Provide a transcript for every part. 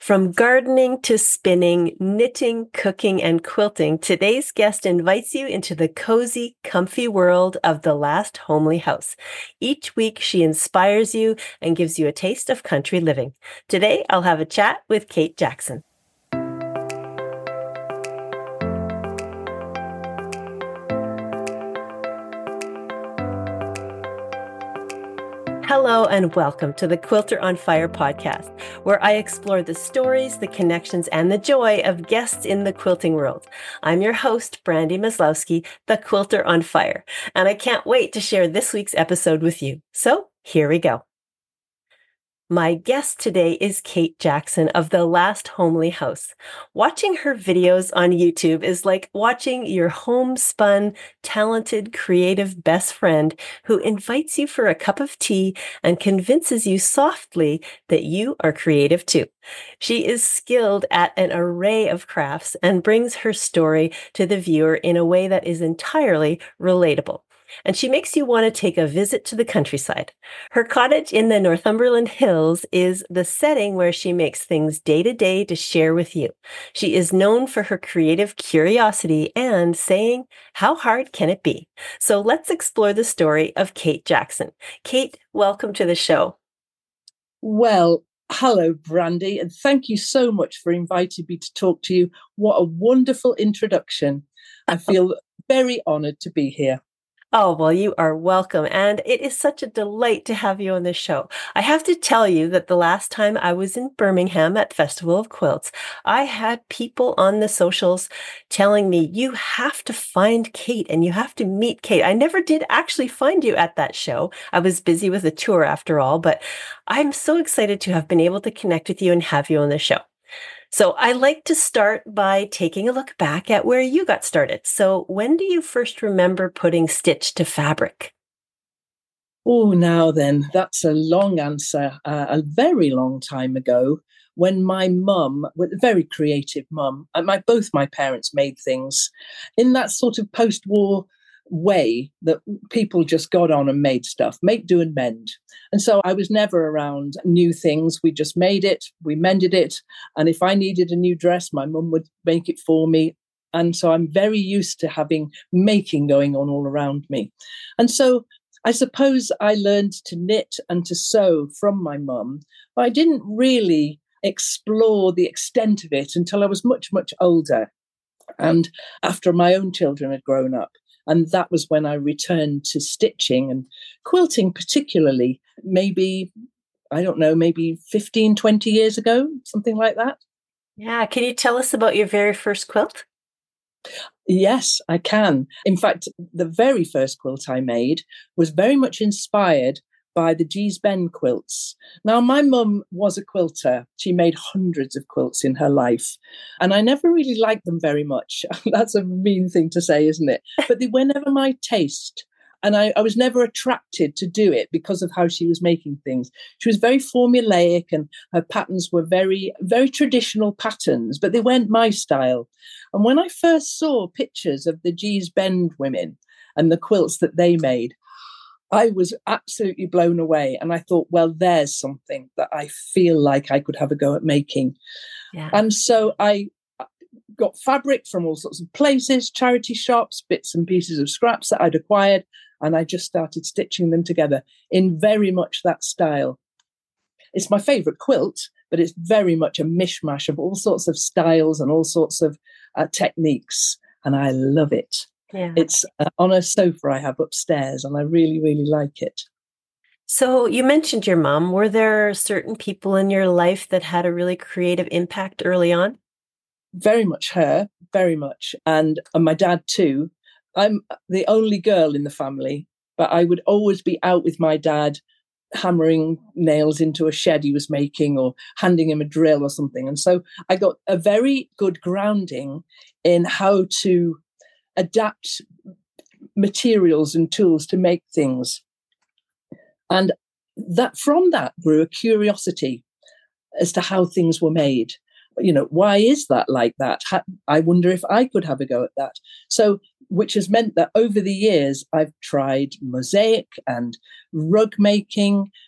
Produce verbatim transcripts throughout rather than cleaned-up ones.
From gardening to spinning, knitting, cooking, and quilting, today's guest invites you into the cozy, comfy world of the last homely house. Each week, she inspires you and gives you a taste of country living. Today, I'll have a chat with Kate Jackson. Hello and welcome to the Quilter on Fire podcast, where I explore the stories, the connections, and the joy of guests in the quilting world. I'm your host, Brandy Maslowski, the Quilter on Fire, and I can't wait to share this week's episode with you. So here we go. My guest today is Kate Jackson of The Last Homely House. Watching her videos on YouTube is like watching your homespun, talented, creative best friend who invites you for a cup of tea and convinces you softly that you are creative too. She is skilled at an array of crafts and brings her story to the viewer in a way that is entirely relatable. And she makes you want to take a visit to the countryside. Her cottage in the Northumberland Hills is the setting where she makes things day to day to share with you. She is known for her creative curiosity and saying, "How hard can it be?" So let's explore the story of Kate Jackson. Kate, welcome to the show. Well, hello, Brandy, and thank you so much for inviting me to talk to you. What a wonderful introduction. I feel very honored to be here. Oh, well, you are welcome. And it is such a delight to have you on the show. I have to tell you that the last time I was in Birmingham at Festival of Quilts, I had people on the socials telling me, you have to find Kate and you have to meet Kate. I never did actually find you at that show. I was busy with a tour after all, but I'm so excited to have been able to connect with you and have you on the show. So I like to start by taking a look back at where you got started. So when do you first remember putting stitch to fabric? Oh, now then, that's a long answer. Uh, a very long time ago, when my mum, with a very creative mum, and my both my parents made things in that sort of post-war way that people just got on and made stuff, make, do, and mend. And so I was never around new things. We just made it, we mended it. And if I needed a new dress, my mum would make it for me. And so I'm very used to having making going on all around me. And so I suppose I learned to knit and to sew from my mum, but I didn't really explore the extent of it until I was much, much older. And after my own children had grown up. And that was when I returned to stitching and quilting, particularly, maybe, I don't know, maybe fifteen, twenty years ago, something like that. Yeah. Can you tell us about your very first quilt? Yes, I can. In fact, the very first quilt I made was very much inspired by the Gee's Bend quilts. Now, my mum was a quilter. She made hundreds of quilts in her life. And I never really liked them very much. That's a mean thing to say, isn't it? But they were never my taste. And I, I was never attracted to do it because of how she was making things. She was very formulaic and her patterns were very, very traditional patterns, but they weren't my style. And when I first saw pictures of the Gee's Bend women and the quilts that they made, I was absolutely blown away. And I thought, well, there's something that I feel like I could have a go at making. Yeah. And so I got fabric from all sorts of places, charity shops, bits and pieces of scraps that I'd acquired. And I just started stitching them together in very much that style. It's my favorite quilt, but it's very much a mishmash of all sorts of styles and all sorts of uh, techniques. And I love it. Yeah. It's uh, on a sofa I have upstairs, and I really, really like it. So you mentioned your mom. Were there certain people in your life that had a really creative impact early on? Very much her, very much. And, and my dad too. I'm the only girl in the family, but I would always be out with my dad hammering nails into a shed he was making or handing him a drill or something. And so I got a very good grounding in how to adapt materials and tools to make things. And that from that grew a curiosity as to how things were made. You know, why is that like that? I wonder if I could have a go at that. So, which has meant that over the years, I've tried mosaic and rug making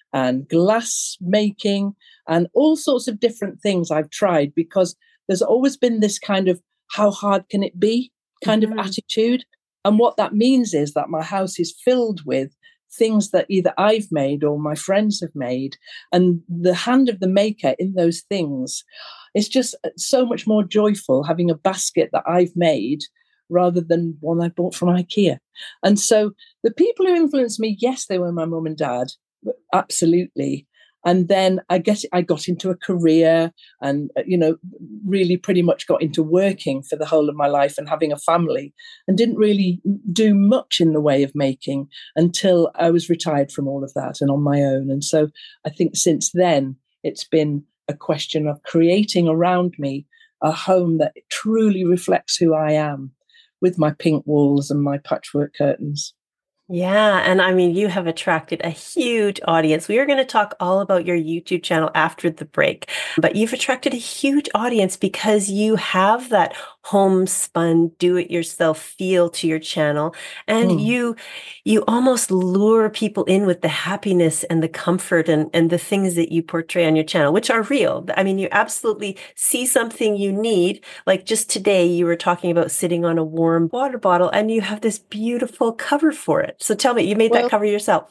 and glass making and all sorts of different things I've tried, because there's always been this kind of how hard can it be kind mm-hmm. of attitude. And what that means is that my house is filled with things that either I've made or my friends have made. And the hand of the maker in those things is just so much more joyful having a basket that I've made rather than one I bought from IKEA. And so the people who influenced me, yes, they were my mum and dad, absolutely. And then I guess I got into a career and, you know, really pretty much got into working for the whole of my life and having a family, and didn't really do much in the way of making until I was retired from all of that and on my own. And so I think since then, it's been a question of creating around me a home that truly reflects who I am, with my pink walls and my patchwork curtains. Yeah. And I mean, you have attracted a huge audience. We are going to talk all about your YouTube channel after the break, but you've attracted a huge audience because you have that homespun, do-it-yourself feel to your channel. And mm. you, you almost lure people in with the happiness and the comfort and, and the things that you portray on your channel, which are real. I mean, you absolutely see something you need. Like just today, you were talking about sitting on a warm water bottle and you have this beautiful cover for it. So tell me, you made well, that cover yourself?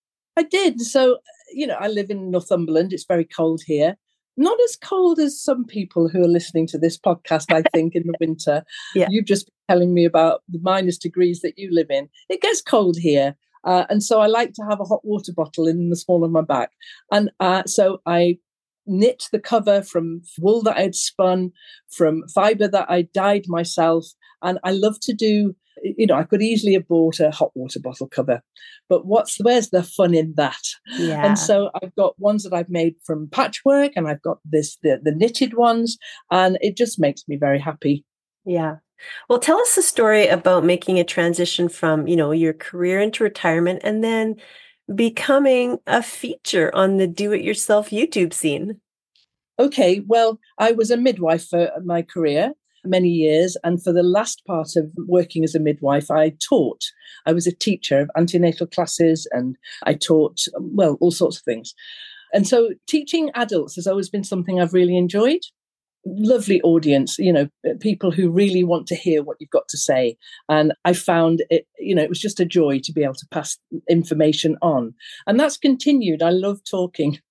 I did. So, you know, I live in Northumberland. It's very cold here. Not as cold as some people who are listening to this podcast, I think, in the winter. Yeah. You've just been telling me about the minus degrees that you live in. It gets cold here. Uh, and so I like to have a hot water bottle in the small of my back. And uh, so I knit the cover from wool that I had spun, from fibre that I dyed myself. And I love to do, you know, I could easily have bought a hot water bottle cover, but what's where's the fun in that? Yeah. And so I've got ones that I've made from patchwork, and I've got this the, the knitted ones, and it just makes me very happy. Yeah. Well, tell us the story about making a transition from, you know, your career into retirement and then becoming a feature on the do-it-yourself YouTube scene. Okay, well, I was a midwife for my career many years, and for the last part of working as a midwife, I taught. I was a teacher of antenatal classes, and I taught, well, all sorts of things. And so teaching adults has always been something I've really enjoyed. Lovely audience, you know, people who really want to hear what you've got to say. And I found it, you know, it was just a joy to be able to pass information on. And that's continued. I love talking.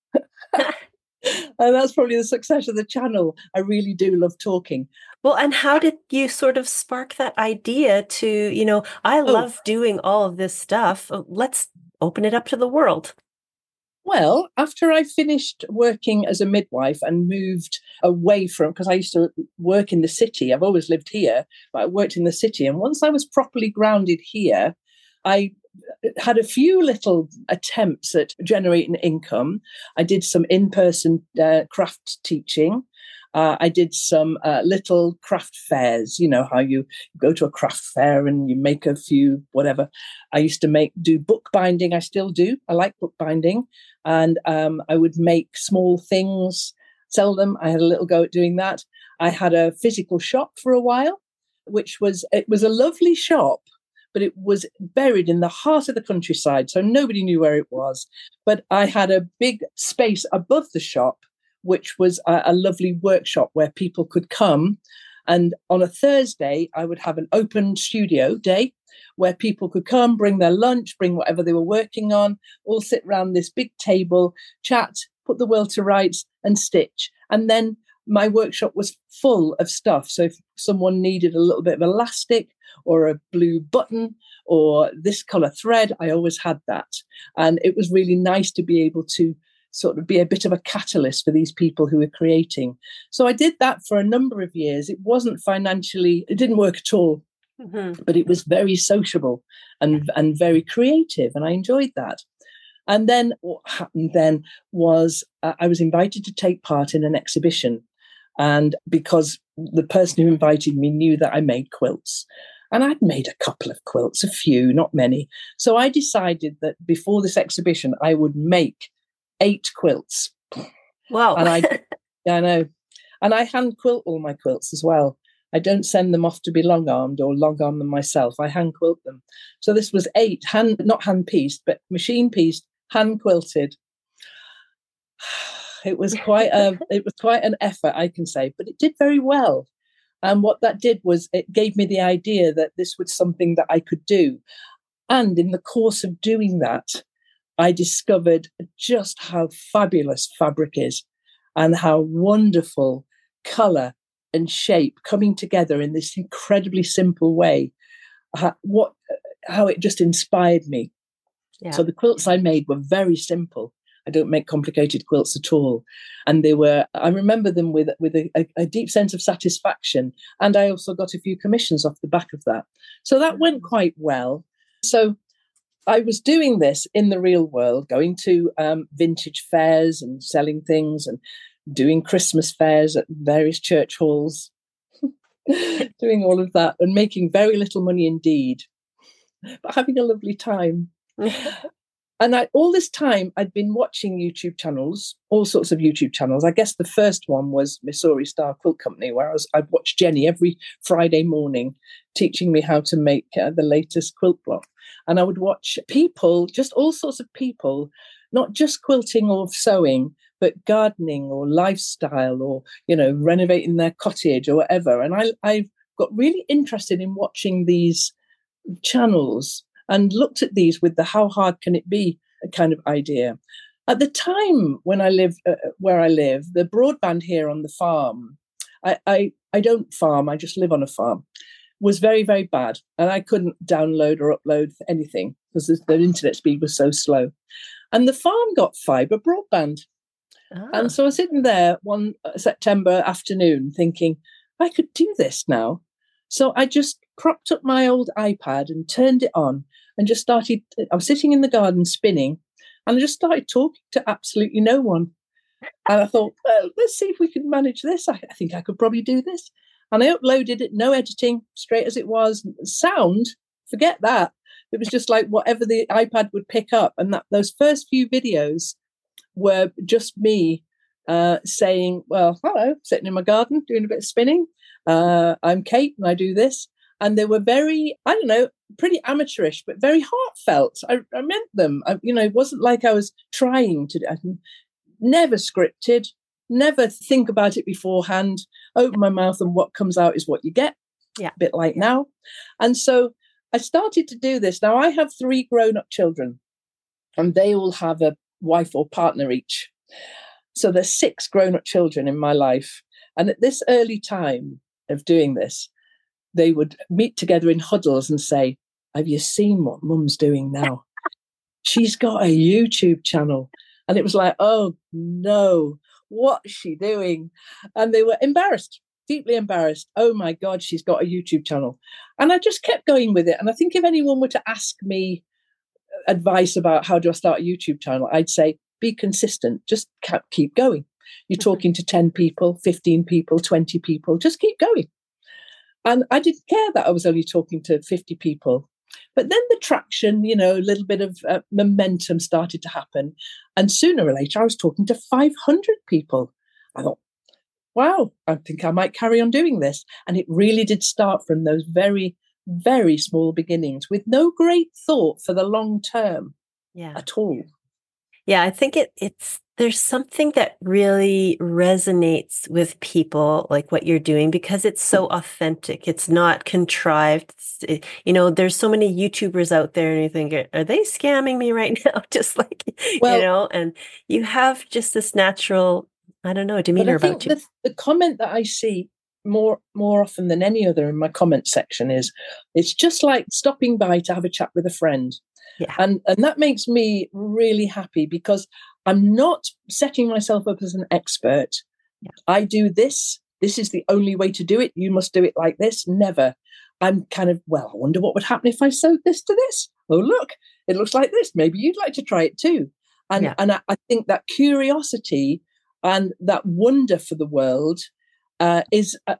And that's probably the success of the channel. I really do love talking. Well, and how did you sort of spark that idea to, you know, I love oh. doing all of this stuff. Let's open it up to the world. Well, after I finished working as a midwife and moved away from, because I used to work in the city, I've always lived here, but I worked in the city. And once I was properly grounded here, I had a few little attempts at generating income. I did some in-person uh, craft teaching. Uh, I did some uh, little craft fairs, you know, how you go to a craft fair and you make a few, whatever. I used to make, do bookbinding. I still do. I like bookbinding. And um, I would make small things, sell them. I had a little go at doing that. I had a physical shop for a while, which was, it was a lovely shop, but it was buried in the heart of the countryside. So nobody knew where it was. But I had a big space above the shop, which was a, a lovely workshop where people could come. And on a Thursday, I would have an open studio day where people could come, bring their lunch, bring whatever they were working on, all sit around this big table, chat, put the world to rights and stitch. And then my workshop was full of stuff. So if someone needed a little bit of elastic or a blue button or this color thread, I always had that. And it was really nice to be able to sort of be a bit of a catalyst for these people who were creating. So I did that for a number of years. It wasn't financially, it didn't work at all, mm-hmm. but it was very sociable and, and very creative. And I enjoyed that. And then what happened then was uh, I was invited to take part in an exhibition. And because the person who invited me knew that I made quilts, and I'd made a couple of quilts, a few, not many. So I decided that before this exhibition, I would make eight quilts. Wow. And I, yeah, I know. And I hand quilt all my quilts as well. I don't send them off to be long-armed or long-arm them myself. I hand quilt them. So this was eight, hand, not hand-pieced, but machine-pieced, hand-quilted. It was quite a, it was quite an effort, I can say, but it did very well. And what that did was it gave me the idea that this was something that I could do. And in the course of doing that, I discovered just how fabulous fabric is and how wonderful colour and shape coming together in this incredibly simple way, how, what, how it just inspired me. Yeah. So the quilts I made were very simple. I don't make complicated quilts at all. And they were, I remember them with, with a, a deep sense of satisfaction. And I also got a few commissions off the back of that. So that went quite well. So I was doing this in the real world, going to um, vintage fairs and selling things and doing Christmas fairs at various church halls, doing all of that and making very little money indeed, but having a lovely time. And I, all this time, I'd been watching YouTube channels, all sorts of YouTube channels. I guess the first one was Missouri Star Quilt Company, where I was, I'd watch Jenny every Friday morning teaching me how to make uh, the latest quilt block. And I would watch people, just all sorts of people, not just quilting or sewing, but gardening or lifestyle or, you know, renovating their cottage or whatever. And I, I got really interested in watching these channels and looked at these with the how hard can it be kind of idea. At the time when I lived uh, where I live, the broadband here on the farm, I, I, I don't farm, I just live on a farm, was very, very bad. And I couldn't download or upload anything because the, the internet speed was so slow. And the farm got fibre broadband. Ah. And so I was sitting there one September afternoon thinking, I could do this now. So I just propped up my old iPad and turned it on and just started, I was sitting in the garden spinning and I just started talking to absolutely no one. And I thought, well, let's see if we can manage this. I, I think I could probably do this. And I uploaded it, no editing, straight as it was. Sound, forget that. It was just like whatever the iPad would pick up. And that those first few videos were just me uh, saying, well, hello, sitting in my garden, doing a bit of spinning. Uh, I'm Kate and I do this. And they were very, I don't know, pretty amateurish, but very heartfelt. I, I meant them. I, you know, it wasn't like I was trying to, I never scripted, never think about it beforehand, open my mouth and what comes out is what you get. Yeah. A bit like now. And so I started to do this. Now I have three grown-up children and they all have a wife or partner each. So there's six grown-up children in my life. And at this early time of doing this, they would meet together in huddles and say, have you seen what Mum's doing now? She's got a YouTube channel. And it was like, oh, no, what's she doing? And they were embarrassed, deeply embarrassed. Oh, my God, she's got a YouTube channel. And I just kept going with it. And I think if anyone were to ask me advice about how do I start a YouTube channel, I'd say, be consistent. Just keep going. You're talking to ten people, fifteen people, twenty people. Just keep going. And I didn't care that I was only talking to fifty people. But then the traction, you know, a little bit of uh, momentum started to happen. And sooner or later, I was talking to five hundred people. I thought, wow, I think I might carry on doing this. And it really did start from those very, very small beginnings with no great thought for the long term yeah. at all. Yeah, I think it it's there's something that really resonates with people like what you're doing because it's so authentic. It's not contrived. It, you know, there's so many YouTubers out there and you think, are they scamming me right now? Just like, well, you know, and you have just this natural, I don't know, demeanor about you. The, the comment that I see more more often than any other in my comment section is, it's just like stopping by to have a chat with a friend. Yeah. And and that makes me really happy because I'm not setting myself up as an expert. Yeah. I do this. This is the only way to do it. You must do it like this. Never. I'm kind of, well, I wonder what would happen if I sewed this to this. Oh, look, it looks like this. Maybe you'd like to try it too. And, yeah. and I, I think that curiosity and that wonder for the world uh, is... Uh,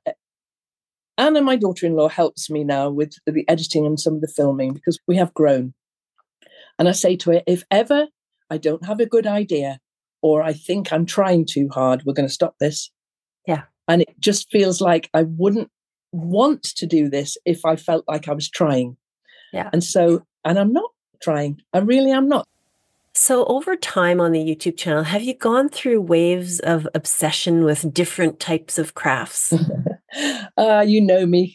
Anna, my daughter-in-law, helps me now with the editing and some of the filming because we have grown. And I say to her, if ever I don't have a good idea or I think I'm trying too hard, we're going to stop this. Yeah. And it just feels like I wouldn't want to do this if I felt like I was trying. Yeah. And so, and I'm not trying. I really am not. So, over time on the YouTube channel, have you gone through waves of obsession with different types of crafts? uh, you know me,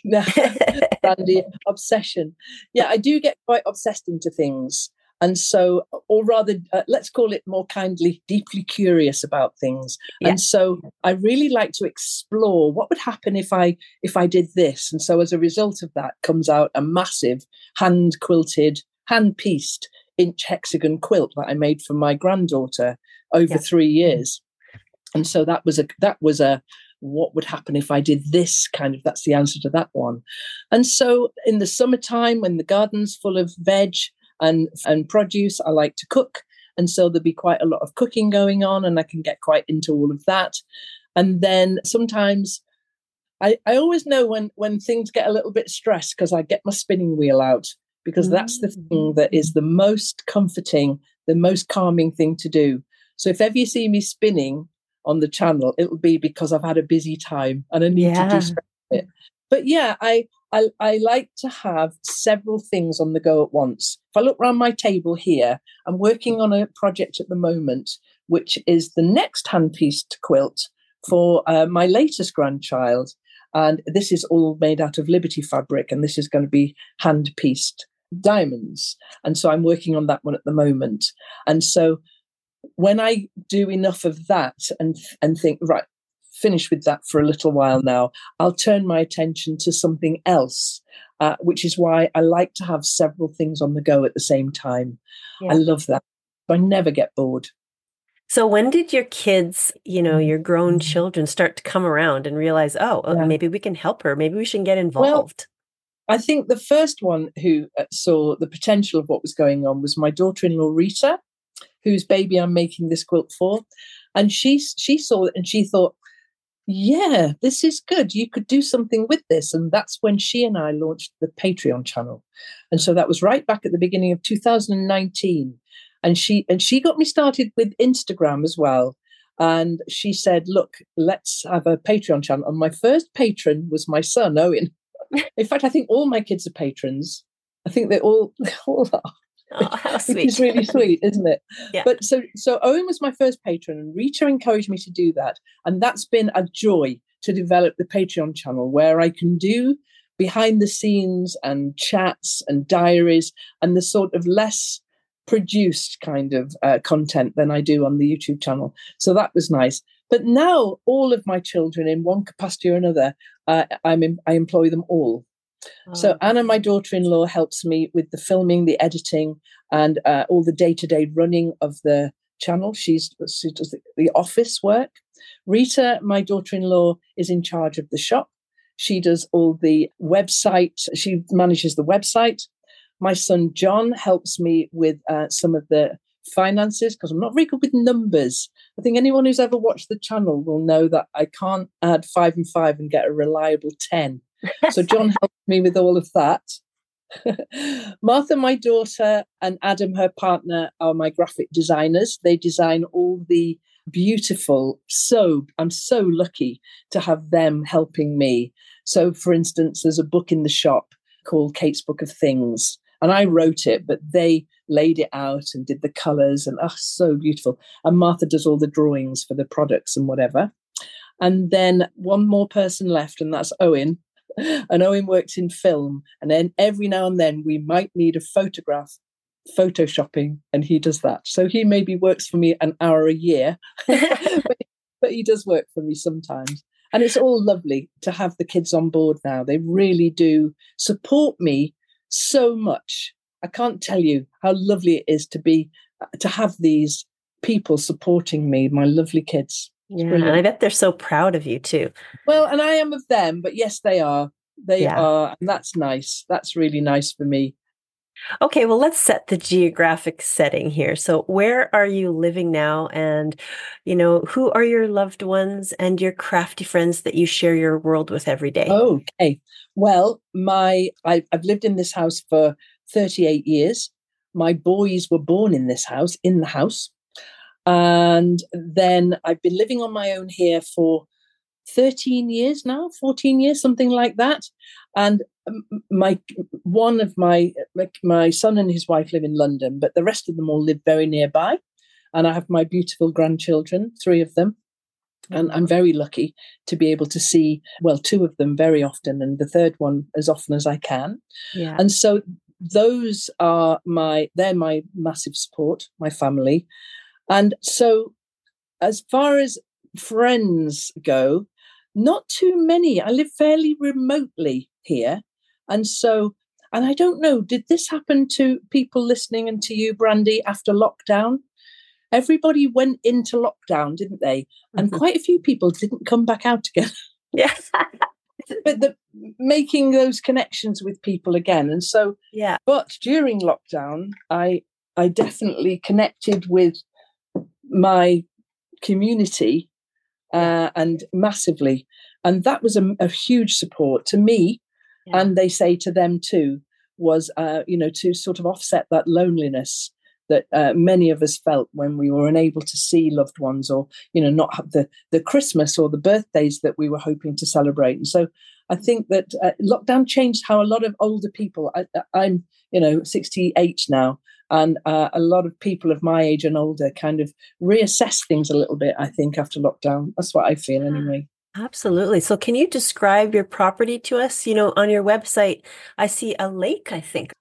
Brandy, obsession. Yeah, I do get quite obsessed into things. And so, or rather, uh, let's call it more kindly, deeply curious about things. Yeah. And so, I really like to explore what would happen if I if I did this. And so, as a result of that, comes out a massive hand quilted, hand pieced inch hexagon quilt that I made for my granddaughter over Yeah. three years. And so that was a that was a what would happen if I did this kind of, that's the answer to that one. And so in the summertime, when the garden's full of veg and and produce, I like to cook. And so there'll be quite a lot of cooking going on, and I can get quite into all of that. And then sometimes I, I always know when when things get a little bit stressed, because I get my spinning wheel out, because that's the thing that is the most comforting, the most calming thing to do. So if ever you see me spinning on the channel, it'll be because I've had a busy time and I need Yeah. to de-stress it. But yeah, I, I I like to have several things on the go at once. If I look around my table here, I'm working on a project at the moment, which is the next hand-pieced quilt for uh, my latest grandchild. And this is all made out of Liberty fabric, and this is going to be hand-pieced diamonds. And so I'm working on that one at the moment. And so when I do enough of that and and think, right, finish with that for a little while now, I'll turn my attention to something else, uh, which is why I like to have several things on the go at the same time. Yeah. I love that. I never get bored. So when did your kids, you know, your grown children start to come around and realize, oh, yeah. maybe we can help her. Maybe we should get involved? Well, I think the first one who saw the potential of what was going on was my daughter-in-law, Rita, whose baby I'm making this quilt for. And she, she saw it and she thought, yeah, this is good. You could do something with this. And that's when she and I launched the Patreon channel. And so that was right back at the beginning of two thousand nineteen. And she and she got me started with Instagram as well. And she said, look, let's have a Patreon channel. And my first patron was my son, Owen. In fact, I think all my kids are patrons. I think they all, they all are. Oh, how sweet. Which is really sweet, isn't it? Yeah. But so so Owen was my first patron, and Rita encouraged me to do that. And that's been a joy to develop the Patreon channel, where I can do behind the scenes and chats and diaries and the sort of less produced kind of uh, content than I do on the YouTube channel. So that was nice. But now all of my children, in one capacity or another, uh, I'm in, I employ them all. Oh. So Anna, my daughter-in-law, helps me with the filming, the editing, and uh, all the day-to-day running of the channel. She's, she does the, the office work. Rita, my daughter-in-law, is in charge of the shop. She does all the website. She manages the website. My son, John, helps me with uh, some of the finances, because I'm not very good with numbers. I think anyone who's ever watched the channel will know that I can't add five and five and get a reliable ten. So John helps me with all of that. Martha, my daughter, and Adam, her partner, are my graphic designers. They design all the beautiful, so I'm so lucky to have them helping me. So, for instance, there's a book in the shop called Kate's Book of Things, and I wrote it, but they laid it out and did the colours, and oh, so beautiful. And Martha does all the drawings for the products and whatever. And then one more person left, and that's Owen. And Owen works in film, and then every now and then we might need a photograph, photoshopping, and he does that. So he maybe works for me an hour a year, but, but he does work for me sometimes. And it's all lovely to have the kids on board now. They really do support me so much. I can't tell you how lovely it is to be, to have these people supporting me, my lovely kids. Yeah, and I bet they're so proud of you too. Well, and I am of them, but yes, they are. They yeah. are, and that's nice. That's really nice for me. Okay, well, let's set the geographic setting here. So where are you living now? And, you know, who are your loved ones and your crafty friends that you share your world with every day? Okay. Well, my I, I've lived in this house for thirty-eight years. My boys were born in this house, in the house. And then I've been living on my own here for thirteen years now, fourteen years, something like that. And my one of my my son and his wife live in London, but the rest of them all live very nearby. And I have my beautiful grandchildren, three of them. And I'm very lucky to be able to see, well, two of them very often, and the third one as often as I can. Yeah. And so those are my, they're my massive support, my family. And so as far as friends go, not too many. I live fairly remotely here. And so, and I don't know, did this happen to people listening and to you, Brandy, after lockdown? Everybody went into lockdown, didn't they? And mm-hmm. quite a few people didn't come back out again. Yes. But the, making those connections with people again. And so, yeah. But during lockdown, I I definitely connected with my community uh, and massively. And that was a, a huge support to me. Yeah. And they say to them too, was, uh, you know, to sort of offset that loneliness that uh, many of us felt when we were unable to see loved ones, or, you know, not have the, the Christmas or the birthdays that we were hoping to celebrate. And so I think that uh, lockdown changed how a lot of older people, I, I'm, you know, sixty-eight now, and uh, a lot of people of my age and older kind of reassess things a little bit, I think, after lockdown. That's what I feel anyway. Absolutely. So can you describe your property to us? You know, on your website, I see a lake, I think.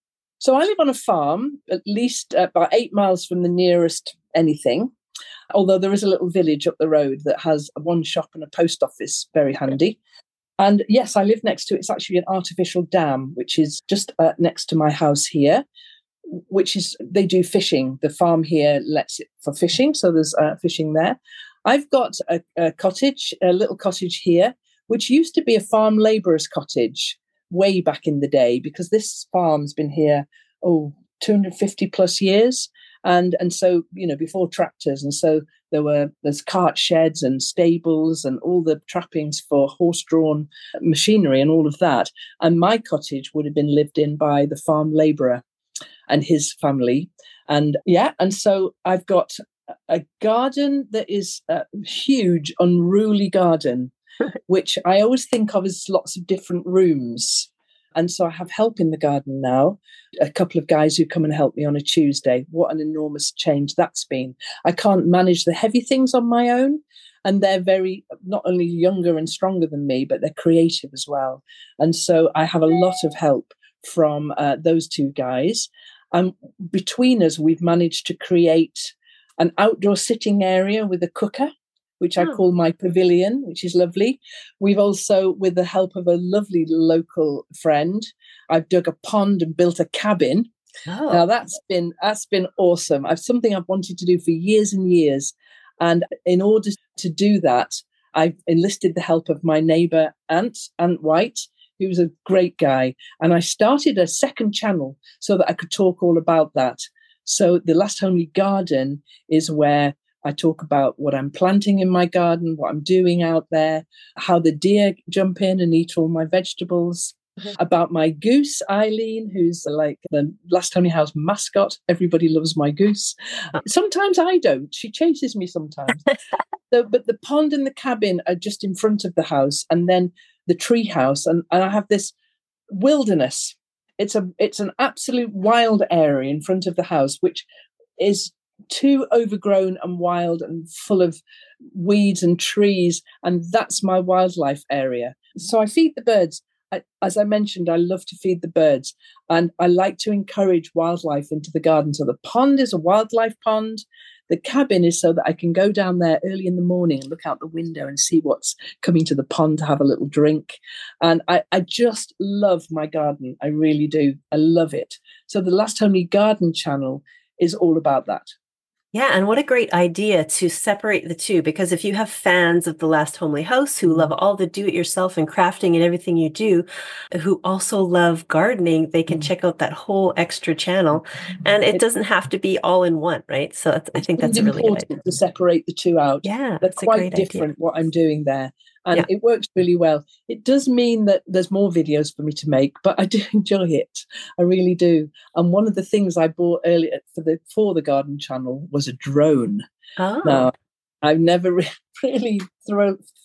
So I live on a farm, at least about eight miles from the nearest anything, although there is a little village up the road that has one shop and a post office, very handy. And yes, I live next to it. It's actually an artificial dam, which is just uh, next to my house here, which is, they do fishing. The farm here lets it for fishing, so there's uh, fishing there. I've got a, a cottage, a little cottage here, which used to be a farm labourer's cottage way back in the day, because this farm's been here, oh, two hundred fifty plus years. And and so, you know, before tractors. And so there were, there's cart sheds and stables and all the trappings for horse-drawn machinery and all of that. And my cottage would have been lived in by the farm labourer and his family. And yeah, and so I've got a garden that is a huge, unruly garden, which I always think of as lots of different rooms. And so I have help in the garden now, a couple of guys who come and help me on a Tuesday. What an enormous change that's been. I can't manage the heavy things on my own. And they're very, not only younger and stronger than me, but they're creative as well. And so I have a lot of help from uh, those two guys. And between us, we've managed to create an outdoor sitting area with a cooker, which I call my pavilion, which is lovely. We've also, with the help of a lovely local friend, I've dug a pond and built a cabin. Oh. Now that's been that's been awesome. I've something I've wanted to do for years and years. And in order to do that, I've enlisted the help of my neighbour, Ant, Ant White, who's a great guy. And I started a second channel so that I could talk all about that. So the Last Homely Garden is where I talk about what I'm planting in my garden, what I'm doing out there, how the deer jump in and eat all my vegetables, mm-hmm. about my goose, Eileen, who's like the Last Homely House mascot. Everybody loves my goose. Sometimes I don't. She chases me sometimes. so, but the pond and the cabin are just in front of the house, and then the tree house. And, and I have this wilderness. It's a it's an absolute wild area in front of the house, which is too overgrown and wild and full of weeds and trees. And that's my wildlife area. So I feed the birds. I, as I mentioned, I love to feed the birds, and I like to encourage wildlife into the garden. So the pond is a wildlife pond. The cabin is so that I can go down there early in the morning and look out the window and see what's coming to the pond to have a little drink. And I, I just love my garden. I really do. I love it. So the Last Homely Garden channel is all about that. Yeah, and what a great idea to separate the two, because if you have fans of The Last Homely House who love all the do-it-yourself and crafting and everything you do, who also love gardening, they can mm. check out that whole extra channel, and it, it doesn't have to be all in one, right? So that's, I think that's a really good idea. To separate the two out. Yeah, they're quite different, idea. What I'm doing there. And yeah. it works really well. It does mean that there's more videos for me to make, but I do enjoy it. I really do. And one of the things I bought earlier for the for the garden channel was a drone. Oh. Now, I've never re- really thrown,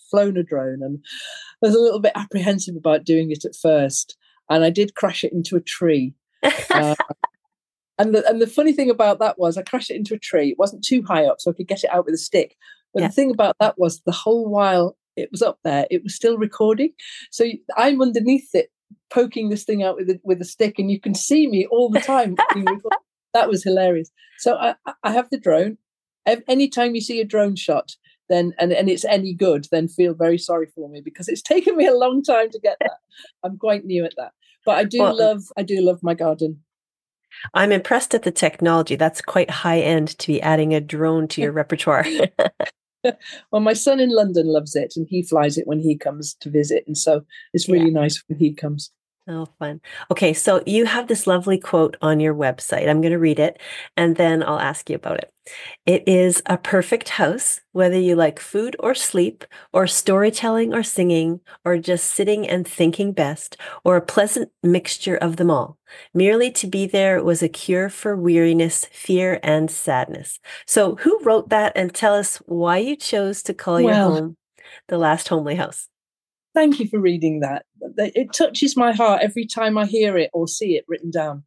flown a drone, and I was a little bit apprehensive about doing it at first. And I did crash it into a tree. Uh, and, the, and the funny thing about that was I crashed it into a tree. It wasn't too high up, so I could get it out with a stick. But yeah. the thing about that was the whole while it was up there, it was still recording. So I'm underneath it, poking this thing out with a, with a stick, and you can see me all the time. That was hilarious. So I, I have the drone. Anytime you see a drone shot, then and, and it's any good, then feel very sorry for me, because it's taken me a long time to get that. I'm quite new at that. But I do well, love I do love my garden. I'm impressed at the technology. That's quite high end to be adding a drone to your repertoire. Well, my son in London loves it, and he flies it when he comes to visit. And so it's really yeah. nice when he comes. Oh, fun. Okay, so you have this lovely quote on your website. I'm going to read it, and then I'll ask you about it. It is a perfect house, whether you like food or sleep, or storytelling or singing, or just sitting and thinking best, or a pleasant mixture of them all. Merely to be there was a cure for weariness, fear, and sadness. So who wrote that, and tell us why you chose to call well, your home The Last Homely House? Thank you for reading that. It touches my heart every time I hear it or see it written down.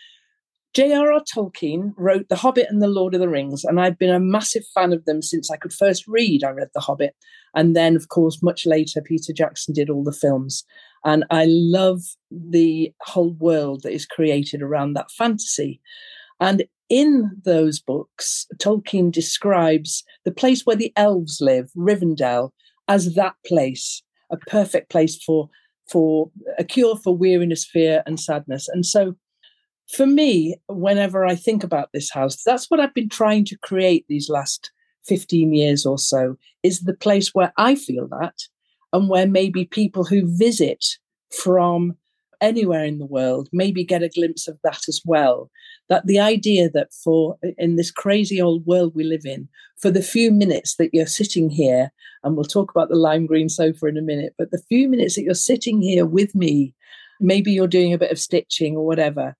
J R R Tolkien wrote The Hobbit and The Lord of the Rings, and I've been a massive fan of them since I could first read. I read The Hobbit. And then, of course, much later, Peter Jackson did all the films. And I love the whole world that is created around that fantasy. And in those books, Tolkien describes the place where the elves live, Rivendell, as that place, a perfect place for, for a cure for weariness, fear, and sadness. And so for me, whenever I think about this house, that's what I've been trying to create these last fifteen years or so, is the place where I feel that, and where maybe people who visit from anywhere in the world maybe get a glimpse of that as well. That the idea that for, in this crazy old world we live in, for the few minutes that you're sitting here, and we'll talk about the lime green sofa in a minute, but the few minutes that you're sitting here with me, maybe you're doing a bit of stitching or whatever,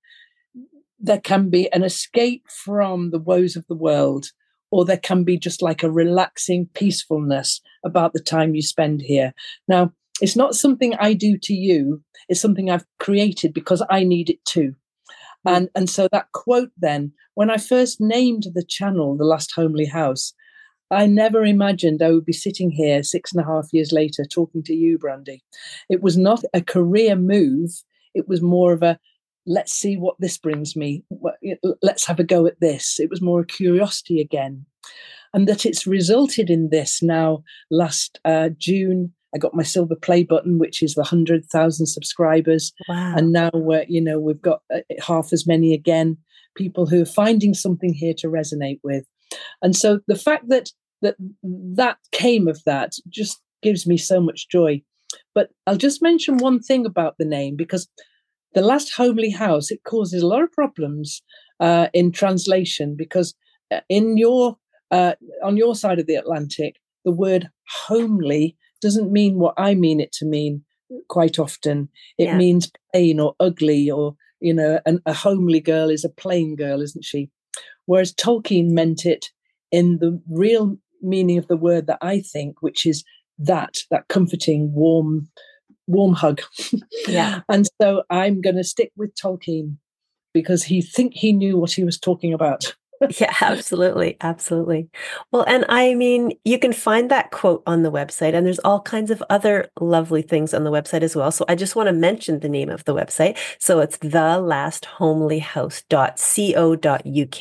there can be an escape from the woes of the world, or there can be just like a relaxing peacefulness about the time you spend here. Now, it's not something I do to you. It's something I've created because I need it too. And, and so that quote then, when I first named the channel, The Last Homely House, I never imagined I would be sitting here six and a half years later talking to you, Brandy. It was not a career move. It was more of a, let's see what this brings me. Let's have a go at this. It was more a curiosity again. And that it's resulted in this now. Last uh, June, I got my silver play button, which is the one hundred thousand subscribers. Wow. And now we're, you know, we've got uh, half as many again, people who are finding something here to resonate with. And so the fact that that that came of that just gives me so much joy. But I'll just mention one thing about the name, because The Last Homely House, it causes a lot of problems uh, in translation, because in your uh, on your side of the Atlantic, the word homely doesn't mean what I mean it to mean quite often. It yeah. means plain or ugly, or, you know, an, a homely girl is a plain girl, isn't she? Whereas Tolkien meant it in the real meaning of the word that I think, which is that, that comforting, warm, warm hug. Yeah. And so I'm going to stick with Tolkien, because he think he knew what he was talking about. Yeah, absolutely. Absolutely. Well, and I mean, you can find that quote on the website, and there's all kinds of other lovely things on the website as well. So I just want to mention the name of the website. So it's the last homely house dot co dot uk.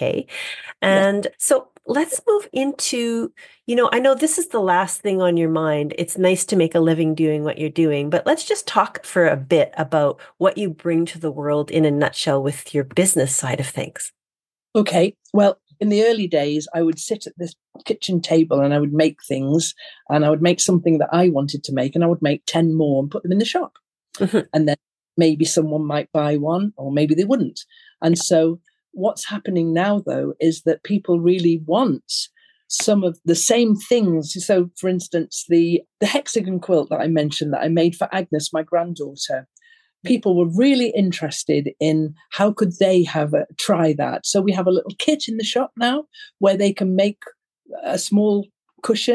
And yes. So let's move into, you know, I know this is the last thing on your mind. It's nice to make a living doing what you're doing, but let's just talk for a bit about what you bring to the world in a nutshell with your business side of things. Okay, well, in the early days, I would sit at this kitchen table and I would make things, and I would make something that I wanted to make, and I would make ten more and put them in the shop. Mm-hmm. And then maybe someone might buy one, or maybe they wouldn't. And so what's happening now, though, is that people really want some of the same things. So, for instance, the, the hexagon quilt that I mentioned that I made for Agnes, my granddaughter, people were really interested in how could they have a try that. So we have a little kit in the shop now where they can make a small cushion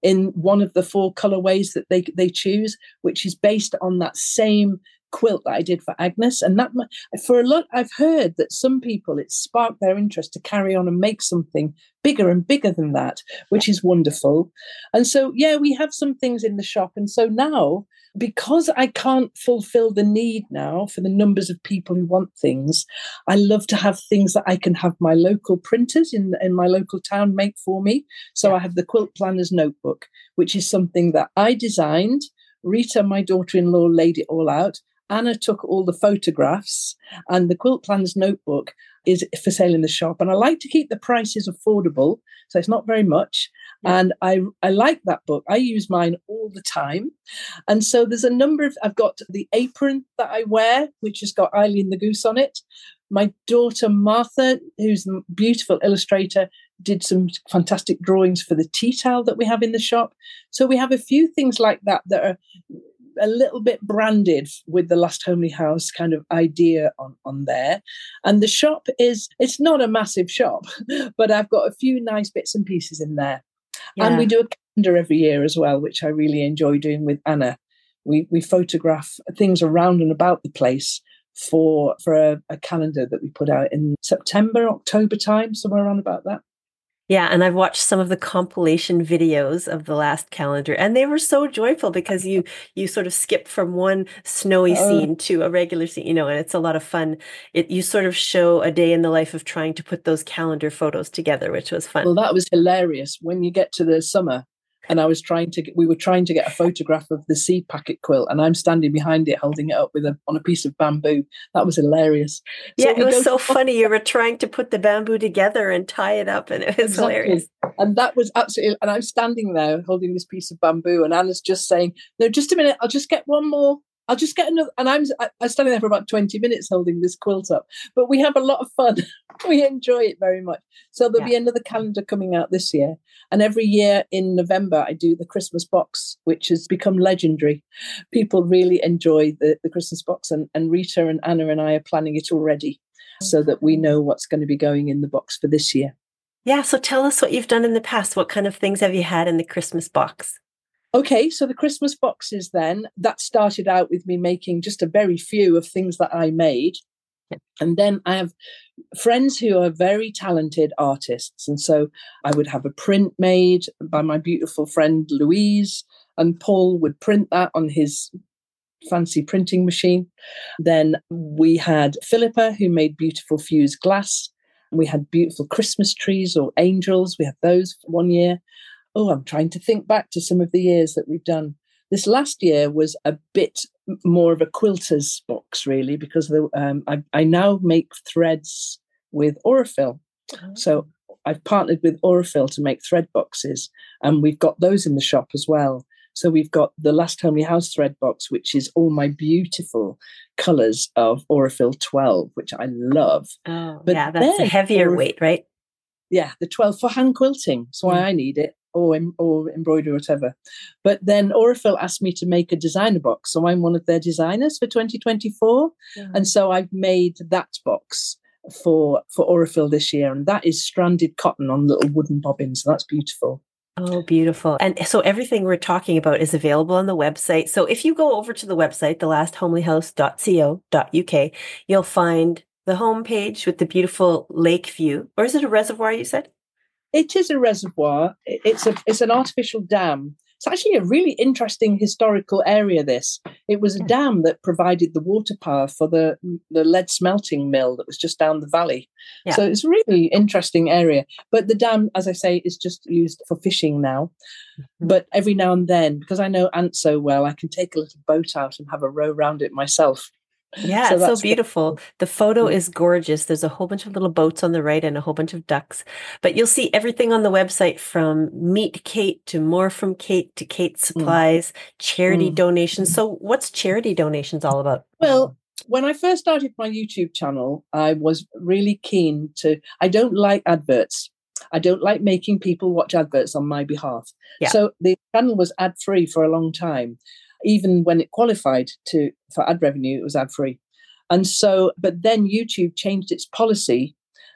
in one of the four colorways that they they choose, which is based on that same quilt that I did for Agnes. And that for a lot, I've heard that some people, it sparked their interest to carry on and make something bigger and bigger than that, which is wonderful. And so, yeah, we have some things in the shop. And so now, because I can't fulfill the need now for the numbers of people who want things, I love to have things that I can have my local printers in, in my local town make for me. So I have the Quilt Planner's Notebook, which is something that I designed. Rita, my daughter-in-law, laid it all out. Anna took all the photographs, and the Quilt Planner's Notebook is for sale in the shop. And I like to keep the prices affordable, so it's not very much. Yeah. And I, I like that book. I use mine all the time. And so there's a number of, I've got the apron that I wear, which has got Eileen the Goose on it. My daughter Martha, who's a beautiful illustrator, did some fantastic drawings for the tea towel that we have in the shop. So we have a few things like that that are a little bit branded with the Last Homely House kind of idea on, on there. And the shop is, it's not a massive shop, but I've got a few nice bits and pieces in there. Yeah. And we do a calendar every year as well, which I really enjoy doing with Anna. We we photograph things around and about the place for for a, a calendar that we put out in September, October time, somewhere around about that. Yeah, and I've watched some of the compilation videos of the last calendar, and they were so joyful because you you sort of skip from one snowy uh, scene to a regular scene, you know, and it's a lot of fun. It you sort of show a day in the life of trying to put those calendar photos together, which was fun. Well, that was hilarious when you get to the summer. And I was trying to, we were trying to get a photograph of the seed packet quilt, and I'm standing behind it, holding it up with a on a piece of bamboo. That was hilarious. So yeah, it was so funny. You were trying to put the bamboo together and tie it up, and it was exactly. hilarious. And that was absolutely. And I'm standing there holding this piece of bamboo, and Anna's just saying, "No, just a minute. I'll just get one more. I'll just get another." And I'm I'm standing there for about twenty minutes holding this quilt up. But we have a lot of fun. We enjoy it very much. So there'll yeah. be another calendar coming out this year. And every year in November, I do the Christmas box, which has become legendary. People really enjoy the, the Christmas box. And, and Rita and Anna and I are planning it already so that we know what's going to be going in the box for this year. Yeah. So tell us what you've done in the past. What kind of things have you had in the Christmas box? Okay, so the Christmas boxes then, that started out with me making just a very few of things that I made. And then I have friends who are very talented artists. And so I would have a print made by my beautiful friend Louise, and Paul would print that on his fancy printing machine. Then we had Philippa, who made beautiful fused glass. We had beautiful Christmas trees or angels. We had those one year. Oh, I'm trying to think back to some of the years that we've done. This last year was a bit more of a quilter's box, really, because the, um, I, I now make threads with Aurifil. Oh. So I've partnered with Aurifil to make thread boxes, and we've got those in the shop as well. So we've got the Last Homely House thread box, which is all my beautiful colours of Aurifil twelve, which I love. Oh, but yeah, that's a heavier Aurifil, weight, right? Yeah, the twelve for hand quilting. That's why yeah. I need it. Or, or embroidery or whatever. But then Aurifil asked me to make a designer box. So I'm one of their designers for twenty twenty-four. Yeah. And so I've made that box for, for Aurifil this year. And that is stranded cotton on little wooden bobbins. So that's beautiful. Oh, beautiful. And so everything we're talking about is available on the website. So if you go over to the website, the last homely house dot co dot uk, you'll find the homepage with the beautiful lake view. Or is it a reservoir, you said? It is a reservoir. It's a it's an artificial dam. It's actually a really interesting historical area, this. It was a dam that provided the water power for the, the lead smelting mill that was just down the valley. Yeah. So it's a really interesting area. But the dam, as I say, is just used for fishing now. Mm-hmm. But every now and then, because I know Ant so well, I can take a little boat out and have a row around it myself. Yeah, so it's so beautiful. Good. The photo is gorgeous. There's a whole bunch of little boats on the right and a whole bunch of ducks. But you'll see everything on the website, from Meet Kate to More from Kate to Kate's Supplies, mm. charity mm. donations. So what's charity donations all about? Well, when I first started my YouTube channel, I was really keen to, I don't like adverts. I don't like making people watch adverts on my behalf. Yeah. So the channel was ad-free for a long time. Even when it qualified to for ad revenue, it was ad free. And so, but then YouTube changed its policy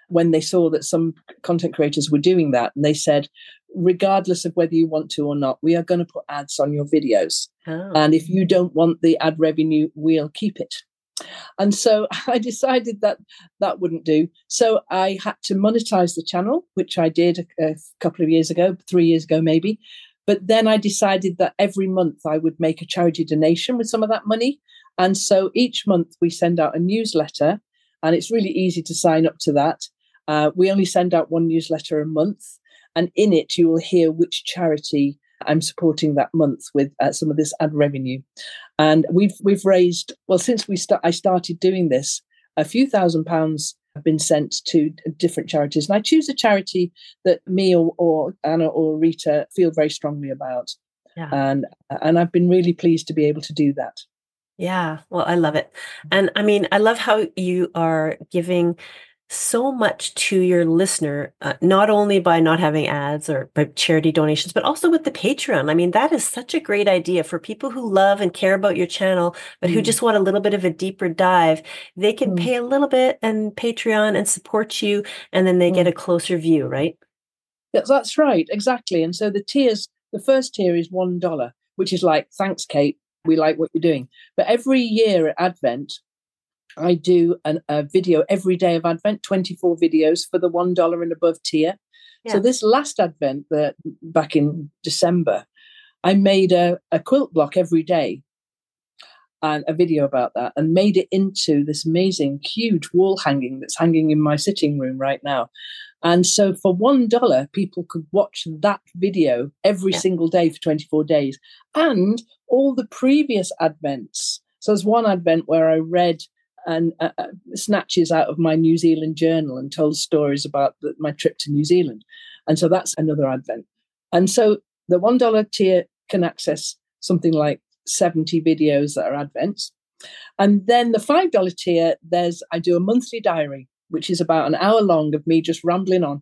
when they saw that some content creators were doing that. And they said, regardless of whether you want to or not, we are going to put ads on your videos. Oh. And if you don't want the ad revenue, we'll keep it. And so I decided that that wouldn't do. So I had to monetize the channel, which I did a, a couple of years ago, three years ago maybe. But then I decided that every month I would make a charity donation with some of that money. And so each month we send out a newsletter, and it's really easy to sign up to that. Uh, we only send out one newsletter a month. And in it, you will hear which charity I'm supporting that month with uh, some of this ad revenue. And we've we've raised, well, since we st- I started doing this, a few thousand pounds have been sent to different charities. And I choose a charity that me or, or Anna or Rita feel very strongly about. Yeah. And, and I've been really pleased to be able to do that. Yeah, well, I love it. And I mean, I love how you are giving so much to your listener, uh, not only by not having ads or by charity donations, but also with the Patreon. I mean, that is such a great idea for people who love and care about your channel, but mm. who just want a little bit of a deeper dive. They can mm. pay a little bit and Patreon and support you, and then they mm. get a closer view, right? Yes, that's right. Exactly. And so the tiers, the first tier is one dollar, which is like, thanks, Kate. We like what you're doing. But every year at Advent, I do an, a video every day of Advent, twenty-four videos for the one dollar and above tier. Yeah. So this last Advent, the, back in December, I made a, a quilt block every day and a video about that, and made it into this amazing, huge wall hanging that's hanging in my sitting room right now. And so for one dollar, people could watch that video every yeah. single day for twenty-four days. And all the previous Advents. So there's one Advent where I read and uh, snatches out of my New Zealand journal and told stories about the, my trip to New Zealand. And so that's another Advent. And so the one dollar tier can access something like seventy videos that are Advents. And then the five dollar tier, there's I do a monthly diary, which is about an hour long of me just rambling on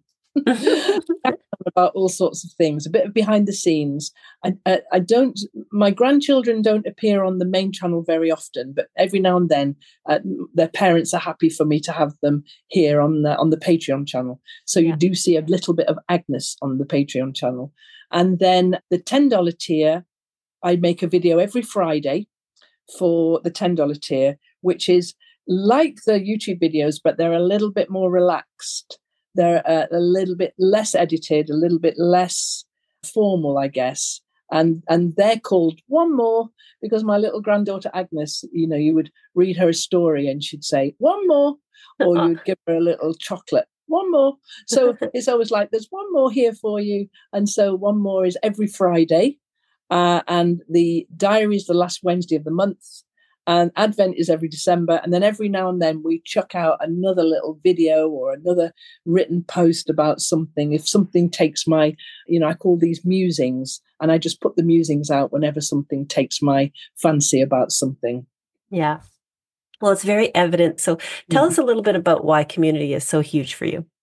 about all sorts of things, a bit of behind the scenes. I, I, I don't, my grandchildren don't appear on the main channel very often, but every now and then uh, their parents are happy for me to have them here on the, on the Patreon channel. So yeah. you do see a little bit of Agnes on the Patreon channel. And then the ten dollar tier, I make a video every Friday for the ten dollar tier, which is like the YouTube videos, but they're a little bit more relaxed. They're a, a little bit less edited, a little bit less formal, I guess. And and they're called One More because my little granddaughter Agnes, you know, you would read her a story and she'd say, one more, or you'd give her a little chocolate, one more. So it's always like, there's one more here for you. And so one more is every Friday. Uh, and the diary is the last Wednesday of the month. And Advent is every December. And then every now and then we chuck out another little video or another written post about something. If something takes my, you know, I call these musings, and I just put the musings out whenever something takes my fancy about something. Yeah. Well, it's very evident. So tell mm-hmm. us a little bit about why community is so huge for you.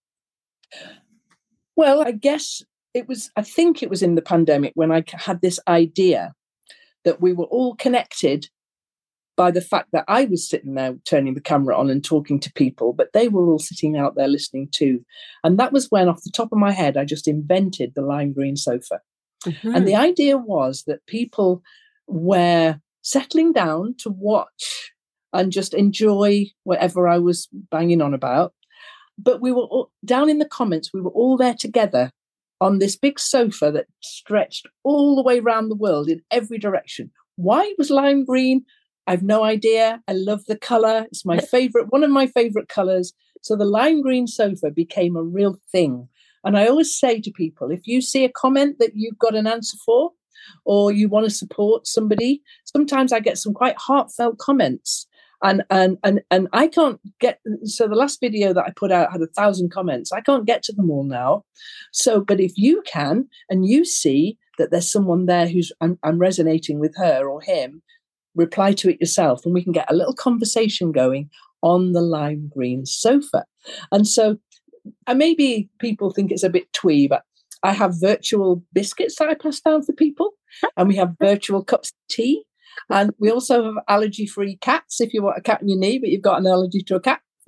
Well, I guess it was, I think it was in the pandemic when I had this idea that we were all connected by the fact that I was sitting there turning the camera on and talking to people, but they were all sitting out there listening too. And that was when, off the top of my head, I just invented the lime green sofa. Mm-hmm. And the idea was that people were settling down to watch and just enjoy whatever I was banging on about. But we were all, down in the comments, we were all there together on this big sofa that stretched all the way around the world in every direction. Why it was lime green? I've no idea. I love the color. It's my favorite, one of my favorite colors. So the lime green sofa became a real thing. And I always say to people, if you see a comment that you've got an answer for, or you want to support somebody, sometimes I get some quite heartfelt comments. And and and and I can't get, so the last video that I put out had a thousand comments. I can't get to them all now. So, but if you can, and you see that there's someone there who's, I'm, I'm resonating with her or him, reply to it yourself, and we can get a little conversation going on the lime green sofa. And so, and maybe people think it's a bit twee, but I have virtual biscuits that I pass down for people, and we have virtual cups of tea. And we also have allergy-free cats. If you want a cat in your knee, but you've got an allergy to a cat,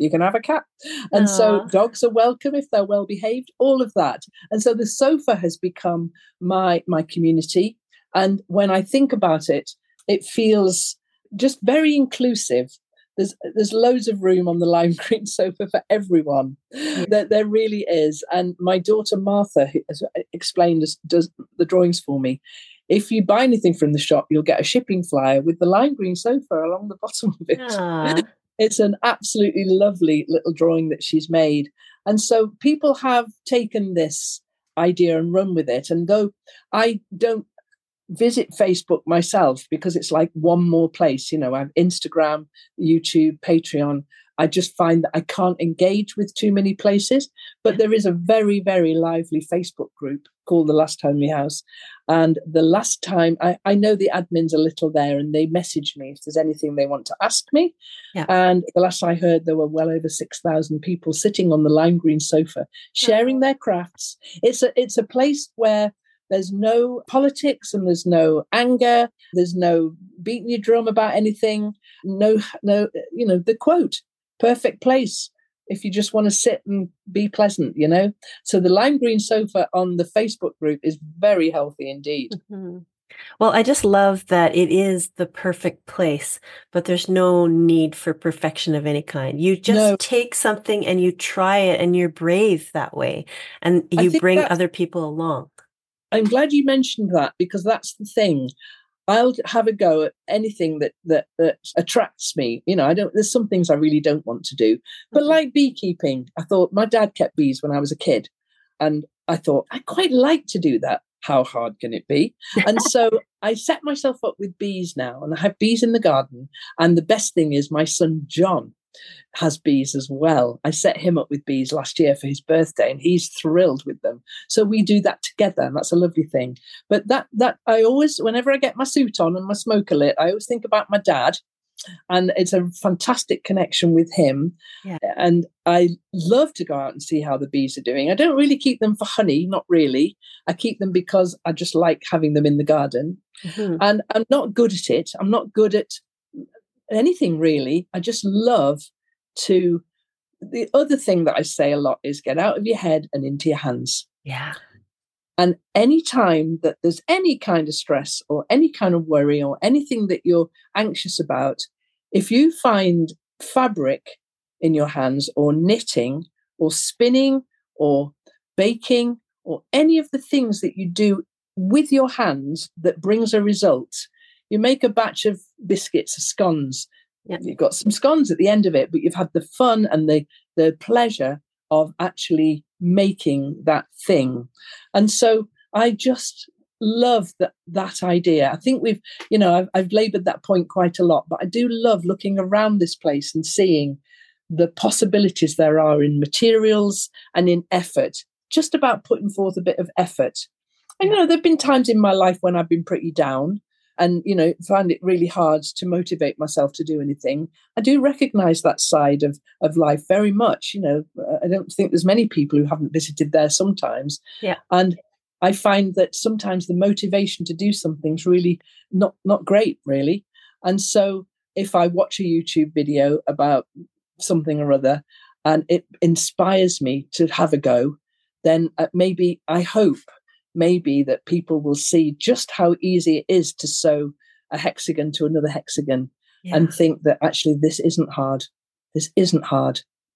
you can have a cat. And Aww. so dogs are welcome if they're well behaved, all of that. And so the sofa has become my my community. And when I think about it, it feels just very inclusive. There's there's loads of room on the lime green sofa for everyone. Yeah. There, there really is. And my daughter Martha, who has explained, does the drawings for me. If you buy anything from the shop, you'll get a shipping flyer with the lime green sofa along the bottom of it. Aww. It's an absolutely lovely little drawing that she's made. And so people have taken this idea and run with it. And though I don't visit Facebook myself because it's like one more place, you know, I have Instagram, YouTube, Patreon. I just find that I can't engage with too many places, but there is a very, very lively Facebook group called The Last Homely House. And the last time, I, I know the admins a little there and they message me if there's anything they want to ask me. Yeah. And the last I heard, there were well over six thousand people sitting on the lime green sofa, sharing oh. their crafts. It's a, it's a place where there's no politics and there's no anger. There's no beating your drum about anything. No, no, you know, the quote, perfect place if you just want to sit and be pleasant, you know. So the lime green sofa on the Facebook group is very healthy indeed. Mm-hmm. Well, I just love that it is the perfect place, but there's no need for perfection of any kind. You just no. take something and you try it and you're brave that way and you bring other people along. I'm glad you mentioned that because that's the thing. I'll have a go at anything that, that that attracts me. You know, I don't. There's some things I really don't want to do, but like beekeeping, I thought my dad kept bees when I was a kid, and I thought I quite like to do that. How hard can it be? And so I set myself up with bees now, and I have bees in the garden. And the best thing is my son John has bees as well. I set him up with bees last year for his birthday and he's thrilled with them. So we do that together and that's a lovely thing. But that that I always, whenever I get my suit on and my smoker lit, I always think about my dad and it's a fantastic connection with him. Yeah. And I love to go out and see how the bees are doing. I don't really keep them for honey, not really. I keep them because I just like having them in the garden. Mm-hmm. And I'm not good at it. I'm not good at anything really. I just love to. The other thing that I say a lot is get out of your head and into your hands. Yeah. And any time that there's any kind of stress or any kind of worry or anything that you're anxious about, if you find fabric in your hands or knitting or spinning or baking or any of the things that you do with your hands that brings a result, you make a batch of biscuits or scones. Yeah. You've got some scones at the end of it, but you've had the fun and the, the pleasure of actually making that thing. And so I just love that that idea. I think we've, you know, I've, I've labored that point quite a lot, but I do love looking around this place and seeing the possibilities there are in materials and in effort, just about putting forth a bit of effort. And, you know, there've been times in my life when I've been pretty down and, you know, find it really hard to motivate myself to do anything. I do recognize that side of, of life very much. You know, I don't think there's many people who haven't visited there sometimes. Yeah. And I find that sometimes the motivation to do something's really not, not great, really. And so if I watch a YouTube video about something or other and it inspires me to have a go, then uh, maybe I hope maybe that people will see just how easy it is to sew a hexagon to another hexagon. Yeah. And think that actually this isn't hard. This isn't hard.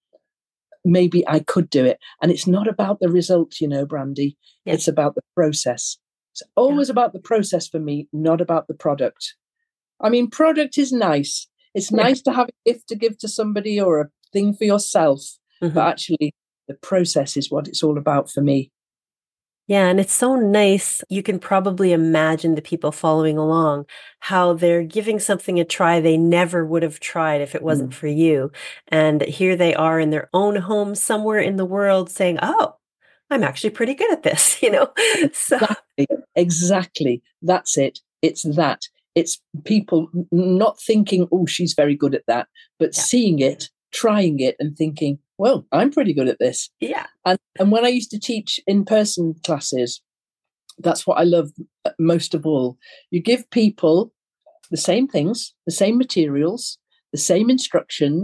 Maybe I could do it. And it's not about the result, you know, Brandy. Yeah. It's about the process. It's always yeah. about the process for me, not about the product. I mean, product is nice. It's yeah. nice to have a gift to give to somebody or a thing for yourself. Mm-hmm. But actually, the process is what it's all about for me. Yeah, and it's so nice. You can probably imagine the people following along, how they're giving something a try they never would have tried if it wasn't mm. for you. And here they are in their own home somewhere in the world saying, oh, I'm actually pretty good at this, you know? So exactly, exactly. That's it. It's that. It's people not thinking, oh, she's very good at that, but yeah. seeing it, trying it and thinking, well, I'm pretty good at this. Yeah. And and when I used to teach in-person classes, that's what I love most of all. You give people the same things, the same materials, the same instructions,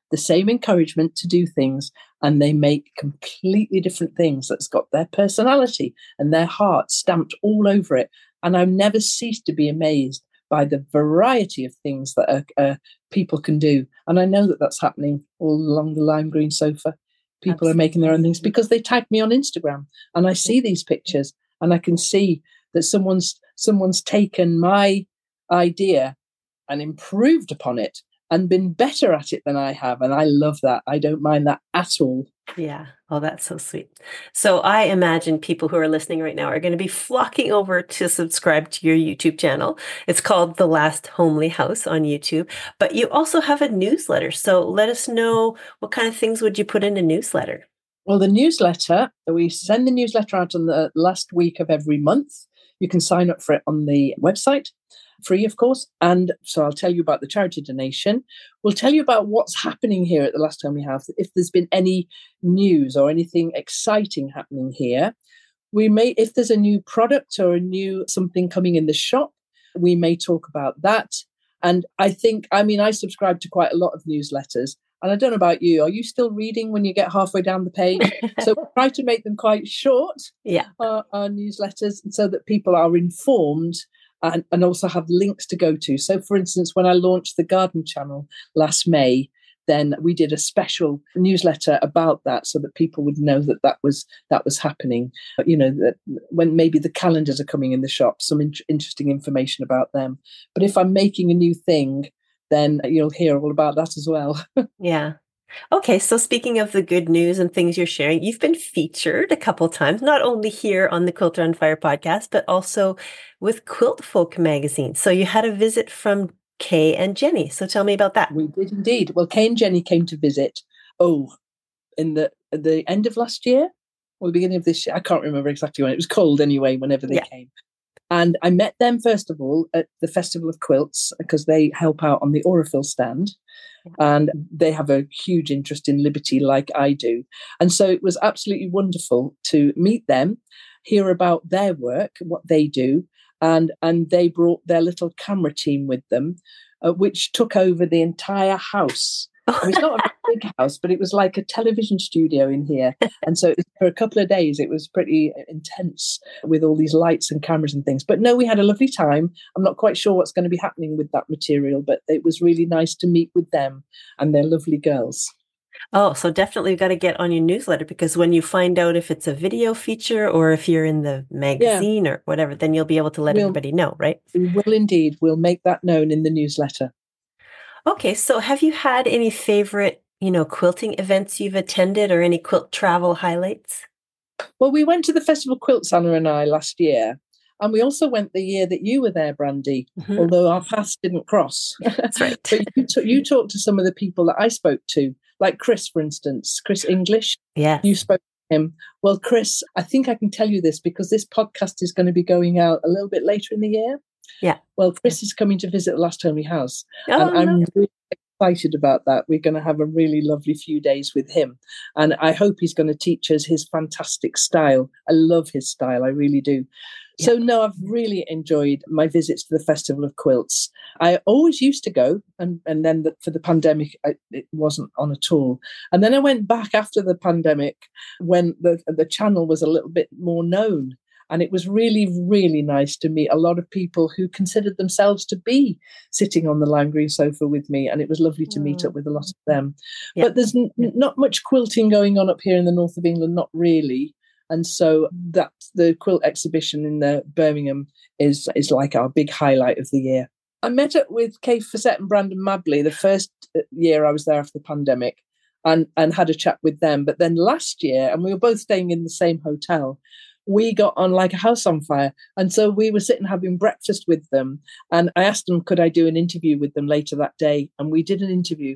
the same encouragement to do things, and they make completely different things that's got their personality and their heart stamped all over it. And I've never ceased to be amazed by the variety of things that uh, uh, people can do. And I know that that's happening all along the lime green sofa. People Absolutely. Are making their own things because they tag me on Instagram, and I see these pictures, and I can see that someone's someone's taken my idea and improved upon it and been better at it than I have. And I love that. I don't mind that at all. Yeah. Oh, that's so sweet. So I imagine people who are listening right now are going to be flocking over to subscribe to your YouTube channel. It's called The Last Homely House on YouTube, but you also have a newsletter. So let us know, what kind of things would you put in a newsletter? Well, the newsletter, we send the newsletter out on the last week of every month. You can sign up for it on the website. Free, of course. And so I'll tell you about the charity donation. We'll tell you about what's happening here at the Last Homely House, if there's been any news or anything exciting happening here. We may, if there's a new product or a new something coming in the shop, we may talk about that. And I think, I mean, I subscribe to quite a lot of newsletters. And I don't know about you, are you still reading when you get halfway down the page? So we try to make them quite short, yeah, our, our newsletters, so that people are informed and, and also have links to go to. So, for instance, when I launched the Garden Channel last May, then we did a special newsletter about that so that people would know that that was that was happening. You know, that when maybe the calendars are coming in the shop, some in- interesting information about them. But if I'm making a new thing, then you'll hear all about that as well. Yeah. Okay, so speaking of the good news and things you're sharing, you've been featured a couple times, not only here on the Quilter on Fire podcast, but also with Quilt Folk magazine. So you had a visit from Kay and Jenny. So tell me about that. We did indeed. Well, Kay and Jenny came to visit, oh, in the at the end of last year or the beginning of this year. I can't remember exactly when. It was cold anyway, whenever they yeah. came. And I met them, first of all, at the Festival of Quilts, because they help out on the Aurifil stand. And they have a huge interest in liberty like I do. And so it was absolutely wonderful to meet them, hear about their work, what they do. And, and they brought their little camera team with them, uh, which took over the entire house. I mean, it's not a big house, but it was like a television studio in here. And so for a couple of days, it was pretty intense with all these lights and cameras and things. But no, we had a lovely time. I'm not quite sure what's going to be happening with that material, but it was really nice to meet with them, and they're lovely girls. Oh, so definitely got to get on your newsletter, because when you find out if it's a video feature or if you're in the magazine yeah. or whatever, then you'll be able to let we'll, everybody know, right? We will indeed. We'll make that known in the newsletter. Okay, so have you had any favorite, you know, quilting events you've attended, or any quilt travel highlights? Well, we went to the Festival of Quilts, Anna and I, last year. And we also went the year that you were there, Brandy, mm-hmm. although our paths didn't cross. That's right. But you, t- you talked to some of the people that I spoke to, like Chris, for instance, Chris English. Yeah. You spoke to him. Well, Chris, I think I can tell you this because this podcast is going to be going out a little bit later in the year. Yeah. Well, Chris is coming to visit the Last Homely House. Oh, and I'm no. really excited about that. We're going to have a really lovely few days with him. And I hope he's going to teach us his fantastic style. I love his style. I really do. Yeah. So, no, I've really enjoyed my visits to the Festival of Quilts. I always used to go, and, and then the, for the pandemic, I, it wasn't on at all. And then I went back after the pandemic when the, the channel was a little bit more known. And it was really, really nice to meet a lot of people who considered themselves to be sitting on the lime green sofa with me. And it was lovely to meet up with a lot of them. Yeah. But there's n- not much quilting going on up here in the north of England, not really. And so that the quilt exhibition in the Birmingham is, is like our big highlight of the year. I met up with Kay Fassett and Brandon Mabley the first year I was there after the pandemic, and, and had a chat with them. But then last year, and we were both staying in the same hotel, we got on like a house on fire. And so we were sitting having breakfast with them. And I asked them, could I do an interview with them later that day? And we did an interview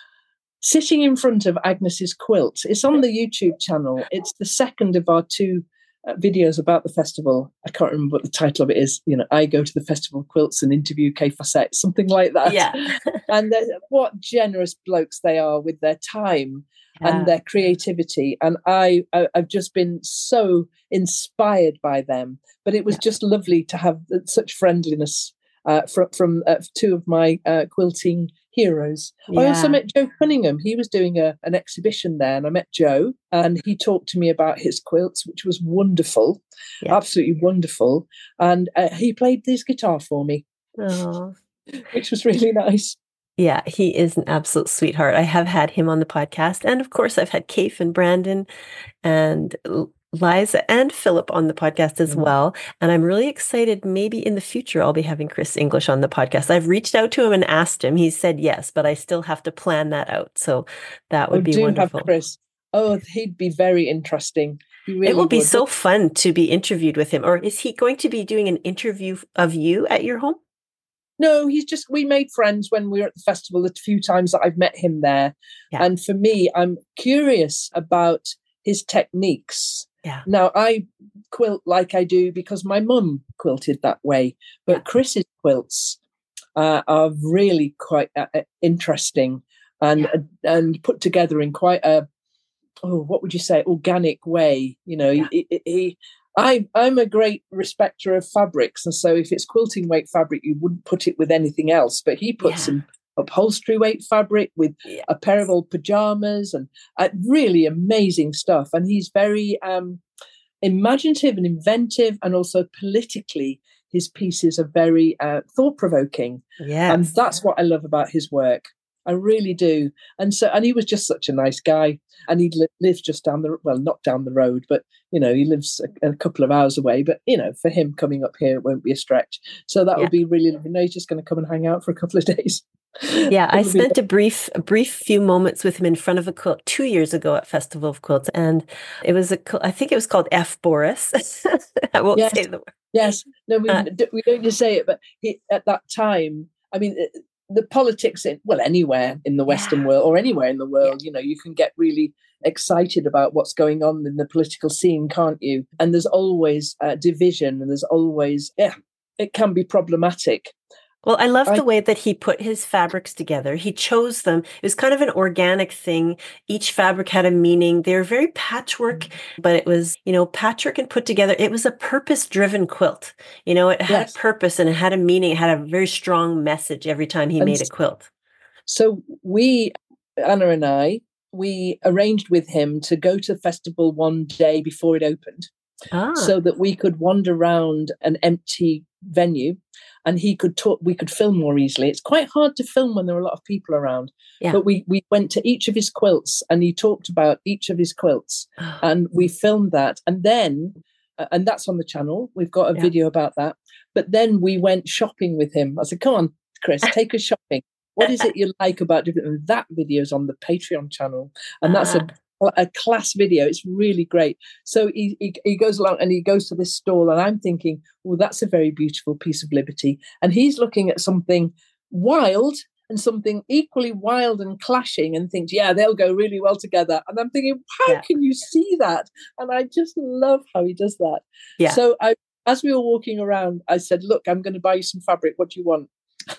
sitting in front of Agnes's quilt. It's on the YouTube channel. It's the second of our two uh, videos about the festival. I can't remember what the title of it is. You know, I go to the Festival of Quilts and interview Kay Fassett, something like that. Yeah. And what generous blokes they are with their time. Yeah. And their creativity. And I, I, I've just been so inspired by them. But it was yeah. just lovely to have such friendliness uh, from, from uh, two of my uh, quilting heroes. I also Yeah. met Joe Cunningham. He was doing a, an exhibition there, and I met Joe, and he talked to me about his quilts, which was wonderful, Yeah. absolutely wonderful. And uh, he played his guitar for me, Oh. which was really nice. Yeah, he is an absolute sweetheart. I have had him on the podcast. And of course, I've had Kaif and Brandon and Liza and Philip on the podcast as well. And I'm really excited. Maybe in the future, I'll be having Chris English on the podcast. I've reached out to him and asked him. He said yes, but I still have to plan that out. So that would oh, be do wonderful. Have Chris. Oh, he'd be very interesting. He really it will be would. so fun to be interviewed with him. Or is he going to be doing an interview of you at your home? No, he's just, we made friends when we were at the festival the few times that I've met him there. Yeah. And for me, I'm curious about his techniques. Yeah. Now, I quilt like I do because my mum quilted that way. But yeah. Chris's quilts uh, are really quite uh, interesting and yeah. uh, and put together in quite a, oh, what would you say, organic way. You know, yeah. he, he, he I, I'm a great respecter of fabrics, and so if it's quilting weight fabric, you wouldn't put it with anything else. But he put yeah. some upholstery weight fabric with yes. a pair of old pajamas, and uh, really amazing stuff. And he's very um, imaginative and inventive, and also politically, his pieces are very uh, thought-provoking. Yes. And that's what I love about his work. I really do. And so, and he was just such a nice guy. And he li- lives just down the, well, not down the road, but, you know, he lives a, a couple of hours away. But, you know, for him coming up here, it won't be a stretch. So that yeah. would be really, you know, he's just going to come and hang out for a couple of days. Yeah, I spent a brief, a brief few moments with him in front of a quilt two years ago at Festival of Quilts. And it was, a, I think it was called F. Boris. I won't yes. say the word. Yes. No, we, uh, we don't just say it, but he, at that time, I mean, it, the politics in, well, anywhere in the Western yeah. world or anywhere in the world, yeah. you know, you can get really excited about what's going on in the political scene, can't you? And there's always uh, division, and there's always, yeah, it can be problematic. Well, I love I, the way that he put his fabrics together. He chose them. It was kind of an organic thing. Each fabric had a meaning. They were very patchwork, but it was, you know, patchwork and put together. It was a purpose-driven quilt. You know, it had yes. a purpose and it had a meaning. It had a very strong message every time he and made a quilt. So we, Anna and I, we arranged with him to go to the festival one day before it opened ah. so that we could wander around an empty venue. And he could talk, we could film more easily. It's quite hard to film when there are a lot of people around. Yeah. But we we went to each of his quilts and he talked about each of his quilts and we filmed that. And then, uh, and that's on the channel. We've got a yeah. video about that. But then we went shopping with him. I said, come on, Chris, take us shopping. What is it you like about different? And that video is on the Patreon channel. And that's uh-huh. a a class video. It's really great. So he, he he goes along and he goes to this stall and I'm thinking, well, that's a very beautiful piece of liberty. And he's looking at something wild and something equally wild and clashing and thinks, yeah, they'll go really well together. And I'm thinking, how yeah. can you see that? And I just love how he does that. Yeah. So I, as we were walking around, I said, look, I'm going to buy you some fabric. What do you want?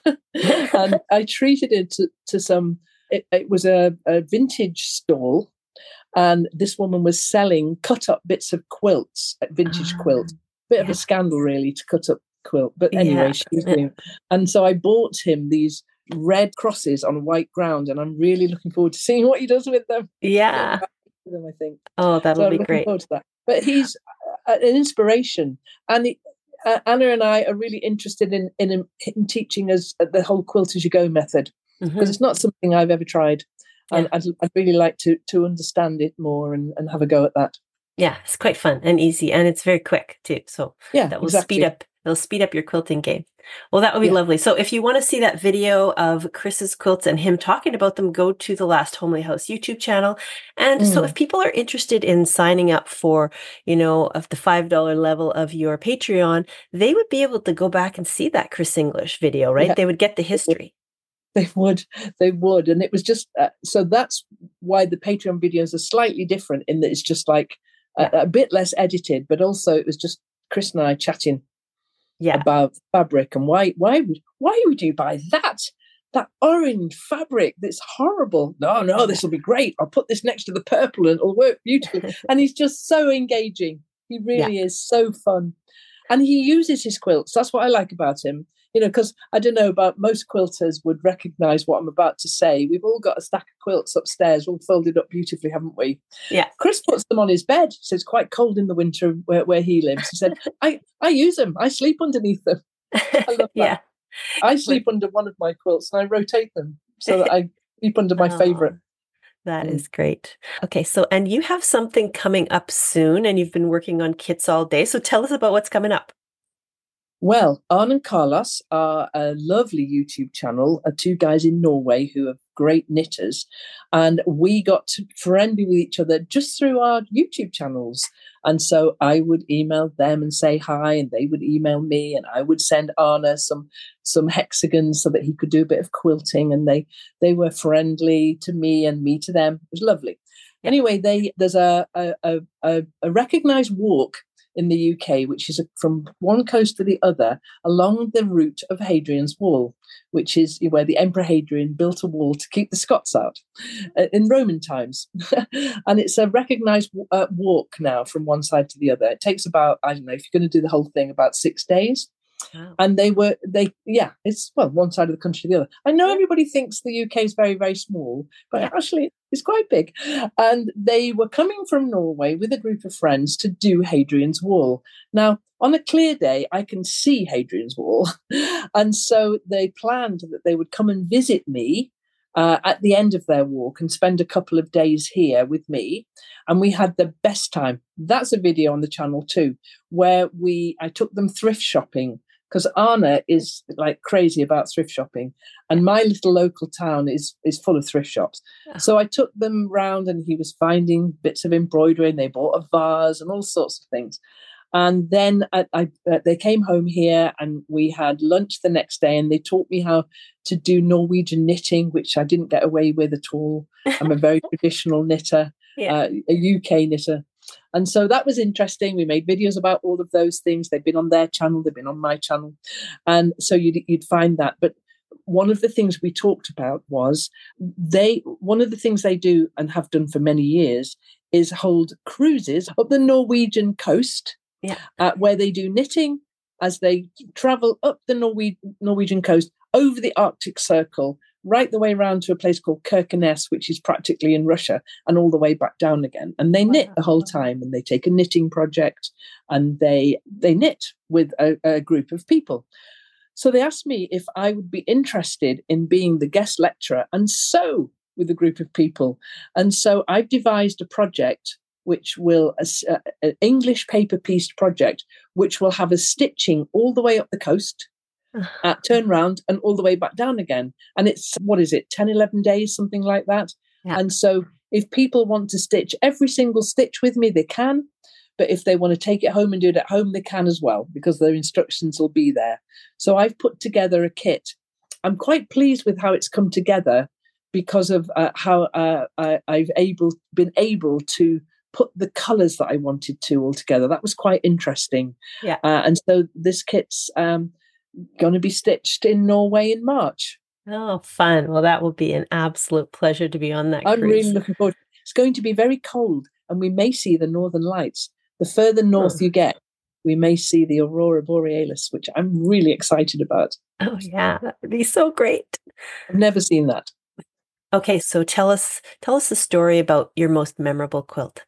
And I treated it to, to some, it, it was a, a vintage stall. And this woman was selling cut up bits of quilts, vintage ah, quilt. Bit yeah. of a scandal, really, to cut up quilt. But anyway, yeah. she was doing. And so I bought him these red crosses on white ground, and I'm really looking forward to seeing what he does with them. Yeah, with them, I think. Oh, that'll so be I'm great. Forward to that. But he's uh, an inspiration, and he, uh, Anna and I are really interested in in, in teaching us the whole quilt as you go method because mm-hmm. it's not something I've ever tried. And yeah. I'd, I'd really like to to understand it more and, and have a go at that. Yeah, it's quite fun and easy, and it's very quick too. So yeah, that will exactly. speed up. It'll speed up your quilting game. Well, that would be yeah. lovely. So if you want to see that video of Chris's quilts and him talking about them, go to the Last Homely House YouTube channel. And mm. so if people are interested in signing up for, you know, of the five dollars level of your Patreon, they would be able to go back and see that Chris English video, right? Yeah. They would get the history. They would, they would. And it was just, uh, so that's why the Patreon videos are slightly different in that it's just like a, yeah. a bit less edited, but also it was just Chris and I chatting yeah. about fabric and why, why would, why would you buy that? That orange fabric that's horrible. No, no, this will be great. I'll put this next to the purple and it'll work beautifully. And he's just so engaging. He really yeah. is so fun. And he uses his quilts. That's what I like about him. you know, because I don't know about most quilters would recognize what I'm about to say. We've all got a stack of quilts upstairs, all folded up beautifully, haven't we? Yeah. Chris puts them on his bed. So it's quite cold in the winter where, where he lives. He said, I, I use them. I sleep underneath them. I love that. Yeah. I sleep under one of my quilts and I rotate them so that I sleep under my Oh, favorite. That Mm. is great. Okay, so and you have something coming up soon, and you've been working on kits all day. So tell us about what's coming up. Well, Arne and Carlos are a lovely YouTube channel, are two guys in Norway who are great knitters. And we got friendly with each other just through our YouTube channels. And so I would email them and say hi, and they would email me, and I would send Arne some some hexagons so that he could do a bit of quilting. And they they were friendly to me and me to them. It was lovely. Yeah. Anyway, they there's a a, a, a recognized walk in the U K, which is from one coast to the other along the route of Hadrian's Wall, which is where the Emperor Hadrian built a wall to keep the Scots out uh, in Roman times. And it's a recognised uh, walk now from one side to the other. It takes about, I don't know, if you're going to do the whole thing, about six days. Wow. And they were, they, yeah, it's, well, one side of the country to the other. I know everybody thinks the U K is very, very small, but yeah. actually it's quite big. And they were coming from Norway with a group of friends to do Hadrian's Wall. Now, on a clear day, I can see Hadrian's Wall. And so they planned that they would come and visit me uh, at the end of their walk and spend a couple of days here with me. And we had the best time. That's a video on the channel too, where we I took them thrift shopping, because Arne is like crazy about thrift shopping, and my little local town is is full of thrift shops. So I took them round, and he was finding bits of embroidery, and they bought a vase and all sorts of things. And then I, I, uh, they came home here, and we had lunch the next day, and they taught me how to do Norwegian knitting, which I didn't get away with at all. I'm a very traditional knitter, yeah. uh, a U K knitter. And so that was interesting. We made videos about all of those things. They've been on their channel. They've been on my channel. And so you'd, you'd find that. But one of the things we talked about was they, one of the things they do and have done for many years is hold cruises up the Norwegian coast, yeah. uh, where they do knitting as they travel up the Norwe- Norwegian coast over the Arctic Circle, right the way around to a place called Kirkenes, which is practically in Russia, and all the way back down again. And they knit the whole time, and they take a knitting project, and they they knit with a, a group of people. So they asked me if I would be interested in being the guest lecturer and sew with a group of people. And so I've devised a project which will, uh, an English paper pieced project, which will have a stitching all the way up the coast, Uh, turn round and all the way back down again. And it's, what is it, ten, eleven days, something like that. Yeah. And so if people want to stitch every single stitch with me, they can. But if they want to take it home and do it at home, they can as well, because their instructions will be there. So I've put together a kit. I'm quite pleased with how it's come together, because of uh, how uh, I, I've able been able to put the colours that I wanted to all together. That was quite interesting. Yeah. Uh, and so this kit's um, going to be stitched in Norway in March. Oh, fun. Well, that will be an absolute pleasure to be on that I'm cruise. really looking forward. It's going to be very cold, and we may see the northern lights. The further north oh. you get, we may see the aurora borealis, which I'm really excited about. Oh, yeah. That would be so great. I've never seen that. Okay, so tell us tell us a story about your most memorable quilt.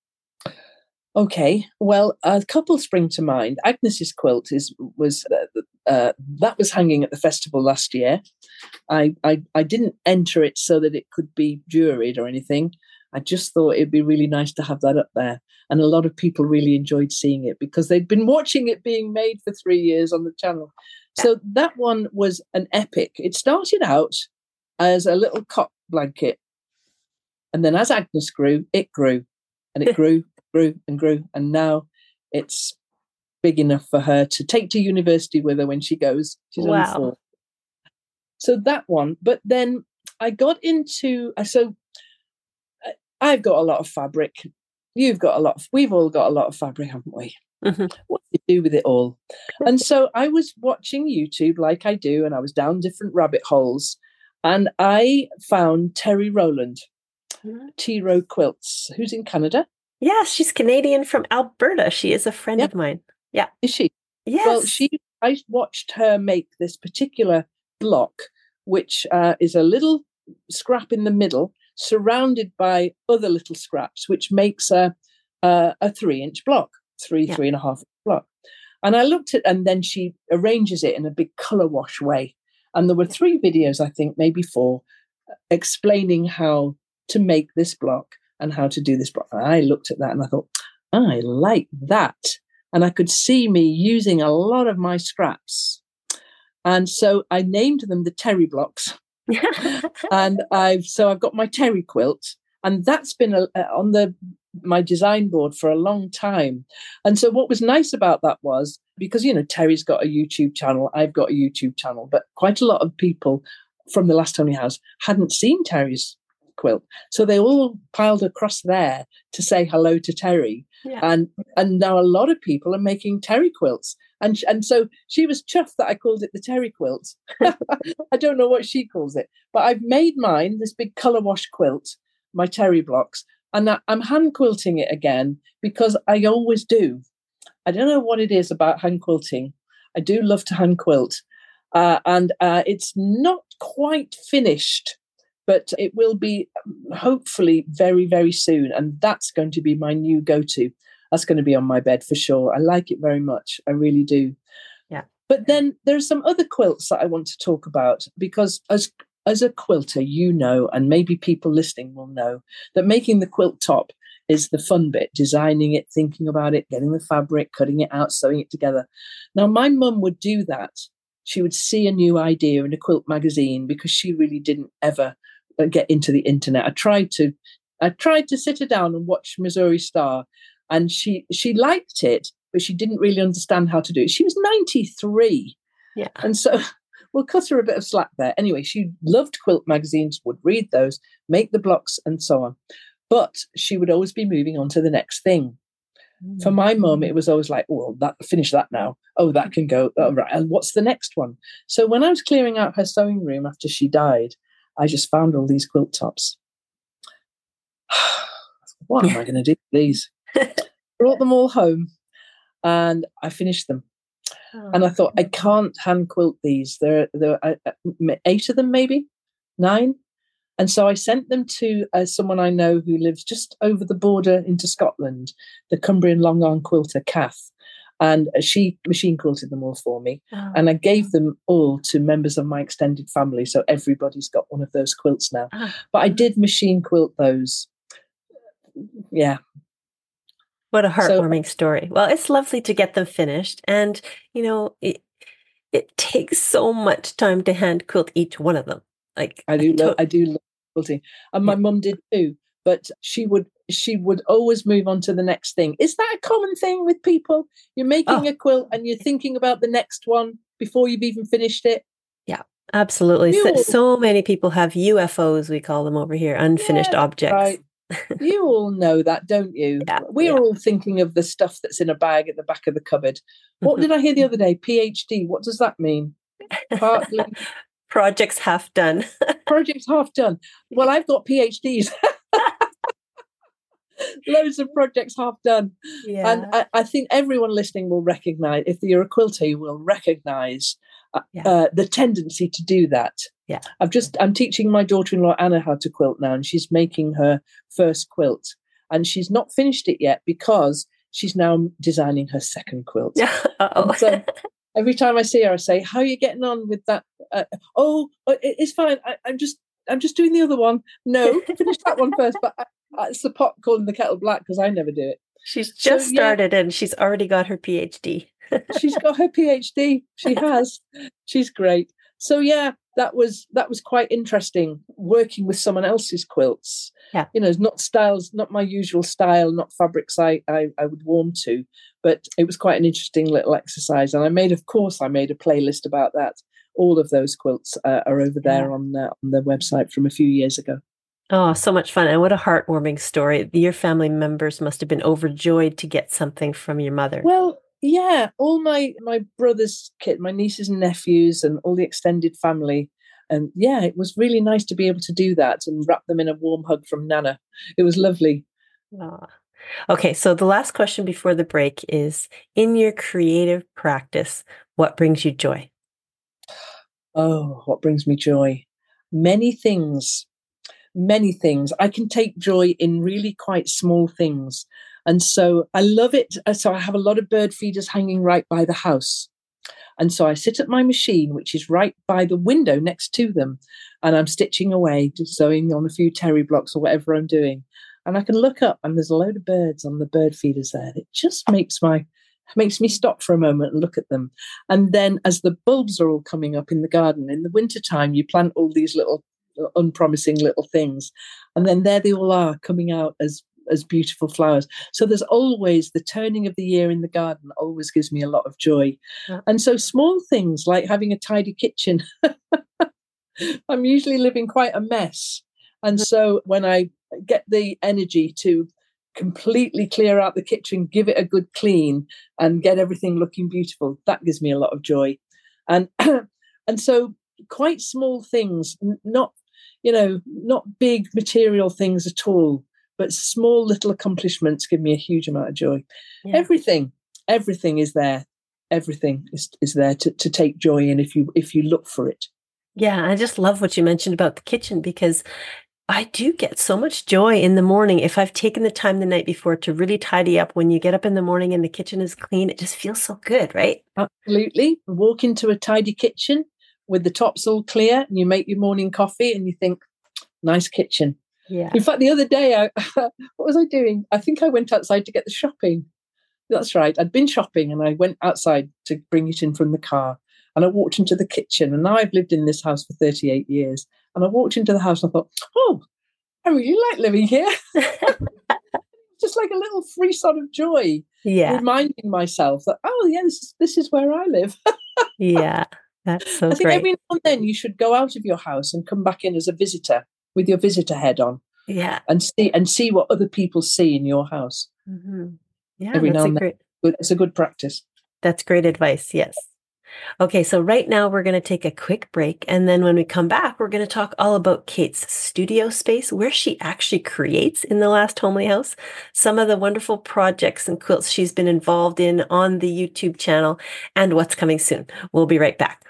Okay, well, a couple spring to mind. Agnes's quilt is was uh, uh, that was hanging at the festival last year. I, I I didn't enter it so that it could be juried or anything. I just thought it'd be really nice to have that up there, and a lot of people really enjoyed seeing it because they'd been watching it being made for three years on the channel. So that one was an epic. It started out as a little cot blanket, and then as Agnes grew, it grew, and it grew. grew and grew, and now it's big enough for her to take to university with her when she goes. She's wow. only four. So that one, but then I got into, so I've got a lot of fabric. You've got a lot of, we've all got a lot of fabric, haven't we? Mm-hmm. What do you do with it all? And so I was watching YouTube like I do, and I was down different rabbit holes, and I found Terry Rowland, mm-hmm. T Row Quilts, who's in Canada. Yeah, she's Canadian from Alberta. She is a friend yeah. of mine. Yeah. Is she? Yes. Well, she I watched her make this particular block, which uh, is a little scrap in the middle, surrounded by other little scraps, which makes a a, a three-inch block, three, yeah. three and a half inch block. And I looked at, and then she arranges it in a big color wash way. And there were three videos, I think, maybe four, explaining how to make this block and how to do this block. And I looked at that and I thought, I like that. And I could see me using a lot of my scraps. And so I named them the Terry blocks. and I've so I've got my Terry quilt, and that's been a, a, on the my design board for a long time. And so what was nice about that was, because, you know, Terry's got a YouTube channel, I've got a YouTube channel, but quite a lot of people from the Last Tony House hadn't seen Terry's quilt. So they all piled across there to say hello to Terry. Yeah. And and now a lot of people are making Terry quilts. And, and so she was chuffed that I called it the Terry quilt. I don't know what she calls it, but I've made mine, this big colour wash quilt, my Terry blocks, and I'm hand quilting it again because I always do. I don't know what it is about hand quilting. I do love to hand quilt. Uh, and uh, it's not quite finished, but it will be hopefully very, very soon. And that's going to be my new go-to. That's going to be on my bed for sure. I like it very much. I really do. Yeah. But then there's some other quilts that I want to talk about, because as as a quilter, you know, and maybe people listening will know, that making the quilt top is the fun bit, designing it, thinking about it, getting the fabric, cutting it out, sewing it together. Now, my mum would do that. She would see a new idea in a quilt magazine, because she really didn't ever get into the internet. I tried to, I tried to sit her down and watch Missouri Star, and she she liked it, but she didn't really understand how to do it. She was ninety-three, yeah, and so we'll cut her a bit of slack there. Anyway, she loved quilt magazines, would read those, make the blocks, and so on. But she would always be moving on to the next thing. Mm. For my mum, it was always like, oh, well, that finish that now. Oh, that can go. Oh, right. And what's the next one? So when I was clearing out her sewing room after she died, I just found all these quilt tops. What am I going to do with these? Brought them all home and I finished them. Oh. And I thought, I can't hand quilt these. There, there are uh, eight of them, maybe nine. And so I sent them to uh, someone I know who lives just over the border into Scotland, the Cumbrian long arm quilter, Kath. And she machine quilted them all for me. Oh. And I gave them all to members of my extended family. So everybody's got one of those quilts now. Oh. But I did machine quilt those. Yeah. What a heartwarming so, story. Well, it's lovely to get them finished. And, you know, it, it takes so much time to hand quilt each one of them. Like I do, to- love, I do love quilting, and my yeah. mum did too. But she would, she would always move on to the next thing. Is that a common thing with people? You're making oh. a quilt and you're thinking about the next one before you've even finished it. Yeah, absolutely. So, so many people have U F Os, we call them over here, unfinished yeah, objects. Right. You all know that, don't you? Yeah, We're yeah. all thinking of the stuff that's in a bag at the back of the cupboard. What did I hear the other day? P H D. What does that mean? Partly. Projects half done. Projects half done. Well, I've got P H Ds. Loads of projects half done. Yeah. And I, I think everyone listening will recognise, if you're a quilter, you will recognise uh, yeah. uh, the tendency to do that. Yeah. I've just, I'm teaching my daughter-in-law Anna how to quilt now, and she's making her first quilt. And she's not finished it yet because she's now designing her second quilt. Uh-oh. So every time I see her, I say, "How are you getting on with that?" Uh, oh, it's fine. I, I'm just, I'm just doing the other one. No, finish that one first. But I, I, it's the pot calling the kettle black, because I never do it. She's just so, started, yeah. and she's already got her P H D. She's got her P H D. She has. She's great. So yeah, that was that was quite interesting, working with someone else's quilts. Yeah, you know, not styles, not my usual style, not fabrics I, I I would warm to, but it was quite an interesting little exercise. And I made, of course, I made a playlist about that. All of those quilts uh, are over there yeah. on uh, on the website from a few years ago. Oh, so much fun. And what a heartwarming story. Your family members must have been overjoyed to get something from your mother. Well, yeah, all my, my brother's kid, my nieces and nephews, and all the extended family. And yeah, it was really nice to be able to do that and wrap them in a warm hug from Nana. It was lovely. Oh. Okay, so the last question before the break is, in your creative practice, what brings you joy? Oh, what brings me joy? Many things, many things. I can take joy in really quite small things. And so I love it. So I have a lot of bird feeders hanging right by the house. And so I sit at my machine, which is right by the window next to them, and I'm stitching away, just sewing on a few terry blocks or whatever I'm doing. And I can look up and there's a load of birds on the bird feeders there. It just makes my makes me stop for a moment and look at them. And then as the bulbs are all coming up in the garden, in the wintertime, you plant all these little unpromising little things. And then there they all are coming out as as beautiful flowers. So there's always the turning of the year in the garden always gives me a lot of joy. Yeah. And so small things like having a tidy kitchen. I'm usually living quite a mess. And so when I get the energy to completely clear out the kitchen, give it a good clean and get everything looking beautiful, that gives me a lot of joy. And and so quite small things, not, you know, not big material things at all, but small little accomplishments give me a huge amount of joy. Yeah. Everything, everything is there. Everything is, is there to, to take joy in if you if you look for it. Yeah, I just love what you mentioned about the kitchen, because I do get so much joy in the morning if I've taken the time the night before to really tidy up. When you get up in the morning and the kitchen is clean, it just feels so good, right? Absolutely. Walk into a tidy kitchen with the tops all clear and you make your morning coffee and you think, nice kitchen. Yeah. In fact, the other day, I, what was I doing? I think I went outside to get the shopping. That's right. I'd been shopping and I went outside to bring it in from the car. And I walked into the kitchen, and now I've lived in this house for thirty-eight years. And I walked into the house and I thought, oh, I really like living here. Just like a little frisson of joy. Yeah. Reminding myself that, oh, yeah, this is, this is where I live. Yeah, that's so I think great. every now and then you should go out of your house and come back in as a visitor with your visitor head on. Yeah. And see and see what other people see in your house. Mm-hmm. Yeah, every that's now a and great, then. It's a good practice. That's great advice. Yes. Okay, so right now we're going to take a quick break. And then when we come back, we're going to talk all about Kate's studio space, where she actually creates in the Last Homely House, some of the wonderful projects and quilts she's been involved in on the YouTube channel, and what's coming soon. We'll be right back.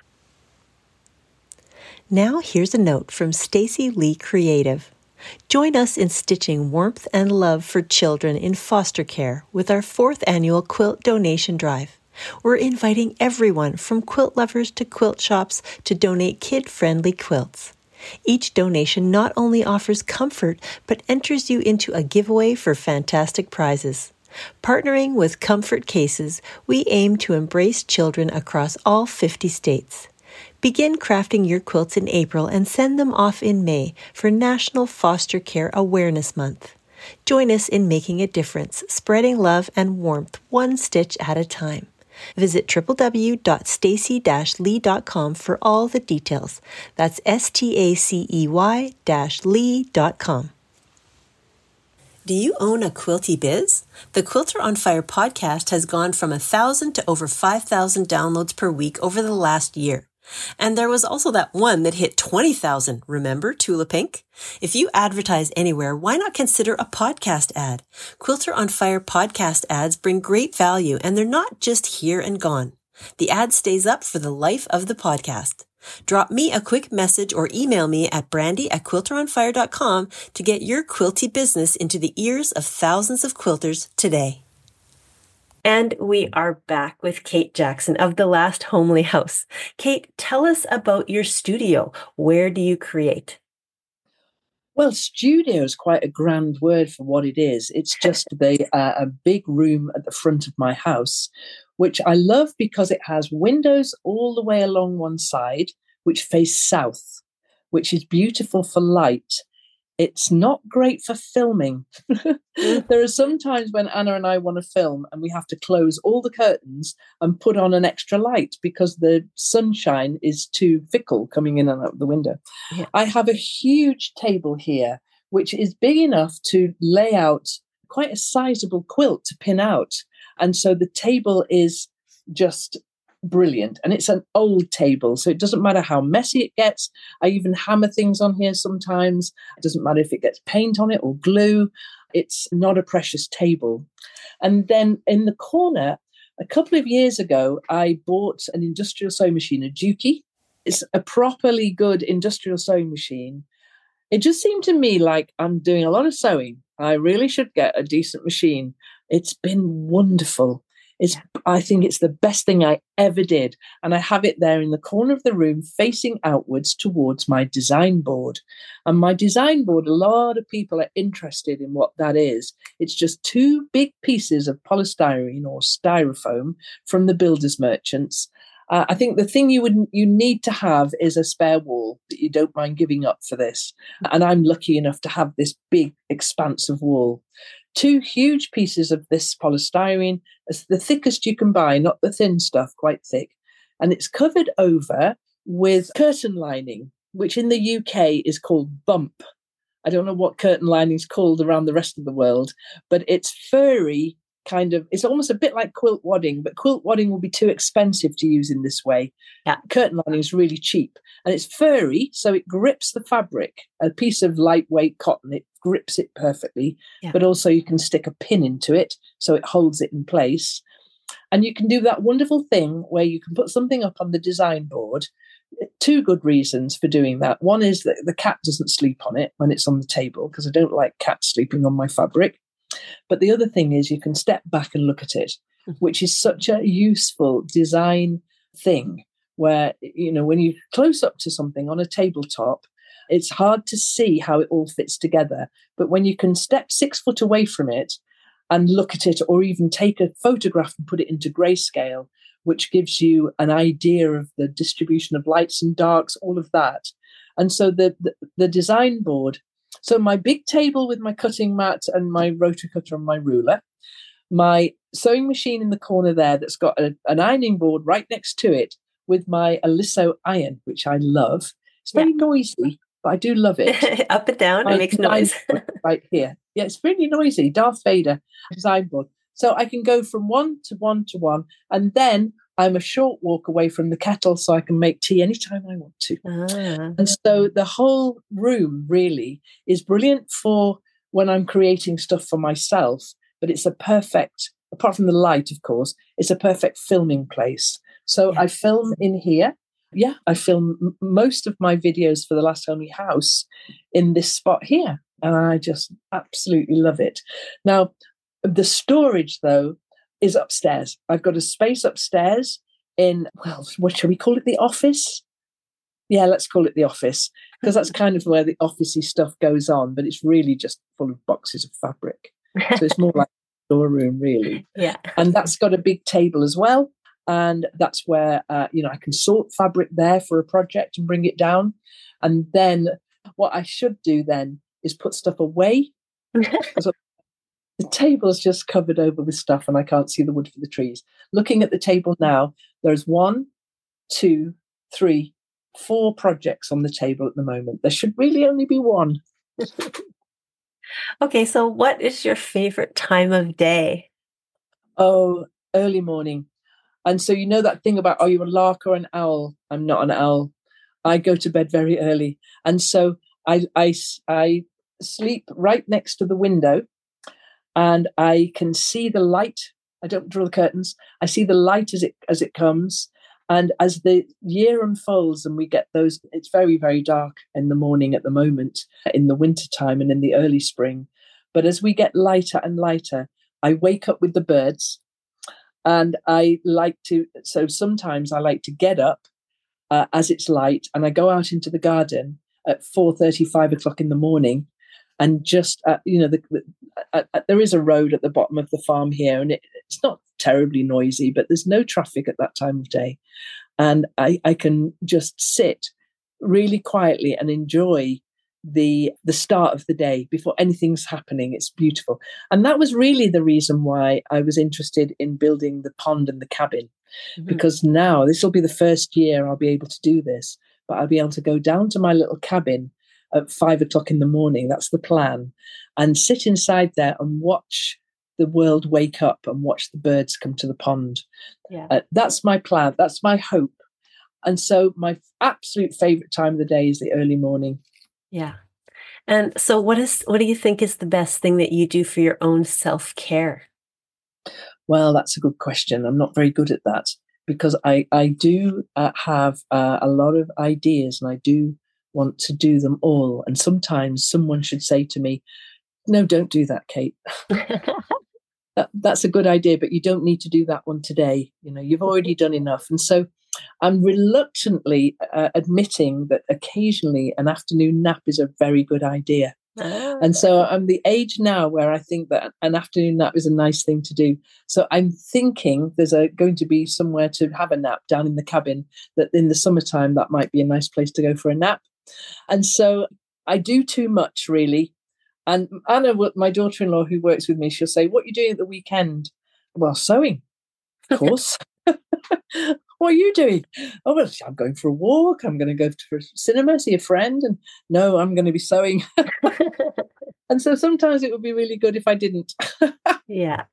Now here's a note from Stacy Lee Creative. Join us in stitching warmth and love for children in foster care with our fourth annual quilt donation drive. We're inviting everyone from quilt lovers to quilt shops to donate kid-friendly quilts. Each donation not only offers comfort, but enters you into a giveaway for fantastic prizes. Partnering with Comfort Cases, we aim to embrace children across all fifty states. Begin crafting your quilts in April and send them off in May for National Foster Care Awareness Month. Join us in making a difference, spreading love and warmth one stitch at a time. Visit w w w dot stacy dash lee dot com for all the details. That's S T A C E Y dash lee dot com. Do you own a quilty biz? The Quilter on Fire podcast has gone from one thousand to over five thousand downloads per week over the last year. And there was also that one that hit twenty thousand. Remember Tula Pink? If you advertise anywhere, why not consider a podcast ad? Quilter on Fire podcast ads bring great value, and they're not just here and gone. The ad stays up for the life of the podcast. Drop me a quick message or email me at brandy at quilter on fire dot com to get your quilty business into the ears of thousands of quilters today. And we are back with Kate Jackson of The Last Homely House. Kate, tell us about your studio. Where do you create? Well, studio is quite a grand word for what it is. It's just the, uh, a big room at the front of my house, which I love because it has windows all the way along one side, which face south, which is beautiful for light. It's not great for filming. There are some times when Anna and I want to film and we have to close all the curtains and put on an extra light because the sunshine is too fickle coming in and out the window. Yeah. I have a huge table here, which is big enough to lay out quite a sizable quilt to pin out. And so the table is just brilliant. And it's an old table, so it doesn't matter how messy it gets. I even hammer things on here sometimes. It doesn't matter if it gets paint on it or glue. It's not a precious table. And then in the corner, a couple of years ago, I bought an industrial sewing machine, a Juki. It's a properly good industrial sewing machine. It just seemed to me like I'm doing a lot of sewing. I really should get a decent machine. It's been wonderful. It's, I think it's the best thing I ever did. And I have it there in the corner of the room facing outwards towards my design board. And my design board, a lot of people are interested in what that is. It's just two big pieces of polystyrene or styrofoam from the builders merchants. Uh, I think the thing you would you need to have is a spare wall that you don't mind giving up for this. And I'm lucky enough to have this big expanse of wall. Two huge pieces of this polystyrene, it's the thickest you can buy, not the thin stuff, quite thick. And it's covered over with curtain lining, which in the U K is called bump. I don't know what curtain lining is called around the rest of the world, but it's furry kind of, it's almost a bit like quilt wadding, but quilt wadding will be too expensive to use in this way. Yeah. Curtain lining is really cheap and it's furry, so it grips the fabric. A piece of lightweight cotton, it grips it perfectly, yeah. But also you can stick a pin into it so it holds it in place. And you can do that wonderful thing where you can put something up on the design board. Two good reasons for doing that. One is that the cat doesn't sleep on it when it's on the table, because I don't like cats sleeping on my fabric. But the other thing is you can step back and look at it, which is such a useful design thing where, you know, when you close up to something on a tabletop, it's hard to see how it all fits together. But when you can step six foot away from it and look at it, or even take a photograph and put it into grayscale, which gives you an idea of the distribution of lights and darks, all of that. And so the, the, the design board, so my big table with my cutting mat and my rotary cutter and my ruler, my sewing machine in the corner there that's got a, an ironing board right next to it with my Aliso iron, which I love. It's very yeah. noisy, but I do love it. Up and down, my it makes noise. Right here. Yeah, it's really noisy. Darth Vader design board. So I can go from one to one to one, and then I'm a short walk away from the kettle so I can make tea anytime I want to. Ah. And so the whole room really is brilliant for when I'm creating stuff for myself, but it's a perfect, apart from the light, of course, it's a perfect filming place. So yeah. I film in here. Yeah, I film m- most of my videos for The Last Homely House in this spot here. And I just absolutely love it. Now, the storage, though, is upstairs. I've got a space upstairs in, well, what shall we call it? The office? Yeah, let's call it the office, because that's kind of where the officey stuff goes on, but it's really just full of boxes of fabric. So it's more like a storeroom, really. Yeah. And that's got a big table as well. And that's where, uh, you know, I can sort fabric there for a project and bring it down. And then what I should do then is put stuff away. The table is just covered over with stuff and I can't see the wood for the trees. Looking at the table now, there's one, two, three, four projects on the table at the moment. There should really only be one. Okay, so what is your favorite time of day? Oh, early morning. And so you know that thing about, are you a lark or an owl? I'm not an owl. I go to bed very early. And so I, I, I sleep right next to the window. And I can see the light. I don't draw the curtains. I see the light as it as it comes. And as the year unfolds and we get those, it's very, very dark in the morning at the moment, in the winter time and in the early spring. But as we get lighter and lighter, I wake up with the birds. And I like to, so sometimes I like to get up uh, as it's light and I go out into the garden at four thirty, five o'clock in the morning. And just, uh, you know, the, the, uh, uh, there is a road at the bottom of the farm here, and it, it's not terribly noisy, but there's no traffic at that time of day. And I, I can just sit really quietly and enjoy the the start of the day before anything's happening. It's beautiful. And that was really the reason why I was interested in building the pond and the cabin, mm-hmm. because now this will be the first year I'll be able to do this, but I'll be able to go down to my little cabin at five o'clock in the morning, that's the plan, and sit inside there and watch the world wake up and watch the birds come to the pond. Yeah. Uh, that's my plan. That's my hope. And so my absolute favorite time of the day is the early morning. Yeah. And so what is what do you think is the best thing that you do for your own self-care? Well, that's a good question. I'm not very good at that because I, I do uh, have uh, a lot of ideas and I do want to do them all. And sometimes someone should say to me, no, don't do that, Kate. that, that's a good idea, but you don't need to do that one today. You know, you've already done enough. And so I'm reluctantly uh, admitting that occasionally an afternoon nap is a very good idea. Ah. And so I'm the age now where I think that an afternoon nap is a nice thing to do. So I'm thinking there's a, going to be somewhere to have a nap down in the cabin, that in the summertime, that might be a nice place to go for a nap. And so I do too much, really. And Anna, my daughter-in-law who works with me, she'll say, what are you doing at the weekend? Well, sewing, of course. What are you doing? Oh, well, I'm going for a walk. I'm going to go to a cinema, see a friend. And no, I'm going to be sewing. And so sometimes it would be really good if I didn't. Yeah.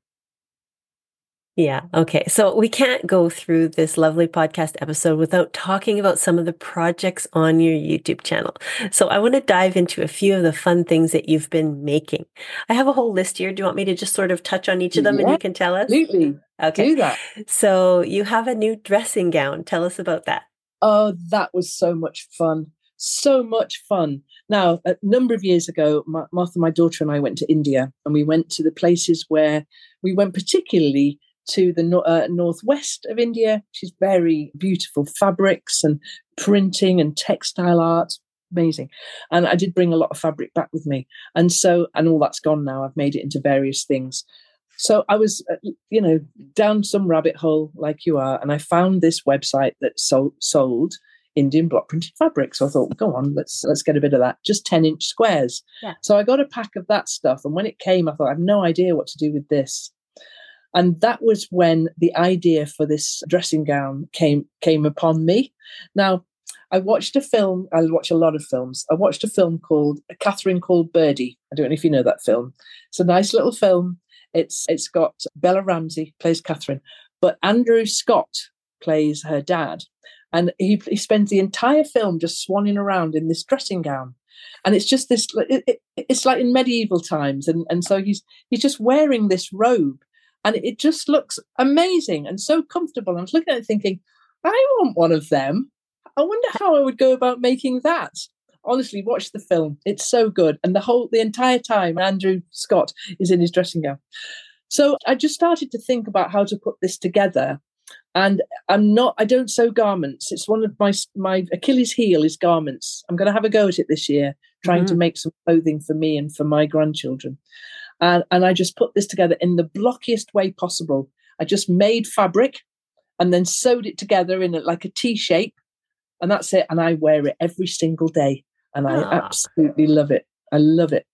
Yeah. Okay. So we can't go through this lovely podcast episode without talking about some of the projects on your YouTube channel. So I want to dive into a few of the fun things that you've been making. I have a whole list here. Do you want me to just sort of touch on each of them Yeah, and you can tell us? Absolutely. Okay. Do that. So you have a new dressing gown. Tell us about that. Oh, that was so much fun. So much fun. Now, a number of years ago, Martha, my daughter, and I went to India, and we went to the places where we went particularly to the uh, northwest of India, which is very beautiful fabrics and printing and textile art. Amazing. And I did bring a lot of fabric back with me. And so, and all that's gone now. I've made it into various things. So I was, uh, you know, down some rabbit hole like you are, and I found this website that sold, sold Indian block printed fabric. So I thought, go on, let's let's get a bit of that. Just ten inch squares. Yeah. So I got a pack of that stuff. And when it came, I thought, I have no idea what to do with this. And that was when the idea for this dressing gown came came upon me. Now, I watched a film. I watch a lot of films. I watched a film called Catherine Called Birdie. I don't know if you know that film. It's a nice little film. It's it's got Bella Ramsey plays Catherine, but Andrew Scott plays her dad. And he, he spends the entire film just swanning around in this dressing gown. And it's just this, it, it, it's like in medieval times. And, and so he's he's just wearing this robe. And it just looks amazing and so comfortable. I was looking at it thinking, I want one of them. I wonder how I would go about making that. Honestly, watch the film. It's so good. And the whole, the entire time, Andrew Scott is in his dressing gown. So I just started to think about how to put this together. And I'm not, I don't sew garments. It's one of my, my Achilles heel is garments. I'm going to have a go at it this year, trying mm-hmm. to make some clothing for me and for my grandchildren. And, and I just put this together in the blockiest way possible. I just made fabric and then sewed it together in a, like a T shape. And that's it. And I wear it every single day. And I Aww. absolutely love it. I love it.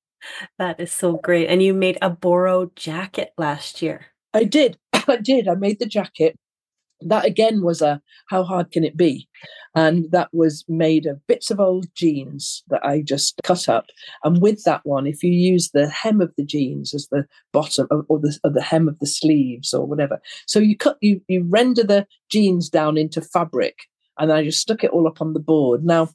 That is so great. And you made a Boro jacket last year. I did. I did. I made the jacket. That again was a how hard can it be? And that was made of bits of old jeans that I just cut up. And with that one, if you use the hem of the jeans as the bottom or the, or the hem of the sleeves or whatever, so you cut you you render the jeans down into fabric, and I just stuck it all up on the board. Now,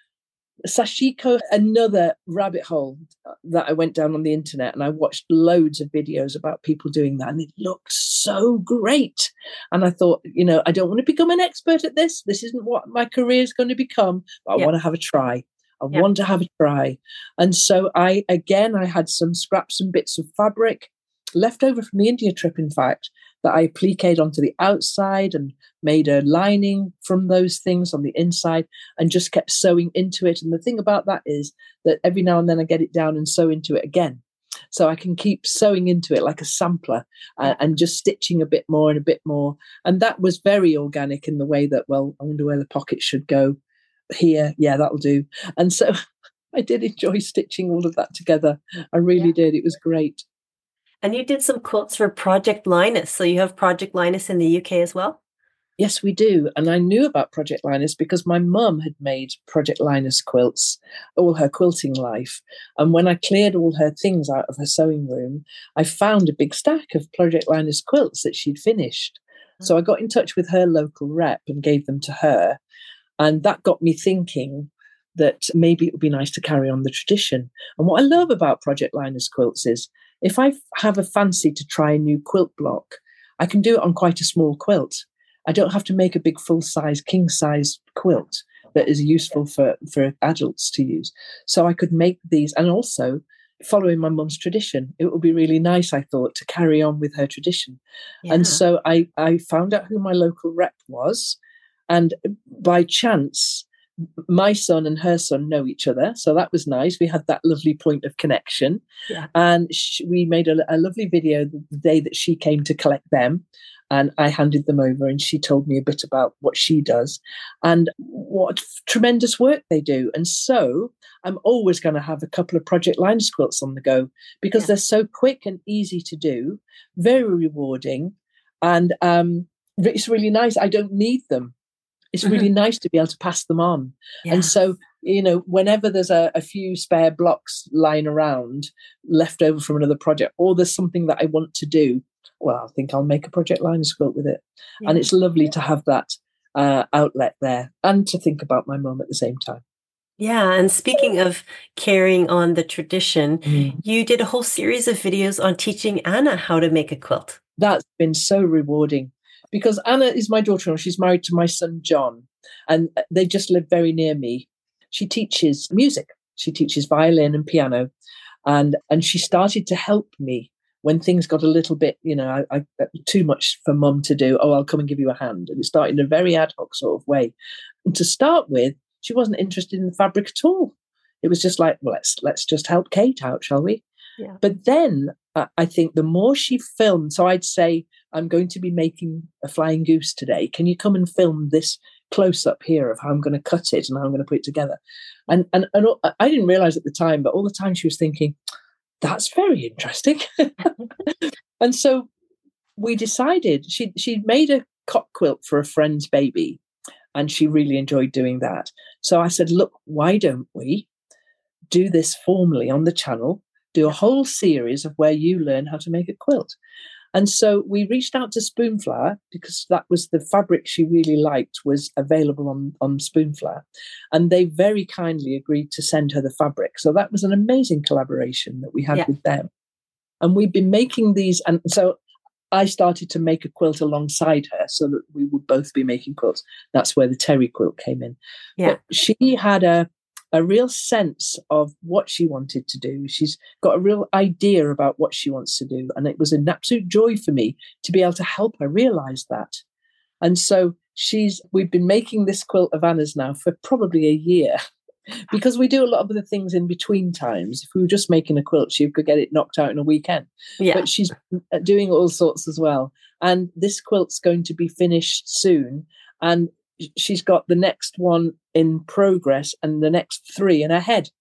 Sashiko, another rabbit hole that I went down on the internet, and I watched loads of videos about people doing that, and it looked so great. And I thought, you know, I don't want to become an expert at this. This isn't what my career is going to become, but I yeah. want to have a try. I yeah. want to have a try. And so I, again, I had some scraps and bits of fabric left over from the India trip, in fact, that I pliqued onto the outside and made a lining from those things on the inside and just kept sewing into it. And the thing about that is that every now and then I get it down and sew into it again. So I can keep sewing into it like a sampler uh, and just stitching a bit more and a bit more. And that was very organic in the way that, well, I wonder where the pocket should go here. Yeah, that'll do. And so I did enjoy stitching all of that together. I really yeah. did. It was great. And you did some quilts for Project Linus. So you have Project Linus in the U K as well? Yes, we do. And I knew about Project Linus because my mum had made Project Linus quilts all her quilting life. And when I cleared all her things out of her sewing room, I found a big stack of Project Linus quilts that she'd finished. So I got in touch with her local rep and gave them to her. And that got me thinking, that maybe it would be nice to carry on the tradition. And what I love about Project Linus quilts is if I have a fancy to try a new quilt block, I can do it on quite a small quilt. I don't have to make a big full-size, king-size quilt that is useful for, for adults to use. So I could make these, and also following my mum's tradition. It would be really nice, I thought, to carry on with her tradition. Yeah. And so I, I found out who my local rep was. And by chance, my son and her son know each other. So that was nice. We had that lovely point of connection. Yeah. And she, we made a, a lovely video the day that she came to collect them. And I handed them over and she told me a bit about what she does and what tremendous work they do. And so I'm always going to have a couple of Project Linus quilts on the go because yeah. they're so quick and easy to do, very rewarding. And um, it's really nice. I don't need them. It's really mm-hmm. nice to be able to pass them on. Yeah. And so, you know, whenever there's a, a few spare blocks lying around left over from another project, or there's something that I want to do, well, I think I'll make a Project Linus quilt with it. Yeah. And it's lovely to have that uh, outlet there and to think about my mum at the same time. Yeah. And speaking of carrying on the tradition, mm. you did a whole series of videos on teaching Anna how to make a quilt. That's been so rewarding because Anna is my daughter-in-law. She's married to my son, John, and they just live very near me. She teaches music. She teaches violin and piano. And, and she started to help me when things got a little bit, you know, I, I, too much for mum to do. Oh, I'll come and give you a hand. And it started in a very ad hoc sort of way. And to start with, she wasn't interested in the fabric at all. It was just like, well, let's let's just help Kate out, shall we? Yeah. But then uh, I think the more she filmed, so I'd say, I'm going to be making a flying goose today. Can you come and film this close up here of how I'm going to cut it and how I'm going to put it together? And and, and I didn't realize at the time, but all the time she was thinking, that's very interesting. And so we decided she she made a cock quilt for a friend's baby and she really enjoyed doing that. So I said, look, why don't we do this formally on the channel, do a whole series of where you learn how to make a quilt. And so we reached out to Spoonflower because that was the fabric she really liked was available on, on Spoonflower. And they very kindly agreed to send her the fabric. So that was an amazing collaboration that we had yeah. with them. And we've been making these. And so I started to make a quilt alongside her so that we would both be making quilts. That's where the Terry quilt came in. Yeah. But she had a a real sense of what she wanted to do. She's got a real idea about what she wants to do. And it was an absolute joy for me to be able to help her realize that. And so she's, we've been making this quilt of Anna's now for probably a year because we do a lot of other things in between times. If we were just making a quilt, she could get it knocked out in a weekend. Yeah. But she's doing all sorts as well. And this quilt's going to be finished soon. And she's got the next one in progress and the next three in her head.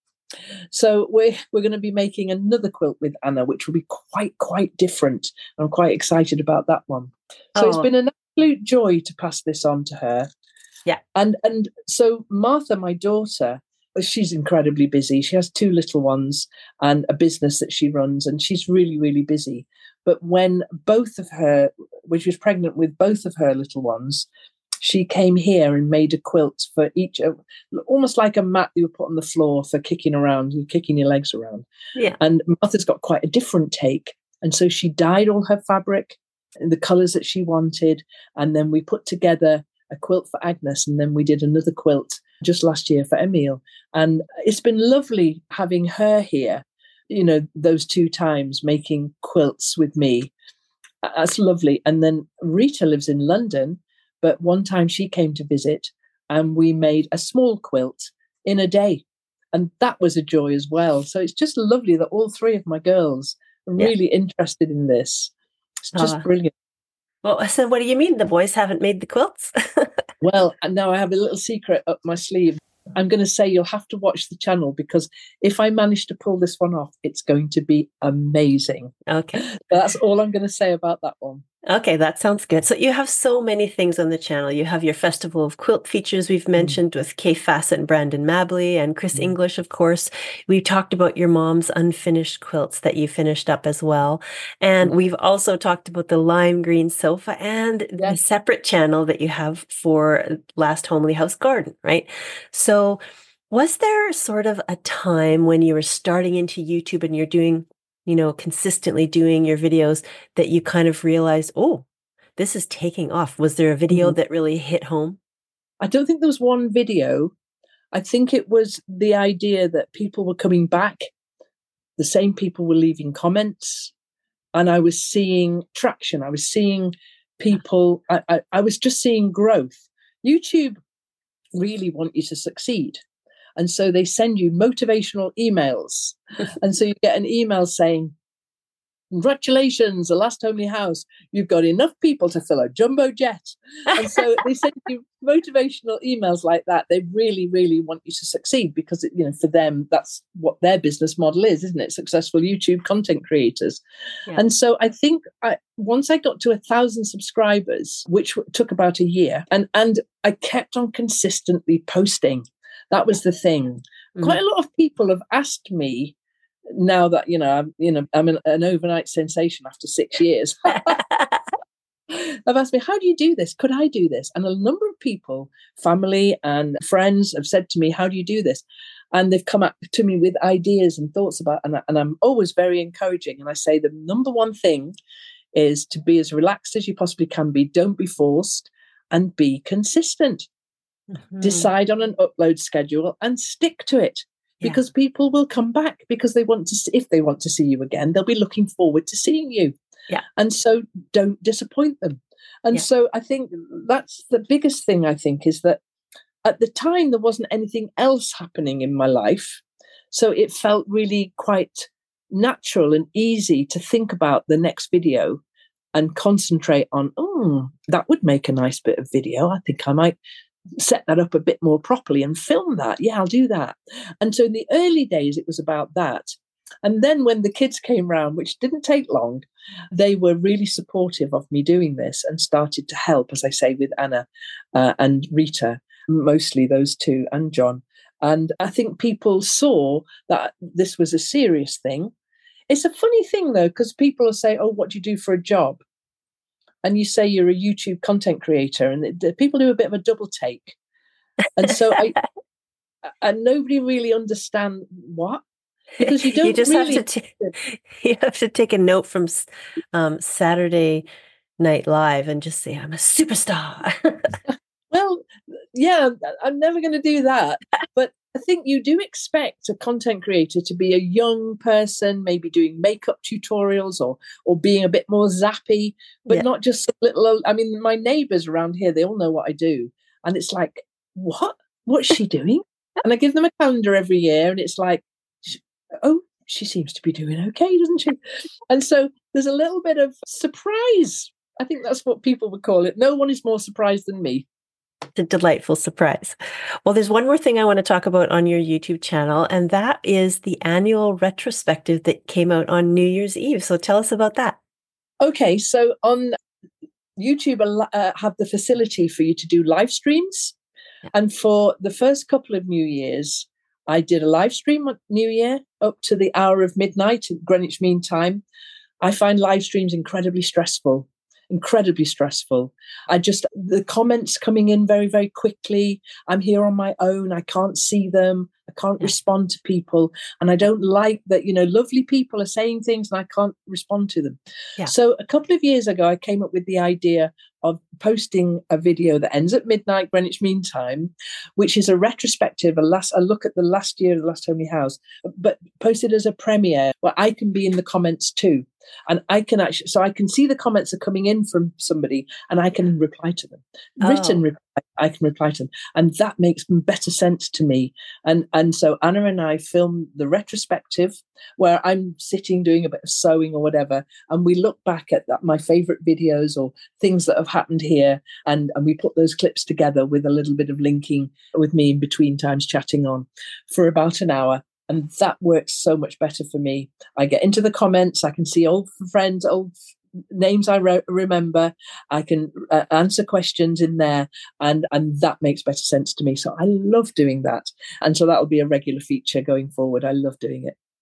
So we're, we're going to be making another quilt with Anna, which will be quite, quite different. I'm quite excited about that one. So oh. It's been an absolute joy to pass this on to her. Yeah. And, and so Martha, my daughter, she's incredibly busy. She has two little ones and a business that she runs, and she's really, really busy. But when both of her, when she was pregnant with both of her little ones, she came here and made a quilt for each, almost like a mat you would put on the floor for kicking around, you kicking your legs around. Yeah. And Martha's got quite a different take. And so she dyed all her fabric in the colours that she wanted. And then we put together a quilt for Agnes. And then we did another quilt just last year for Emil. And it's been lovely having her here, you know, those two times making quilts with me. That's lovely. And then Rita lives in London. But one time she came to visit and we made a small quilt in a day. And that was a joy as well. So it's just lovely that all three of my girls are yeah. really interested in this. It's just uh, brilliant. Well, so what do you mean the boys haven't made the quilts? Well, now I have a little secret up my sleeve. I'm going to say you'll have to watch the channel because if I manage to pull this one off, it's going to be amazing. Okay. So that's all I'm going to say about that one. Okay, that sounds good. So you have so many things on the channel. You have your Festival of Quilt features we've mentioned mm. with Kay Fassett and Brandon Mabley and Chris mm. English, of course. We talked about your mom's unfinished quilts that you finished up as well. And mm. we've also talked about the lime green sofa and yes. the separate channel that you have for Last Homely House Garden, right? So Was there sort of a time when you were starting into YouTube and you're doing, you know, consistently doing your videos that you kind of realized, oh, this is taking off? Was there a video Mhm. that really hit home? I don't think there was one video. I think it was the idea that people were coming back. The same people were leaving comments, and I was seeing traction. I was seeing people, I, I, I was just seeing growth. YouTube really want you to succeed. And so they send you motivational emails. And so you get an email saying, congratulations, the last homely house. You've got enough people to fill a jumbo jet. And so they send you motivational emails like that. They really, really want you to succeed because, you know, for them, that's what their business model is, isn't it? Successful YouTube content creators. Yeah. And so I think I, once I got to a thousand subscribers, which took about a year, and, and I kept on consistently posting. That was the thing. Mm-hmm. Quite a lot of people have asked me, now that, you know, I'm, you know, I'm an, an overnight sensation after six years. I've asked me, how do you do this? Could I do this? And a number of people, family and friends, have said to me, how do you do this? And they've come up to me with ideas and thoughts about, and, I, and I'm always very encouraging. And I say the number one thing is to be as relaxed as you possibly can be. Don't be forced, and be consistent. Mm-hmm. Decide on an upload schedule and stick to it. Because yeah. people will come back because they want to see, if they want to see you again, they'll be looking forward to seeing you. Yeah. And so don't disappoint them. And yeah. so I think that's the biggest thing, I think, is that at the time there wasn't anything else happening in my life. So it felt really quite natural and easy to think about the next video and concentrate on, oh, that would make a nice bit of video. I think I might set that up a bit more properly and film that. Yeah, I'll do that. And so in the early days, it was about that. And then when the kids came round, which didn't take long, they were really supportive of me doing this and started to help, as I say, with Anna uh, and Rita, mostly those two, and John. And I think people saw that this was a serious thing. It's a funny thing, though, because people will say, oh, what do you do for a job? And you say you're a YouTube content creator, and the, the people do a bit of a double take. And so I, and nobody really understand what, because you don't you just really. Have to t- you have to take a note from um, Saturday Night Live and just say, I'm a superstar. Well, yeah, I'm never going to do that. But I think you do expect a content creator to be a young person, maybe doing makeup tutorials or or being a bit more zappy, but yeah. not just a little. I mean, my neighbours around here, they all know what I do. And it's like, what? What's she doing? And I give them a calendar every year, and it's like, oh, she seems to be doing okay, doesn't she? And so there's a little bit of surprise. I think that's what people would call it. No one is more surprised than me. A delightful surprise. Well, there's one more thing I want to talk about on your YouTube channel, and that is the annual retrospective that came out on New Year's Eve. So tell us about that. Okay, so on YouTube, uh, have the facility for you to do live streams. Yeah. And for the first couple of New Year's, I did a live stream on New Year up to the hour of midnight at Greenwich Mean Time. I find live streams incredibly stressful. Incredibly stressful. I just, the comments coming in very, very quickly. I'm here on my own. I can't see them. I can't yeah. respond to people. And I don't like that, you know, lovely people are saying things and I can't respond to them. Yeah. So a couple of years ago, I came up with the idea of posting a video that ends at midnight Greenwich Mean Time, which is a retrospective, a last a look at the last year of the Last Homely House, but posted as a premiere where I can be in the comments too. And I can actually, so I can see the comments are coming in from somebody and I can reply to them. Oh. Written reply, I can reply to them. And that makes better sense to me. And, and so Anna and I filmed the retrospective where I'm sitting doing a bit of sewing or whatever. And we look back at that, my favorite videos or things that have happened here. And, and we put those clips together with a little bit of linking with me in between times chatting on for about an hour. And that works so much better for me. I get into the comments. I can see old friends, old names I re- remember. I can uh, answer questions in there. And, and that makes better sense to me. So I love doing that. And so that will be a regular feature going forward. I love doing it.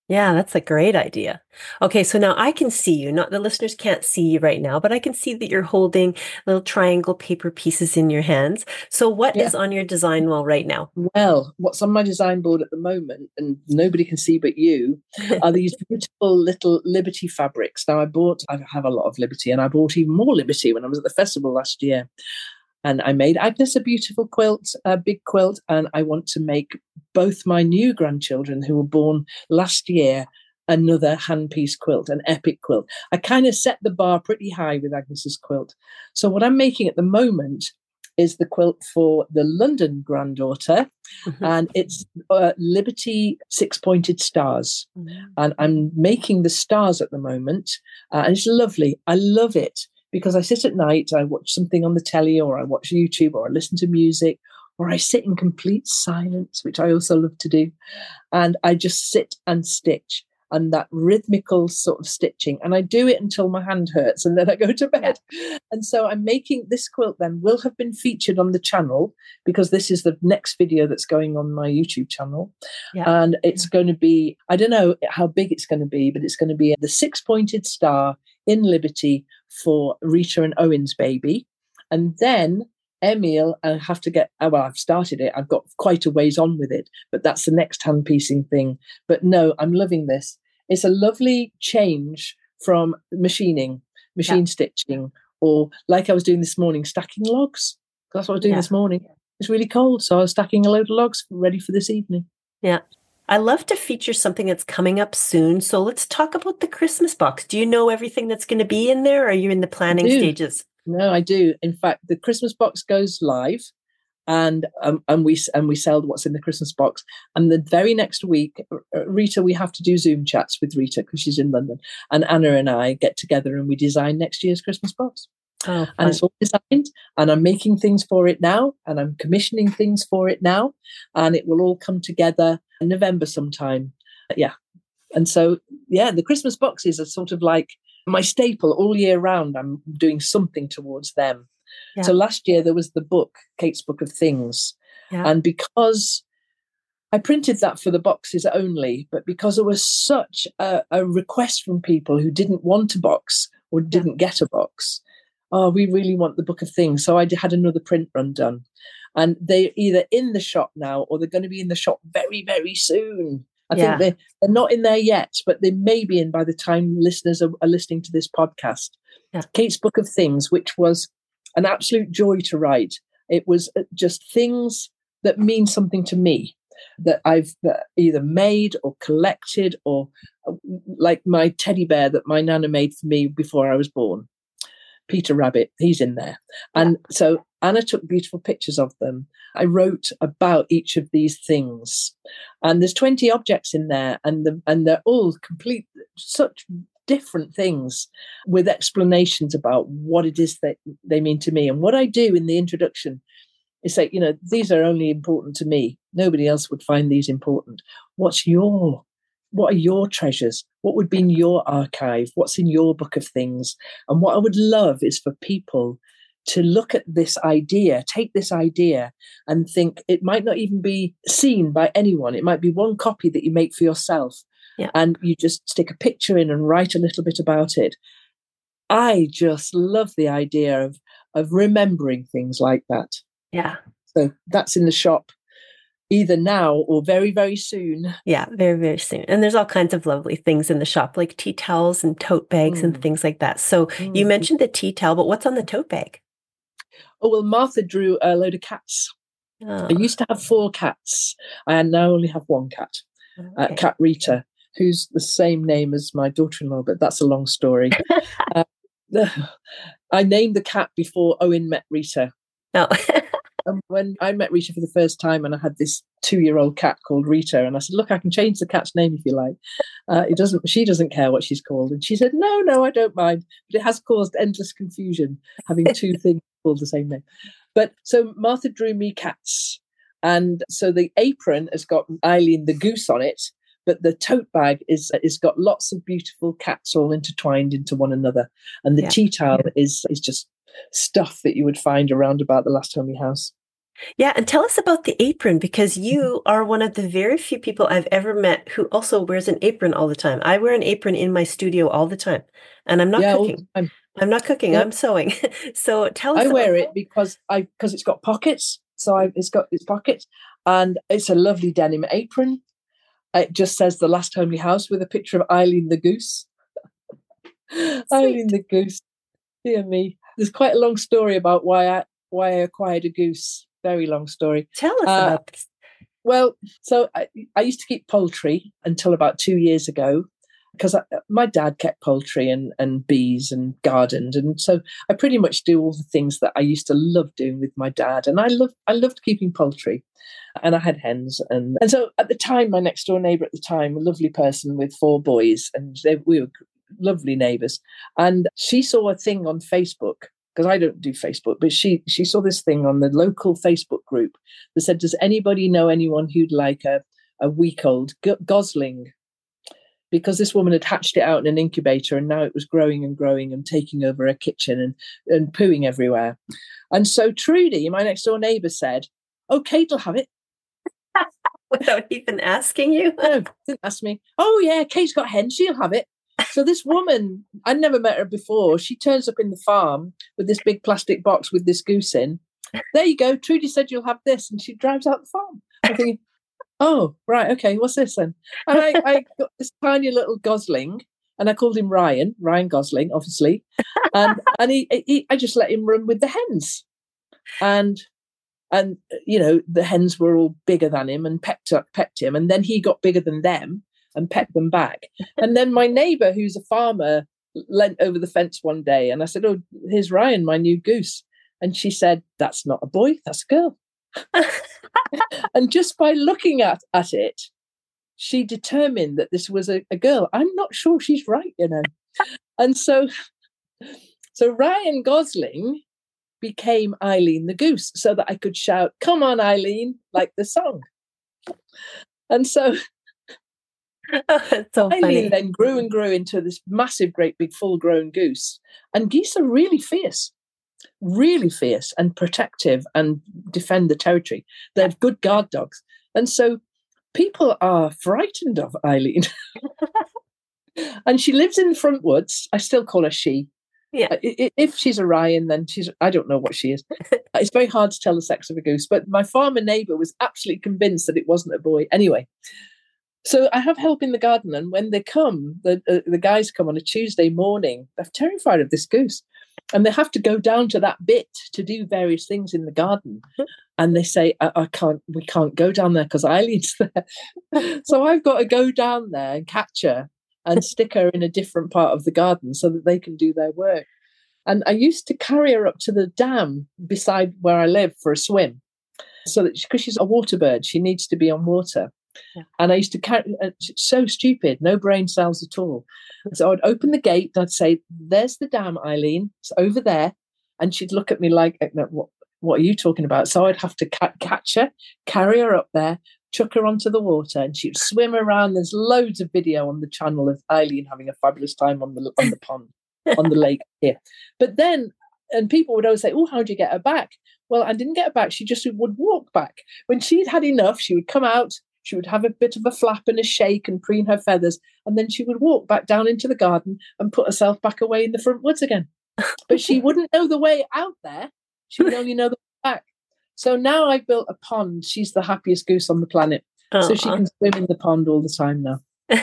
Yeah, that's a great idea. Okay, so now I can see you. Not the listeners can't see you right now, but I can see that you're holding little triangle paper pieces in your hands. So what Yeah. is on your design wall right now? Well, what's on my design board at the moment, and nobody can see but you, are these beautiful little Liberty fabrics. Now, I bought, I have a lot of Liberty, and I bought even more Liberty when I was at the festival last year. And I made Agnes a beautiful quilt, a big quilt, and I want to make both my new grandchildren who were born last year another handpiece quilt, an epic quilt. I kind of set the bar pretty high with Agnes's quilt. So what I'm making at the moment is the quilt for the London granddaughter, Mhm. and it's uh, Liberty Six Pointed Stars. Mhm. And I'm making the stars at the moment, uh, and it's lovely. I love it because I sit at night, I watch something on the telly, or I watch YouTube, or I listen to music, or I sit in complete silence, which I also love to do. And I just sit and stitch, and that rhythmical sort of stitching. And I do it until my hand hurts, and then I go to bed. Yeah. And so I'm making this quilt then will have been featured on the channel, because this is the next video that's going on my YouTube channel. Yeah. And it's going to be, I don't know how big it's going to be, but it's going to be the six pointed star in Liberty for Rita and Owen's baby. And then Emil, I have to get, well, I've started it. I've got quite a ways on with it, but that's the next hand piecing thing. But no, I'm loving this. It's a lovely change from machining, machine yeah. stitching, or like I was doing this morning, stacking logs. That's what I was doing yeah. this morning. It's really cold, so I was stacking a load of logs ready for this evening. Yeah. I love to feature something that's coming up soon. So let's talk about the Christmas box. Do you know everything that's going to be in there? Or are you in the planning stages? No, I do. In fact, the Christmas box goes live, and um, and we and we sell what's in the Christmas box. And the very next week, Rita, we have to do Zoom chats with Rita because she's in London, and Anna and I get together and we design next year's Christmas box. Oh, fun. And it's all designed, and I'm making things for it now, and I'm commissioning things for it now, and it will all come together in November sometime. Yeah, and so yeah, the Christmas boxes are sort of like my staple all year round. I'm doing something towards them. Yeah. So last year there was the book, Kate's Book of Things. Yeah. And because I printed that for the boxes only, but because there was such a, a request from people who didn't want a box or didn't yeah. get a box, oh, we really want the Book of Things. So I had another print run done. And they're either in the shop now or they're going to be in the shop very, very soon. I yeah. think they're, they're not in there yet, but they may be in by the time listeners are, are listening to this podcast. Yeah. Kate's Book of Things, which was an absolute joy to write. It was just things that mean something to me that I've either made or collected, or like my teddy bear that my nana made for me before I was born. Peter Rabbit, he's in there. And yeah. so Anna took beautiful pictures of them. I wrote about each of these things. And there's twenty objects in there, and the, and they're all complete, such different things with explanations about what it is that they mean to me. And what I do in the introduction is say, you know, these are only important to me. Nobody else would find these important. What's your What are your treasures? What would be in your archive? What's in your book of things? And what I would love is for people to look at this idea, take this idea and think it might not even be seen by anyone. It might be one copy that you make for yourself. Yeah. And you just stick a picture in and write a little bit about it. I just love the idea of, of remembering things like that. Yeah. So that's in the shop. Either now or very, very soon. Yeah, very, very soon. And there's all kinds of lovely things in the shop, like tea towels and tote bags mm. and things like that. So mm. you mentioned the tea towel, but what's on the tote bag? Oh, well, Martha drew a load of cats. Oh. I used to have four cats. I now only have one cat, okay. uh, Cat Rita, who's the same name as my daughter-in-law, but that's a long story. uh, I named the cat before Owen met Rita. Oh. And when I met Rita for the first time, and I had this two-year-old cat called Rita, and I said, "Look, I can change the cat's name if you like." Uh, it doesn't. She doesn't care what she's called, and she said, "No, no, I don't mind." But it has caused endless confusion having two things called the same name. But so Martha drew me cats, and so the apron has got Eileen the goose on it, but the tote bag is is got lots of beautiful cats all intertwined into one another, and the yeah. tea towel yeah. is is just stuff that you would find around about the Last Homely House. Yeah, and tell us about the apron because you are one of the very few people I've ever met who also wears an apron all the time. I wear an apron in my studio all the time, and I'm not Yeah, all cooking. the time. I'm not cooking, Yeah, I'm sewing. So tell I us about wear that. it because I because it's got pockets. So I, it's got its pockets, and it's a lovely denim apron. It just says "The Last Homely House" with a picture of Eileen the goose. Eileen Sweet. the goose. Dear me. There's quite a long story about why I why I acquired a goose. Very long story. Tell us Uh, about this. well, so I, I used to keep poultry until about two years ago because I, my dad kept poultry and, and bees and gardened, and so I pretty much do all the things that I used to love doing with my dad. And I loved I loved keeping poultry, and I had hens, and and so at the time, my next door neighbour at the time, a lovely person with four boys, and they, we were lovely neighbours, and she saw a thing on Facebook. Because I don't do Facebook, but she she saw this thing on the local Facebook group that said, "Does anybody know anyone who'd like a, a week old go- gosling?" Because this woman had hatched it out in an incubator, and now it was growing and growing and taking over her kitchen and, and pooing everywhere. And so Trudy, my next door neighbour, said, "Oh, Kate'll have it." Without even asking you? No, didn't ask me. "Oh yeah, Kate's got hens, she'll have it." So this woman, I'd never met her before. She turns up in the farm with this big plastic box with this goose in. "There you go. Trudy said you'll have this," and she drives out the farm. I'm thinking, "Oh, right, okay, what's this then?" And I, I got this tiny little gosling, and I called him Ryan, Ryan Gosling, obviously. And and he, he I just let him run with the hens, and and you know the hens were all bigger than him and pecked up, pecked him, and then he got bigger than them and pecked them back. And then my neighbour, who's a farmer, leant over the fence one day, and I said, "Oh, here's Ryan, my new goose." And she said, "That's not a boy, that's a girl." And just by looking at, at it, she determined that this was a, a girl. I'm not sure she's right, you know. And so, so Ryan Gosling became Eileen the goose, so that I could shout, "Come on, Eileen," like the song. And so Oh, it's so Eileen funny. then grew and grew into this massive, great big full-grown goose. And geese are really fierce, really fierce and protective and defend the territory. They're good guard dogs. And so people are frightened of Eileen. And she lives in the front woods. I still call her she. Yeah. If she's a Ryan, then she's, I don't know what she is. It's very hard to tell the sex of a goose. But my farmer neighbour was absolutely convinced that it wasn't a boy. Anyway, so I have help in the garden. And when they come, the, uh, the guys come on a Tuesday morning, they're terrified of this goose. And they have to go down to that bit to do various things in the garden. And they say, I, I can't, we can't go down there because Eileen's there. So I've got to go down there and catch her and stick her in a different part of the garden so that they can do their work. And I used to carry her up to the dam beside where I live for a swim. So that, because she's a water bird, she needs to be on water. Yeah. And I used to carry, uh, so stupid, no brain cells at all. So I'd open the gate and I'd say, "There's the dam, Eileen. It's over there." And she'd look at me like, what, what are you talking about? So I'd have to ca- catch her, carry her up there, chuck her onto the water, and she'd swim around. There's loads of video on the channel of Eileen having a fabulous time on the on the pond, on the lake here. But then, and people would always say, "Oh, how'd you get her back?" Well, I didn't get her back. She just would walk back. When she'd had enough, she would come out. She would have a bit of a flap and a shake and preen her feathers, and then she would walk back down into the garden and put herself back away in the front woods again. But she wouldn't know the way out there. She would only know the way back. So now I've built a pond. She's the happiest goose on the planet. Aww. So she can swim in the pond all the time now.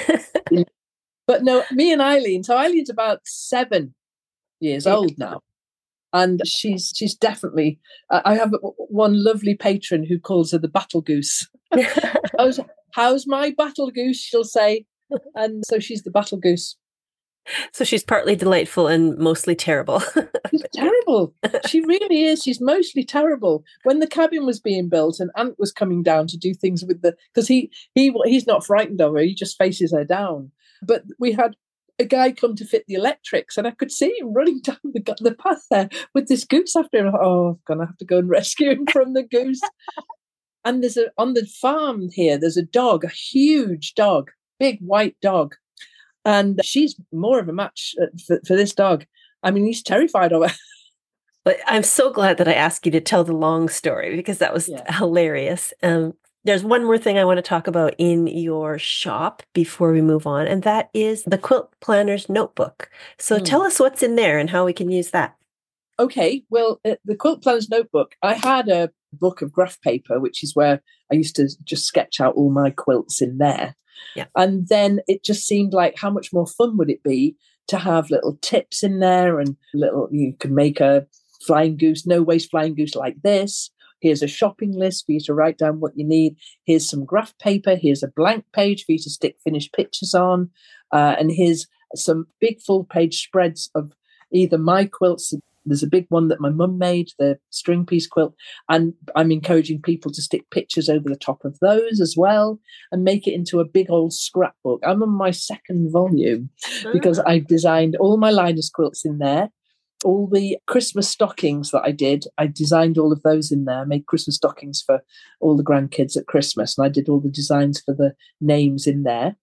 But no, me and Eileen, so Eileen's about seven years old now. And she's she's definitely, uh, I have one lovely patron who calls her the battle goose. how's, how's my battle goose, she'll say. And so she's the battle goose. So she's partly delightful and mostly terrible. She's terrible. She really is. She's mostly terrible. When the cabin was being built and Ant was coming down to do things with the, because he, he he's not frightened of her, he just faces her down. But we had a guy come to fit the electrics, and I could see him running down the, the path there with this goose after him. Oh, I'm going to have to go and rescue him from the goose. And there's a, on the farm here, there's a dog, a huge dog, big white dog. And she's more of a match for, for this dog. I mean, he's terrified of her. But I'm so glad that I asked you to tell the long story because that was Yeah. hilarious. Um, there's one more thing I want to talk about in your shop before we move on, and that is the Quilt Planner's Notebook. So tell Mm. us what's in there and how we can use that. Okay, well, uh, the Quilt Planner's Notebook, I had a book of graph paper, which is where I used to just sketch out all my quilts in there. Yeah. And then it just seemed like how much more fun would it be to have little tips in there and little, you could make a flying goose, no waste flying goose like this. Here's a shopping list for you to write down what you need. Here's some graph paper. Here's a blank page for you to stick finished pictures on. Uh, and here's some big full page spreads of either my quilts. There's a big one that my mum made, the string piece quilt, and I'm encouraging people to stick pictures over the top of those as well and make it into a big old scrapbook. I'm on my second volume because Ah. I've designed all my liners quilts in there. All the Christmas stockings that I did, I designed all of those in there. I made Christmas stockings for all the grandkids at Christmas, and I did all the designs for the names in there.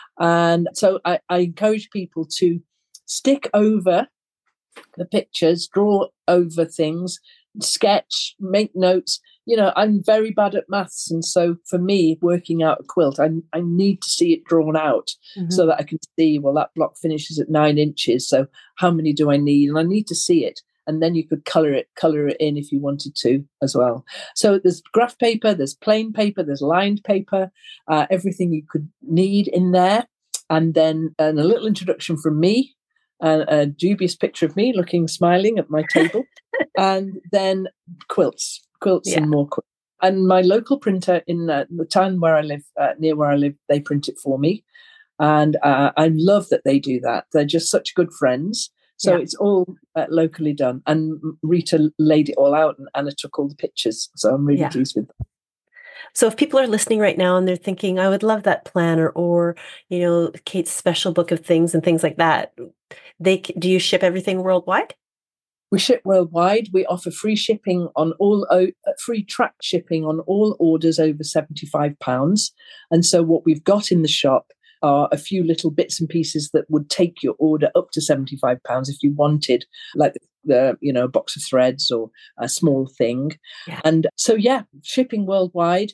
And so I, I encourage people to stick over the pictures, draw over things, sketch, make notes. You know, I'm very bad at maths. And so for me, working out a quilt, I, I need to see it drawn out Mm-hmm. so that I can see, well, that block finishes at nine inches. So how many do I need? And I need to see it. And then you could color it, color it in if you wanted to as well. So there's graph paper, there's plain paper, there's lined paper, uh, everything you could need in there. And then and a little introduction from me, and a dubious picture of me looking smiling at my table, and then quilts, quilts Yeah. and more quilts. And my local printer in uh, the town where I live, uh, near where I live, they print it for me. And uh, I love that they do that. They're just such good friends. So Yeah. it's all uh, locally done. And Rita laid it all out, and Anna took all the pictures. So I'm really Yeah. pleased with that. So if people are listening right now and they're thinking, I would love that planner, or, you know, Kate's special book of things and things like that, they do you ship everything worldwide? We ship worldwide. We offer free shipping on all, uh, free track shipping on all orders over seventy-five pounds. And so what we've got in the shop are a few little bits and pieces that would take your order up to seventy-five pounds if you wanted, like the, you know, a box of threads or a small thing. Yeah. And so, yeah, shipping worldwide.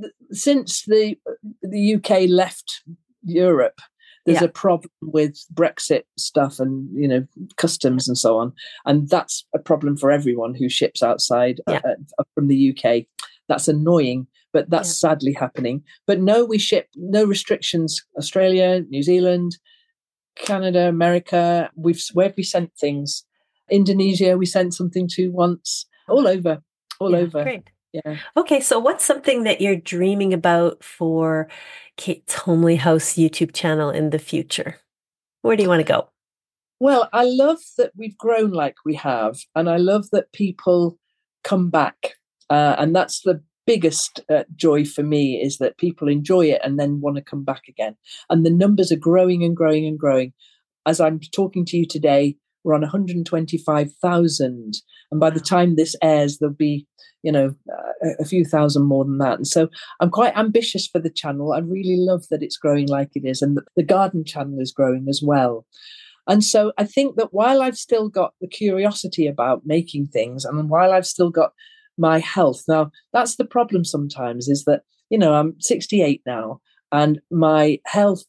Since the the U K left Europe, there's Yeah. a problem with Brexit stuff and, you know, customs and so on. And that's a problem for everyone who ships outside Yeah. uh, uh, from the U K. That's annoying, but that's Yeah. sadly happening. But no, we ship, no restrictions. Australia, New Zealand, Canada, America, we've, where have we sent things? Indonesia, we sent something to once. All over, all Yeah, over. great. Yeah. Okay, so what's something that you're dreaming about for Kate's Homely House YouTube channel in the future? Where do you want to go? Well, I love that we've grown like we have, and I love that people come back. Uh, and that's the biggest uh, joy for me, is that people enjoy it and then want to come back again. And the numbers are growing and growing and growing. As I'm talking to you today, we're on one hundred twenty-five thousand. And by the time this airs, there'll be, you know, uh, a few thousand more than that. And so I'm quite ambitious for the channel. I really love that it's growing like it is. And the, the garden channel is growing as well. And so I think that while I've still got the curiosity about making things, and while I've still got my health, now that's the problem sometimes, is that, you know, I'm sixty-eight now and my health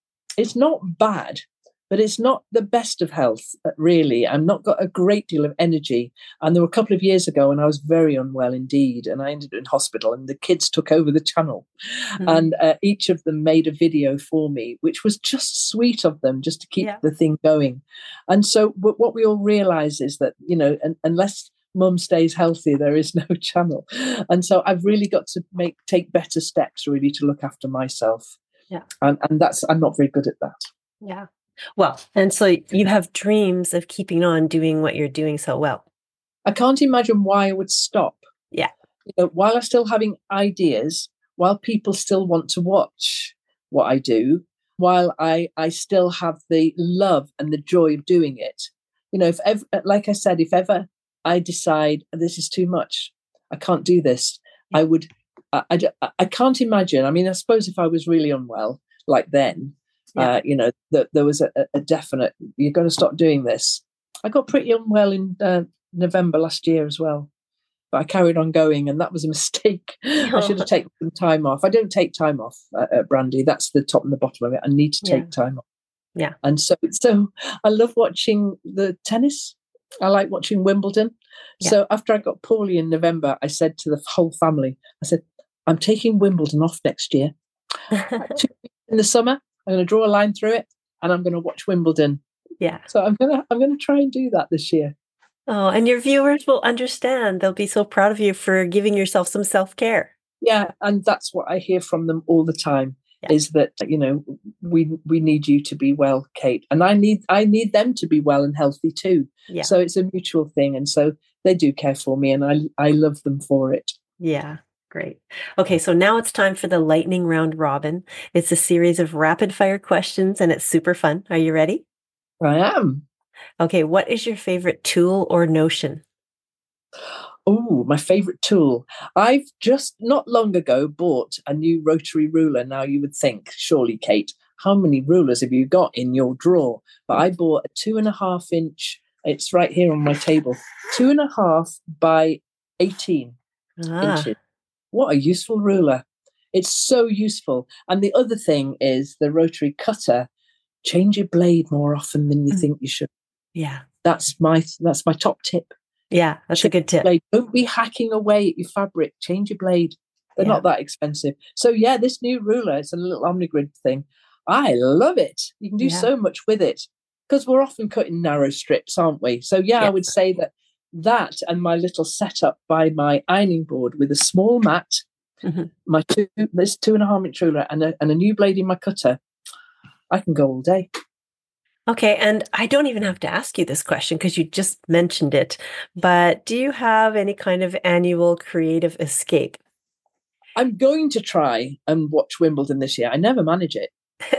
is not bad, but it's not the best of health, really. I've not got a great deal of energy. And there were a couple of years ago when I was very unwell indeed, and I ended up in hospital, and the kids took over the channel. Mm-hmm. And uh, each of them made a video for me, which was just sweet of them, just to keep yeah. the thing going. And so w- what we all realize is that, you know, un- unless mum stays healthy, there is no channel. And so I've really got to make take better steps, really, to look after myself. Yeah. And, and that's, I'm not very good at that. Yeah. Well, and so you have dreams of keeping on doing what you're doing so well. I can't imagine why I would stop. Yeah. You know, while I'm still having ideas, while people still want to watch what I do, while I, I still have the love and the joy of doing it. You know, if ever, like I said, if ever I decide this is too much, I can't do this, yeah. I would, I, I, I can't imagine. I mean, I suppose if I was really unwell, like then, yeah. uh, you know, that there was a, a definite, you're going to stop doing this. I got pretty unwell in uh, November last year as well. But I carried on going, and that was a mistake. I should have taken some time off. I don't take time off uh, at Brandy. That's the top and the bottom of it. I need to take Yeah. time off. Yeah. And so, so I love watching the tennis. I like watching Wimbledon. Yeah. So after I got poorly in November, I said to the whole family, I said, I'm taking Wimbledon off next year. Two weeks in the summer, I'm going to draw a line through it, and I'm going to watch Wimbledon. Yeah. So I'm going to I'm going to try and do that this year. Oh, and your viewers will understand. They'll be so proud of you for giving yourself some self-care. Yeah, and that's what I hear from them all the time. Yeah. Is that, you know, we we need you to be well, Kate, and I need I need them to be well and healthy too. Yeah. So it's a mutual thing, and so they do care for me, and I I love them for it. Yeah. Great. Okay, so now it's time for the lightning round robin. It's a series of rapid fire questions and it's super fun. Are you ready? I am. Okay, what is your favorite tool or notion? Oh, my favorite tool. I've just not long ago bought a new rotary ruler. Now you would think, surely, Kate, how many rulers have you got in your drawer? But I bought a two and a half inch, it's right here on my table, two and a half by eighteen Ah. inches. What a useful ruler. It's so useful. And the other thing is the rotary cutter. Change your blade more often than you mm. think you should. Yeah. That's my that's my top tip. Yeah, that's Change a good tip. Blade. Don't be hacking away at your fabric. Change your blade. They're yeah. not that expensive. So yeah, this new ruler, it's a little OmniGrid thing. I love it. You can do yeah. so much with it because we're often cutting narrow strips, aren't we? So yeah, yeah, I would say that that and my little setup by my ironing board with a small mat, mm-hmm. my two, this two and a half inch ruler and a, and a new blade in my cutter, I can go all day. Okay, and I don't even have to ask you this question because you just mentioned it, but do you have any kind of annual creative escape? I'm going to try and watch Wimbledon this year. I never manage it.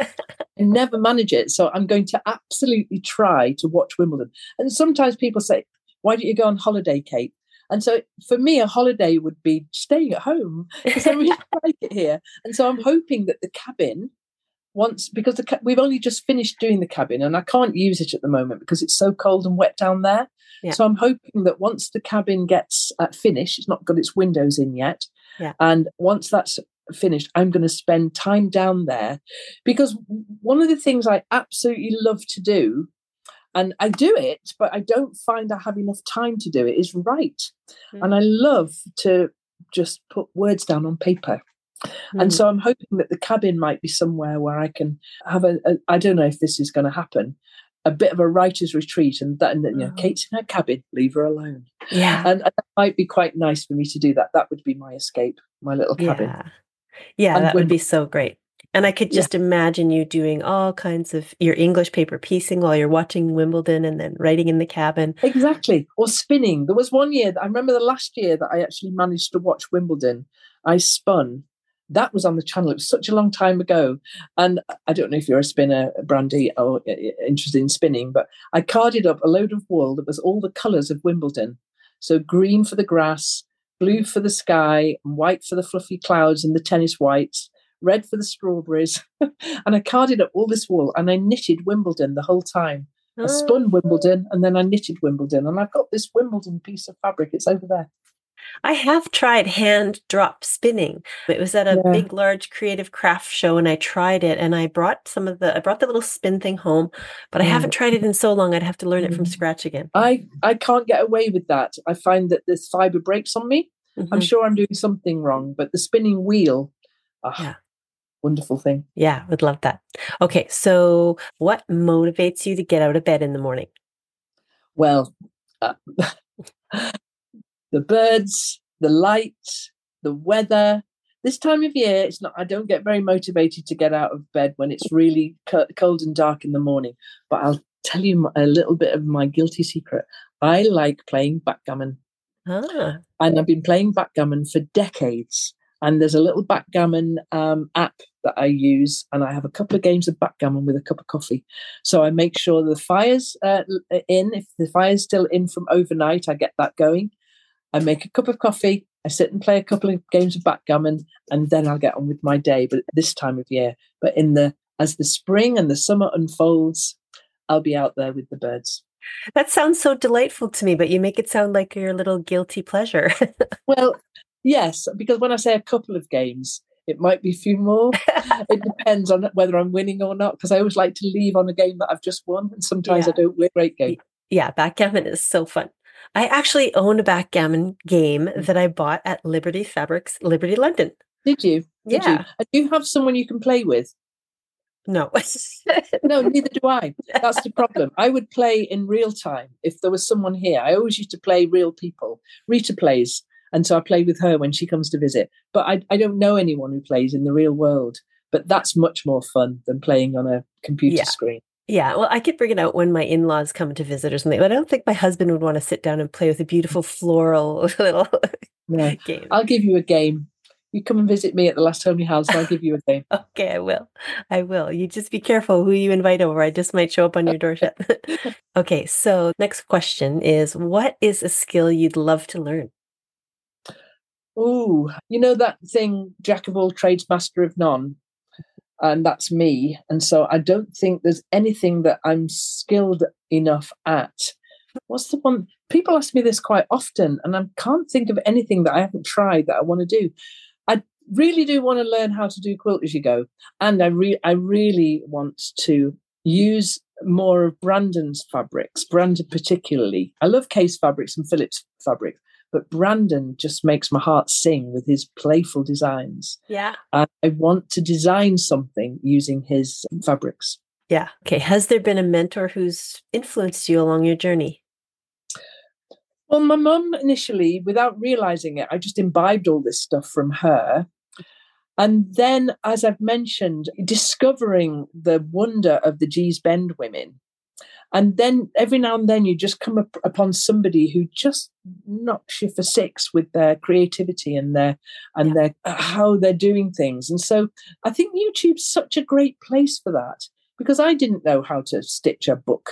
I never manage it. So I'm going to absolutely try to watch Wimbledon. And sometimes people say, why don't you go on holiday, Kate? And so for me, a holiday would be staying at home because I really like it here. And so I'm hoping that the cabin, once, because the ca- we've only just finished doing the cabin and I can't use it at the moment because it's so cold and wet down there. Yeah. So I'm hoping that once the cabin gets uh, finished, it's not got its windows in yet. Yeah. And once that's finished, I'm going to spend time down there because one of the things I absolutely love to do, and I do it, but I don't find I have enough time to do it, is write. Mm. And I love to just put words down on paper. Mm. And so I'm hoping that the cabin might be somewhere where I can have a, a I don't know if this is going to happen, a bit of a writer's retreat, and that, and then, you know, oh. Kate's in her cabin, leave her alone. Yeah. And, and that might be quite nice for me to do that. That would be my escape, my little cabin. Yeah, yeah that when, would be so great. And I could just yeah. imagine you doing all kinds of your English paper piecing while you're watching Wimbledon and then writing in the cabin. Exactly. Or spinning. There was one year, that I remember the last year that I actually managed to watch Wimbledon. I spun. That was on the channel. It was such a long time ago. And I don't know if you're a spinner, Brandy, or interested in spinning, but I carded up a load of wool that was all the colours of Wimbledon. So green for the grass, blue for the sky, and white for the fluffy clouds and the tennis whites, red for the strawberries. And I carded up all this wool and I knitted Wimbledon the whole time. Oh. I spun Wimbledon and then I knitted Wimbledon. And I've got this Wimbledon piece of fabric. It's over there. I have tried hand drop spinning. It was at a yeah. big, large creative craft show and I tried it and I brought some of the, I brought the little spin thing home, but I mm. haven't tried it in so long. I'd have to learn it from scratch again. I, I can't get away with that. I find that this fiber breaks on me. Mm-hmm. I'm sure I'm doing something wrong, but the spinning wheel, oh, yeah. wonderful thing. Yeah, would love that. Okay, so what motivates you to get out of bed in the morning? Well, uh, the birds, the light, the weather. This time of year, it's not. I don't get very motivated to get out of bed when it's really co- cold and dark in the morning. But I'll tell you a little bit of my guilty secret. I like playing backgammon. Ah. And I've been playing backgammon for decades. And there's a little backgammon um, app that I use, and I have a couple of games of backgammon with a cup of coffee. So I make sure the fire's uh, in. If the fire's still in from overnight, I get that going. I make a cup of coffee, I sit and play a couple of games of backgammon, and then I'll get on with my day, but this time of year. But in the as the spring and the summer unfolds, I'll be out there with the birds. That sounds so delightful to me, but you make it sound like your little guilty pleasure. Well, yes, because when I say a couple of games, it might be a few more. It depends on whether I'm winning or not, because I always like to leave on a game that I've just won, and sometimes I Yeah. don't win a great game. Yeah, backgammon is so fun. I actually own a backgammon game that I bought at Liberty Fabrics, Liberty London. Did you? Did you? Yeah. And do you have someone you can play with? No. No, neither do I. That's the problem. I would play in real time if there was someone here. I always used to play real people. Rita plays, and so I play with her when she comes to visit. But I, I don't know anyone who plays in the real world. But that's much more fun than playing on a computer Yeah. screen. Yeah, well, I could bring it out when my in-laws come to visit or something, but I don't think my husband would want to sit down and play with a beautiful floral little No. game. I'll give you a game. You come and visit me at the Last Homely House, and I'll give you a game. Okay, I will. I will. You just be careful who you invite over. I just might show up on your doorstep. Okay, so next question is, what is a skill you'd love to learn? Oh, you know that thing, jack of all trades, master of none? And that's me. And so I don't think there's anything that I'm skilled enough at. What's the one? People ask me this quite often, and I can't think of anything that I haven't tried that I want to do. I really do want to learn how to do quilt as you go. And I, re- I really want to use more of Brandon's fabrics, Brandon particularly. I love Case fabrics and Phillips fabrics, but Brandon just makes my heart sing with his playful designs. Yeah. And I want to design something using his fabrics. Yeah. Okay. Has there been a mentor who's influenced you along your journey? Well, my mum initially, without realizing it, I just imbibed all this stuff from her. And then, as I've mentioned, discovering the wonder of the Gee's Bend women. And then every now and then you just come up upon somebody who just knocks you for six with their creativity and their and Yeah. their how they're doing things. And so I think YouTube's such a great place for that, because I didn't know how to stitch a book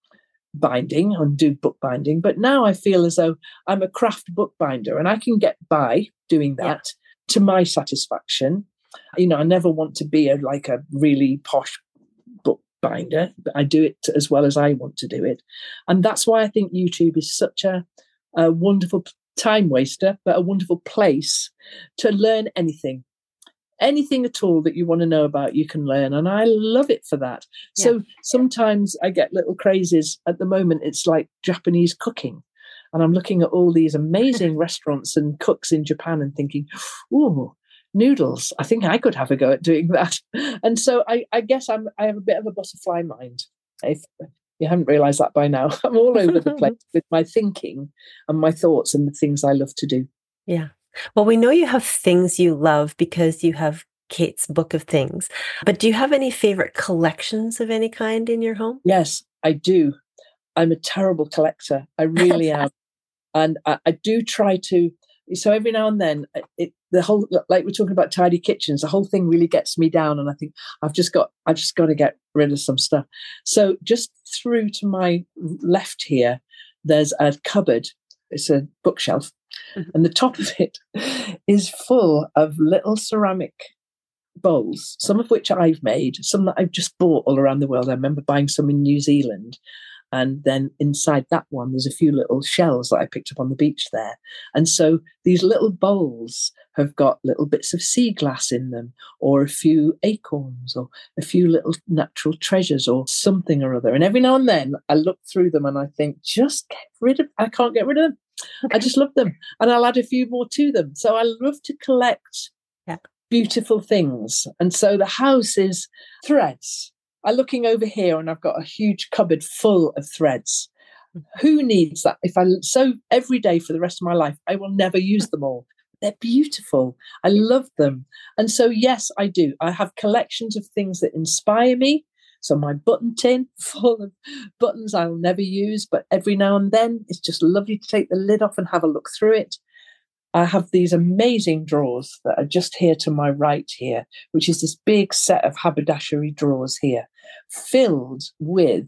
binding and do bookbinding, but now I feel as though I'm a craft bookbinder and I can get by doing that Yeah. to my satisfaction. You know, I never want to be a like a really posh bookbinder, but I do it as well as I want to do it. And that's why I think YouTube is such a, a wonderful time waster, but a wonderful place to learn anything. Anything at all that you want to know about, you can learn. And I love it for that. Yeah. So sometimes I get little crazes. At the moment, it's like Japanese cooking. And I'm looking at all these amazing restaurants and cooks in Japan and thinking, ooh, noodles. I think I could have a go at doing that. And so I, I guess I'm, I have a bit of a butterfly mind. If you haven't realized that by now, I'm all over the place with my thinking and my thoughts and the things I love to do. Yeah. Well, we know you have things you love because you have Kate's Book of Things. But do you have any favorite collections of any kind in your home? Yes, I do. I'm a terrible collector. I really am. And I, I do try to. So every now and then, it, the whole, like we're talking about tidy kitchens, the whole thing really gets me down. And I think I've just got, I've just got to get rid of some stuff. So just through to my left here, there's a cupboard. It's a bookshelf. Mm-hmm. And the top of it is full of little ceramic bowls, some of which I've made, some that I've just bought all around the world. I remember buying some in New Zealand. And then inside that one, there's a few little shells that I picked up on the beach there. And so these little bowls have got little bits of sea glass in them, or a few acorns, or a few little natural treasures, or something or other. And every now and then I look through them and I think, just get rid of, I can't get rid of them. I just love them. And I'll add a few more to them. So I love to collect yeah. beautiful things. And so the house is threads. I'm looking over here and I've got a huge cupboard full of threads. Who needs that? If I sew every day for the rest of my life, I will never use them all. They're beautiful. I love them. And so, yes, I do. I have collections of things that inspire me. So my button tin full of buttons I'll never use, but every now and then it's just lovely to take the lid off and have a look through it. I have these amazing drawers that are just here to my right here, which is this big set of haberdashery drawers here, filled with,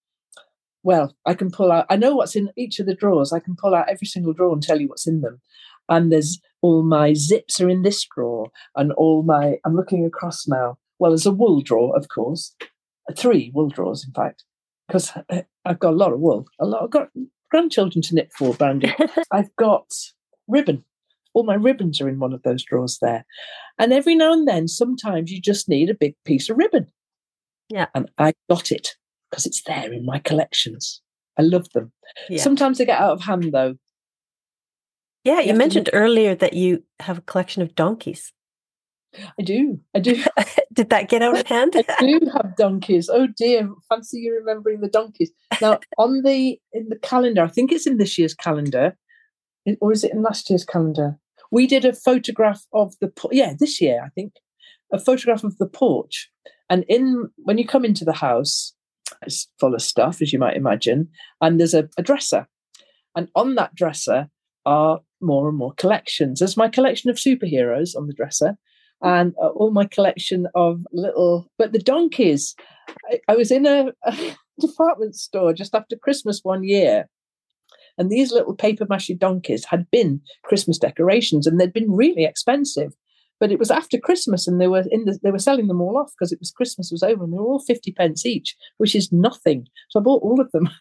well, I can pull out, I know what's in each of the drawers. I can pull out every single drawer and tell you what's in them. And there's all my zips are in this drawer, and all my, I'm looking across now. Well, there's a wool drawer, of course, three wool drawers, in fact. because I've got a lot of wool. A lot. I've got grandchildren to knit for, Brandy. I've got ribbon. All my ribbons are in one of those drawers there. And every now and then, sometimes you just need a big piece of ribbon. Yeah. And I got it because it's there in my collections. I love them. Yeah. Sometimes they get out of hand, though. Yeah, you, you mentioned to... earlier that you have a collection of donkeys. I do. I do. Did that get out of hand? I do have donkeys. Oh dear, fancy you remembering the donkeys. Now, on the in the calendar, I think it's in this year's calendar, or is it in last year's calendar? We did a photograph of the yeah this year, I think, a photograph of the porch. And in when you come into the house, it's full of stuff, as you might imagine, and there's a, a dresser, and on that dresser are more and more collections. There's my collection of superheroes on the dresser. And uh, all my collection of little, but the donkeys. I, I was in a, a department store just after Christmas one year, and these little paper mache donkeys had been Christmas decorations, and they'd been really expensive. But it was after Christmas, and they were in the, they were selling them all off because it was Christmas was over, and they were all fifty pence each, which is nothing. So I bought all of them,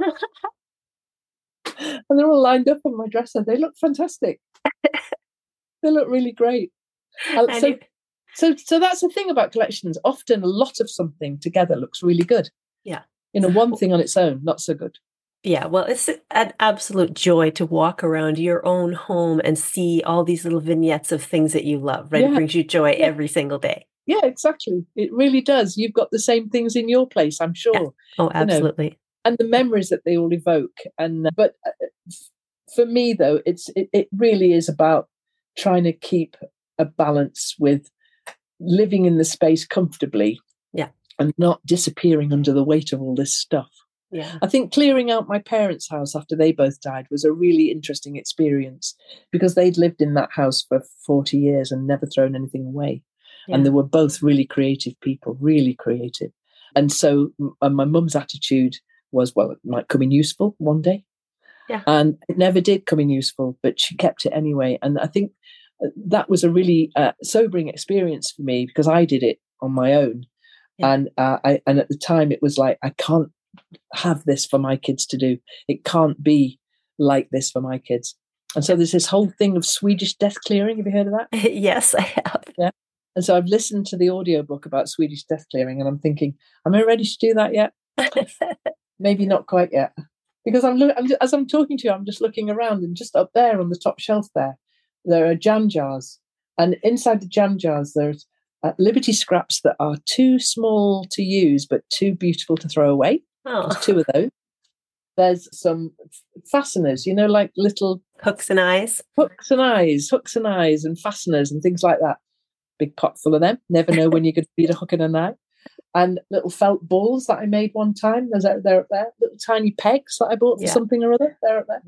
and they're all lined up on my dresser. They look fantastic. They look really great. Uh, so, so, so that's the thing about collections. Often, a lot of something together looks really good. Yeah, you know, one thing on its own, not so good. Yeah, well, it's an absolute joy to walk around your own home and see all these little vignettes of things that you love. Right, yeah. It brings you joy yeah. every single day. Yeah, exactly. It really does. You've got the same things in your place, I'm sure. Yeah. Oh, absolutely. You know, and the memories that they all evoke. And but for me, though, it's it, it really is about trying to keep a balance with living in the space comfortably, yeah, and not disappearing under the weight of all this stuff. Yeah, I think clearing out my parents' house after they both died was a really interesting experience because they'd lived in that house for forty years and never thrown anything away. Yeah. And they were both really creative people, really creative. And so and my mum's attitude was, well, it might come in useful one day. Yeah. And it never did come in useful, but she kept it anyway. And I think that was a really uh, sobering experience for me because I did it on my own. Yeah. And uh, I and at the time it was like, I can't have this for my kids to do. It can't be like this for my kids. And so there's this whole thing of Swedish death clearing. Have you heard of that? Yes, I have. Yeah. And so I've listened to the audiobook about Swedish death clearing and I'm thinking, am I ready to do that yet? Maybe not quite yet. Because I'm, lo- I'm as I'm talking to you, I'm just looking around and just up there on the top shelf there, there are jam jars. And inside the jam jars, there's uh, Liberty scraps that are too small to use, but too beautiful to throw away. Oh. There's two of those. There's some fasteners, you know, like little hooks and eyes, hooks and eyes, hooks and eyes and fasteners and things like that. Big pot full of them. Never know when you're going to need a hook and an eye. And little felt balls that I made one time. There's out there up there. Little tiny pegs that I bought for yeah. something or other. They're up there.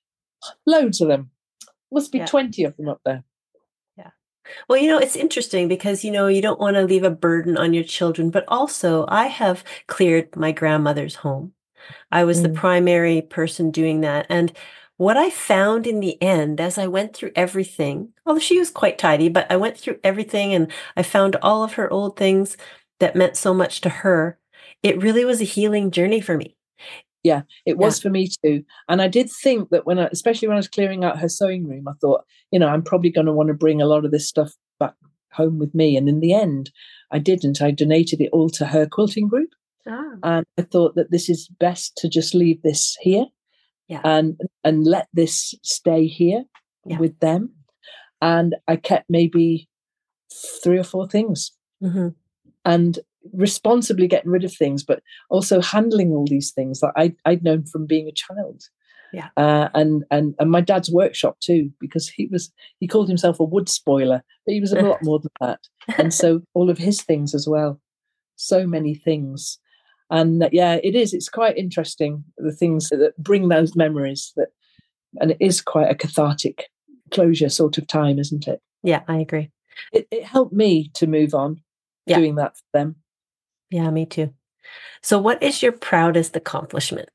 Loads of them. Must be yeah. twenty of them up there. Yeah. Well, you know, it's interesting because, you know, you don't want to leave a burden on your children, but also I have cleared my grandmother's home. I was mm. the primary person doing that. And what I found in the end, as I went through everything, although she was quite tidy, but I went through everything and I found all of her old things that meant so much to her. It really was a healing journey for me. Yeah, it was yeah. for me too. And I did think that when I, especially when I was clearing out her sewing room, I thought, you know, I'm probably going to want to bring a lot of this stuff back home with me. And in the end, I didn't. I donated it all to her quilting group. Ah. And I thought that this is best to just leave this here yeah. and and let this stay here yeah. with them. And I kept maybe three or four things. Mm-hmm. And responsibly getting rid of things, but also handling all these things that I, I'd known from being a child. Yeah. Uh, and, and and my dad's workshop too, because he was he called himself a wood spoiler, but he was a lot more than that. And so all of his things as well. So many things. And uh, yeah, it is. It's quite interesting, the things that bring those memories that, and it is quite a cathartic closure sort of time, isn't it? Yeah, I agree. It, it helped me to move on. Yeah. Doing that for them. Yeah, me too. So what is your proudest accomplishment?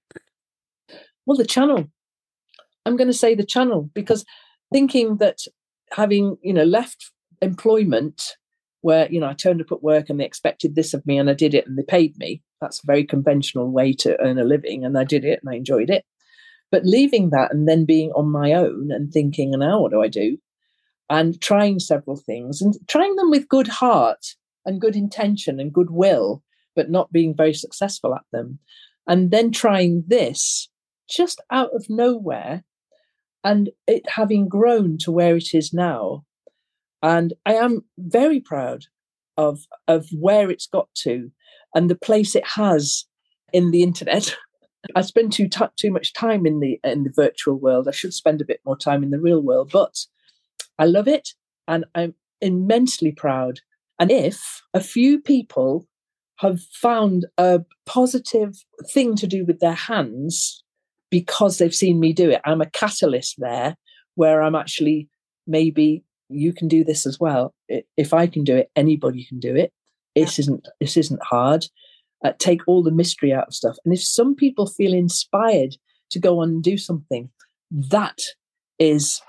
Well, the channel. I'm going to say the channel, because thinking that having, you know, left employment where, you know, I turned up at work and they expected this of me and I did it and they paid me. That's a very conventional way to earn a living. And I did it and I enjoyed it. But leaving that and then being on my own and thinking, now what do I do? And trying several things and trying them with good heart and good intention and goodwill, but not being very successful at them. And then trying this just out of nowhere and it having grown to where it is now. And I am very proud of, of where it's got to and the place it has in the internet. I spend too, t- too much time in the in the virtual world. I should spend a bit more time in the real world, but I love it and I'm immensely proud. And if a few people have found a positive thing to do with their hands because they've seen me do it, I'm a catalyst there where I'm actually, maybe you can do this as well. If I can do it, anybody can do it. This yeah. isn't this isn't hard. Uh, take all the mystery out of stuff. And if some people feel inspired to go on and do something, that is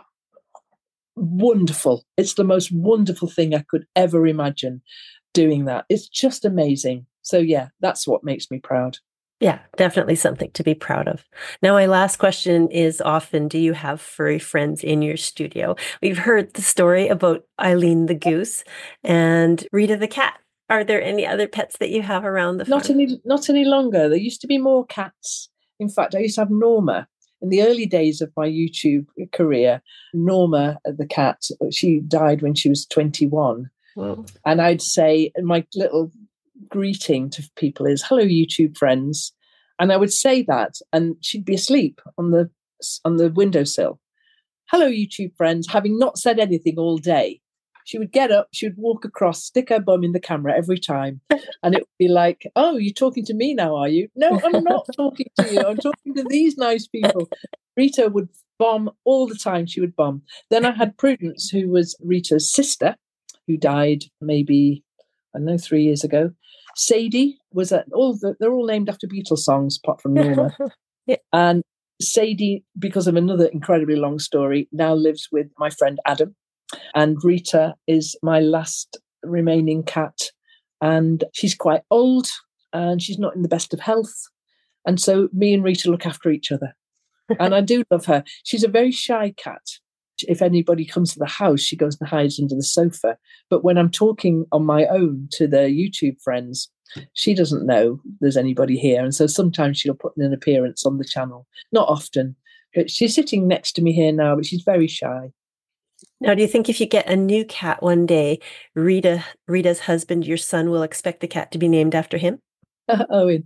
wonderful. It's the most wonderful thing I could ever imagine, doing that. It's just amazing. So yeah, that's what makes me proud. Yeah, definitely something to be proud of. Now, my last question is often, do you have furry friends in your studio? We've heard the story about Eileen the goose and Rita the cat. Are there any other pets that you have around the farm? Not any, not any longer. There used to be more cats. In fact, I used to have Norma. In the early days of my YouTube career, Norma, the cat, she died when she was twenty-one. Wow. And I'd say, my little greeting to people is, hello, YouTube friends. And I would say that, and she'd be asleep on the on the windowsill. Hello, YouTube friends, having not said anything all day. She would get up, she would walk across, stick her bum in the camera every time. And it would be like, oh, you're talking to me now, are you? No, I'm not talking to you. I'm talking to these nice people. Rita would bomb all the time. She would bomb. Then I had Prudence, who was Rita's sister, who died maybe, I don't know, three years ago. Sadie was at all the, they're all named after Beatles songs, apart from Norma. Yeah. And Sadie, because of another incredibly long story, now lives with my friend Adam. And Rita is my last remaining cat. And she's quite old and she's not in the best of health. And so me and Rita look after each other. And I do love her. She's a very shy cat. If anybody comes to the house, she goes and hides under the sofa. But when I'm talking on my own to the YouTube friends, she doesn't know there's anybody here. And so sometimes she'll put in an appearance on the channel. Not often. But she's sitting next to me here now, but she's very shy. Now, do you think if you get a new cat one day, Rita, Rita's husband, your son, will expect the cat to be named after him? Uh, Owen.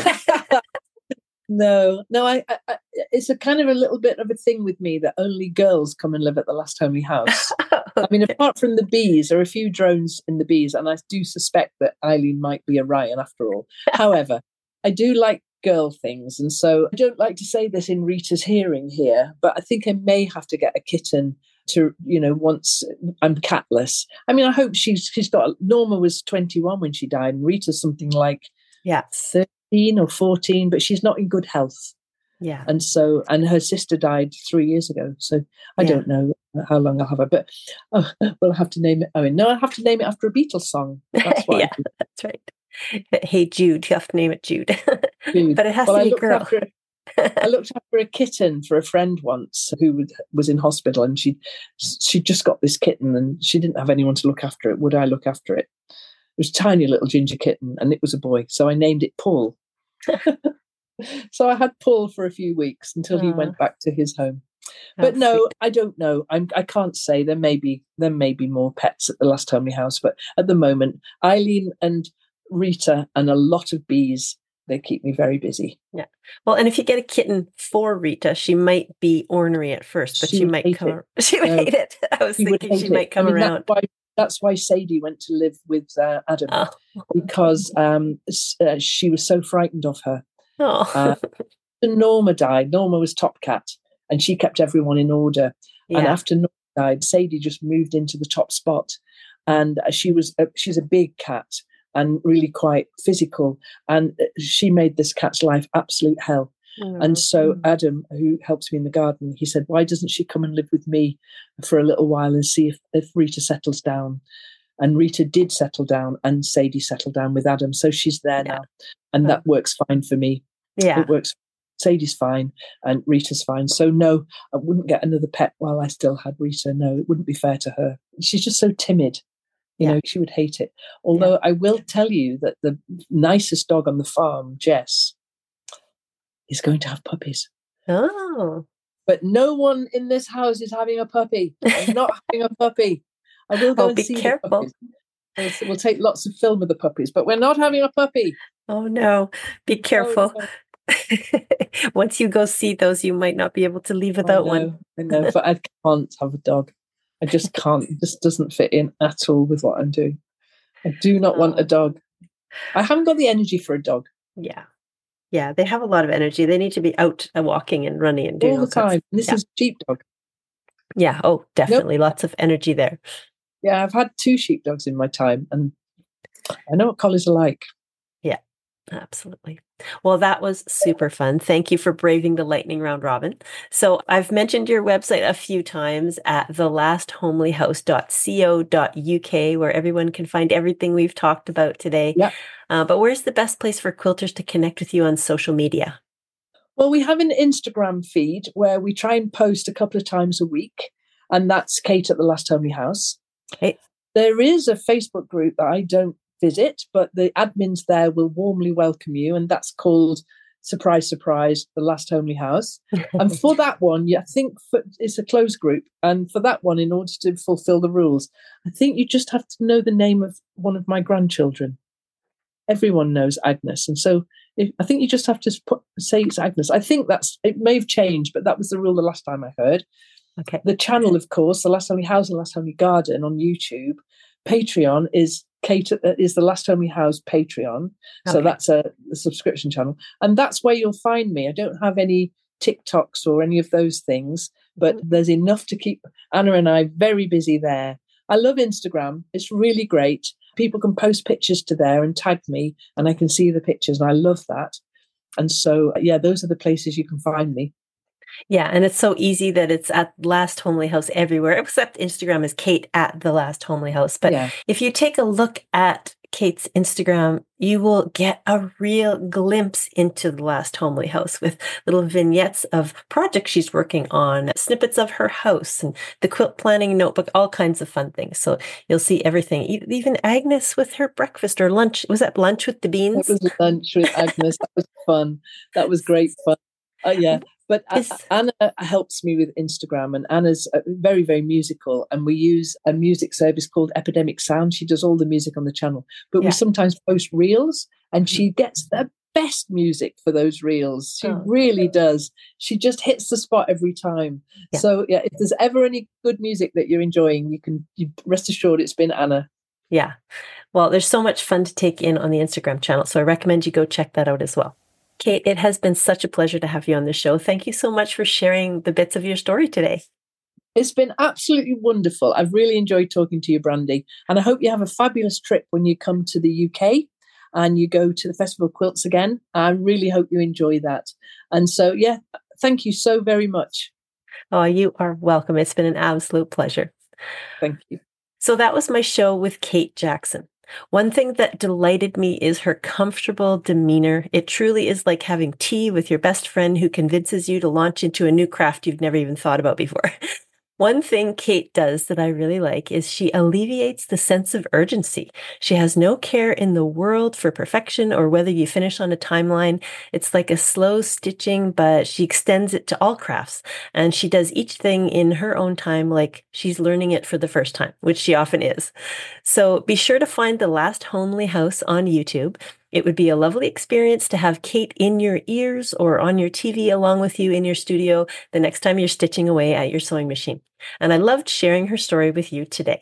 No, no, I, I, it's a kind of a little bit of a thing with me that only girls come and live at the Last Homely House. Okay. I mean, apart from the bees, there are a few drones in the bees, and I do suspect that Eileen might be a Ryan after all. However, I do like girl things, and so I don't like to say this in Rita's hearing here, but I think I may have to get a kitten to, you know, once I'm catless. I mean, I hope she's she's got, Norma was twenty-one when she died, and Rita's something like yeah, thirteen or fourteen, but she's not in good health. Yeah. And so, and her sister died three years ago. So I yeah. don't know how long I'll have her, but oh, we'll have to name it. I mean, no, I'll have to name it after a Beatles song. That's what yeah, that's right. Hey, Jude, you have to name it Jude. Jude. But it has well, to be a girl. After, I looked after a kitten for a friend once who was in hospital, and she she just got this kitten and she didn't have anyone to look after it. Would I look after it? It was a tiny little ginger kitten, and it was a boy. So I named it Paul. So I had Paul for a few weeks until he uh, went back to his home. But no, sweet. I don't know. I'm, I can't say. There may be there may be more pets at the Last Homely House, but at the moment, Eileen and Rita and a lot of bees, they keep me very busy. Yeah. Well, and if you get a kitten for Rita, she might be ornery at first, but she, she might come. It. She would no, hate it. I was thinking she it. might come I mean, around. That's why, that's why Sadie went to live with uh, Adam, oh. because um, uh, she was so frightened of her. Oh. uh, Norma died. Norma was top cat, and she kept everyone in order. Yeah. And after Norma died, Sadie just moved into the top spot, and she was a, she's a big cat and really quite physical, and she made this cat's life absolute hell. Oh. And so Adam, who helps me in the garden, he said, "Why doesn't she come and live with me for a little while and see if, if Rita settles down?" And Rita did settle down, and Sadie settled down with Adam. So she's there yeah. now. and Oh. that works fine for me. Yeah. It works. Sadie's fine and Rita's fine. So no, I wouldn't get another pet while I still had Rita. No, it wouldn't be fair to her. She's just so timid. You Yeah. know, she would hate it. Although Yeah. I will tell you that the nicest dog on the farm, Jess, is going to have puppies. Oh. But no one in this house is having a puppy. I'm not having a puppy. I will go Oh, and be see careful. the puppies. We'll, we'll take lots of film of the puppies, but we're not having a puppy. Oh, no. Be careful. Oh, no. Once you go see those, you might not be able to leave without I know, one. I know, but I can't have a dog. I just can't. It just doesn't fit in at all with what I'm doing. I do not want a dog. I haven't got the energy for a dog. Yeah. Yeah. They have a lot of energy. They need to be out and walking and running and doing all the all kinds- time. This yeah. is sheepdog. Yeah. Oh, definitely. Lots of energy there. Yeah, I've had two sheepdogs in my time, and I know what collies are like. Yeah, absolutely. Well, that was super fun. Thank you for braving the lightning round, Robin. So I've mentioned your website a few times at the last homely house dot co dot uk, where everyone can find everything we've talked about today. Yeah. Uh, but where's the best place for quilters to connect with you on social media? Well, we have an Instagram feed where we try and post a couple of times a week, and that's Kate at the Last Homely House. Okay. There is a Facebook group that I don't visit, but the admins there will warmly welcome you, and that's called Surprise, Surprise, the Last Homely House. And for that one, yeah, I think for, it's a closed group, and for that one, in order to fulfill the rules, I think you just have to know the name of one of my grandchildren. Everyone knows Agnes, and so if, I think you just have to put, say it's Agnes. I think that's it. May have changed, but that was the rule the last time I heard. Okay. The channel, of course, the Last Homely House and Last Homely Garden on YouTube. Patreon is Kate is the Last Homely House Patreon, so Okay. that's a, a subscription channel, and that's where you'll find me. I don't have any TikToks or any of those things, but there's enough to keep Anna and I very busy there. I love Instagram; it's really great. People can post pictures to there and tag me, and I can see the pictures, and I love that. And so, yeah, those are the places you can find me. Yeah, and it's so easy that it's at Last Homely House everywhere, except Instagram is Kate at the Last Homely House. But Yeah. if you take a look at Kate's Instagram, you will get a real glimpse into the Last Homely House with little vignettes of projects she's working on, snippets of her house, and the quilt planning notebook, all kinds of fun things. So you'll see everything, E- even Agnes with her breakfast or lunch. Was that lunch with the beans? That was lunch with Agnes. That was fun. That was great fun. Oh, yeah. But Is- Anna helps me with Instagram, and Anna's uh, very, very musical. And we use a music service called Epidemic Sound. She does all the music on the channel. But Yeah. we sometimes post reels, and she gets the best music for those reels. She Oh, really does. She just hits the spot every time. Yeah. So, yeah, if there's ever any good music that you're enjoying, you can you rest assured it's been Anna. Yeah. Well, there's so much fun to take in on the Instagram channel. So I recommend you go check that out as well. Kate, it has been such a pleasure to have you on the show. Thank you so much for sharing the bits of your story today. It's been absolutely wonderful. I've really enjoyed talking to you, Brandy. And I hope you have a fabulous trip when you come to the U K and you go to the Festival of Quilts again. I really hope you enjoy that. And so, yeah, thank you so very much. Oh, you are welcome. It's been an absolute pleasure. Thank you. So that was my show with Kate Jackson. One thing that delighted me is her comfortable demeanor. It truly is like having tea with your best friend who convinces you to launch into a new craft you've never even thought about before. One thing Kate does that I really like is she alleviates the sense of urgency. She has no care in the world for perfection or whether you finish on a timeline. It's like a slow stitching, but she extends it to all crafts. And she does each thing in her own time like she's learning it for the first time, which she often is. So be sure to find The Last Homely House on YouTube. It would be a lovely experience to have Kate in your ears or on your T V along with you in your studio the next time you're stitching away at your sewing machine. And I loved sharing her story with you today.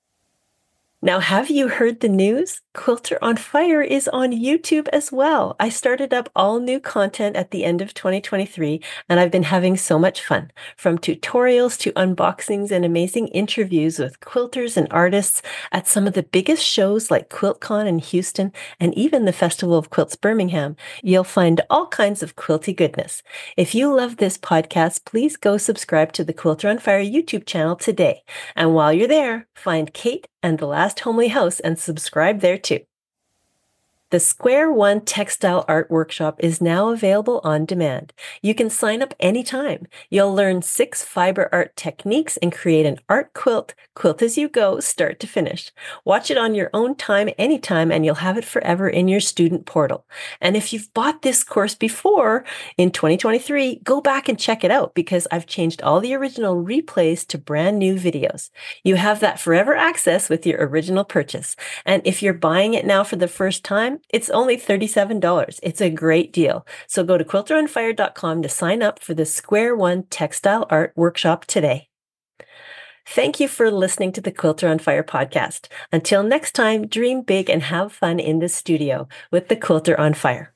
Now, have you heard the news? Quilter on Fire is on YouTube as well. I started up all new content at the end of twenty twenty-three, and I've been having so much fun. From tutorials to unboxings and amazing interviews with quilters and artists at some of the biggest shows like QuiltCon in Houston and even the Festival of Quilts Birmingham, you'll find all kinds of quilty goodness. If you love this podcast, please go subscribe to the Quilter on Fire YouTube channel today. And while you're there, find Kate and The Last Homely House and subscribe there too. The Square One Textile Art Workshop is now available on demand. You can sign up anytime. You'll learn six fiber art techniques and create an art quilt, quilt as you go, start to finish. Watch it on your own time, anytime, and you'll have it forever in your student portal. And if you've bought this course before in twenty twenty-three, go back and check it out because I've changed all the original replays to brand new videos. You have that forever access with your original purchase. And if you're buying it now for the first time, it's only thirty-seven dollars. It's a great deal. So go to quilter on fire dot com to sign up for the Square One Textile Art Workshop today. Thank you for listening to the Quilter on Fire podcast. Until next time, dream big and have fun in the studio with the Quilter on Fire.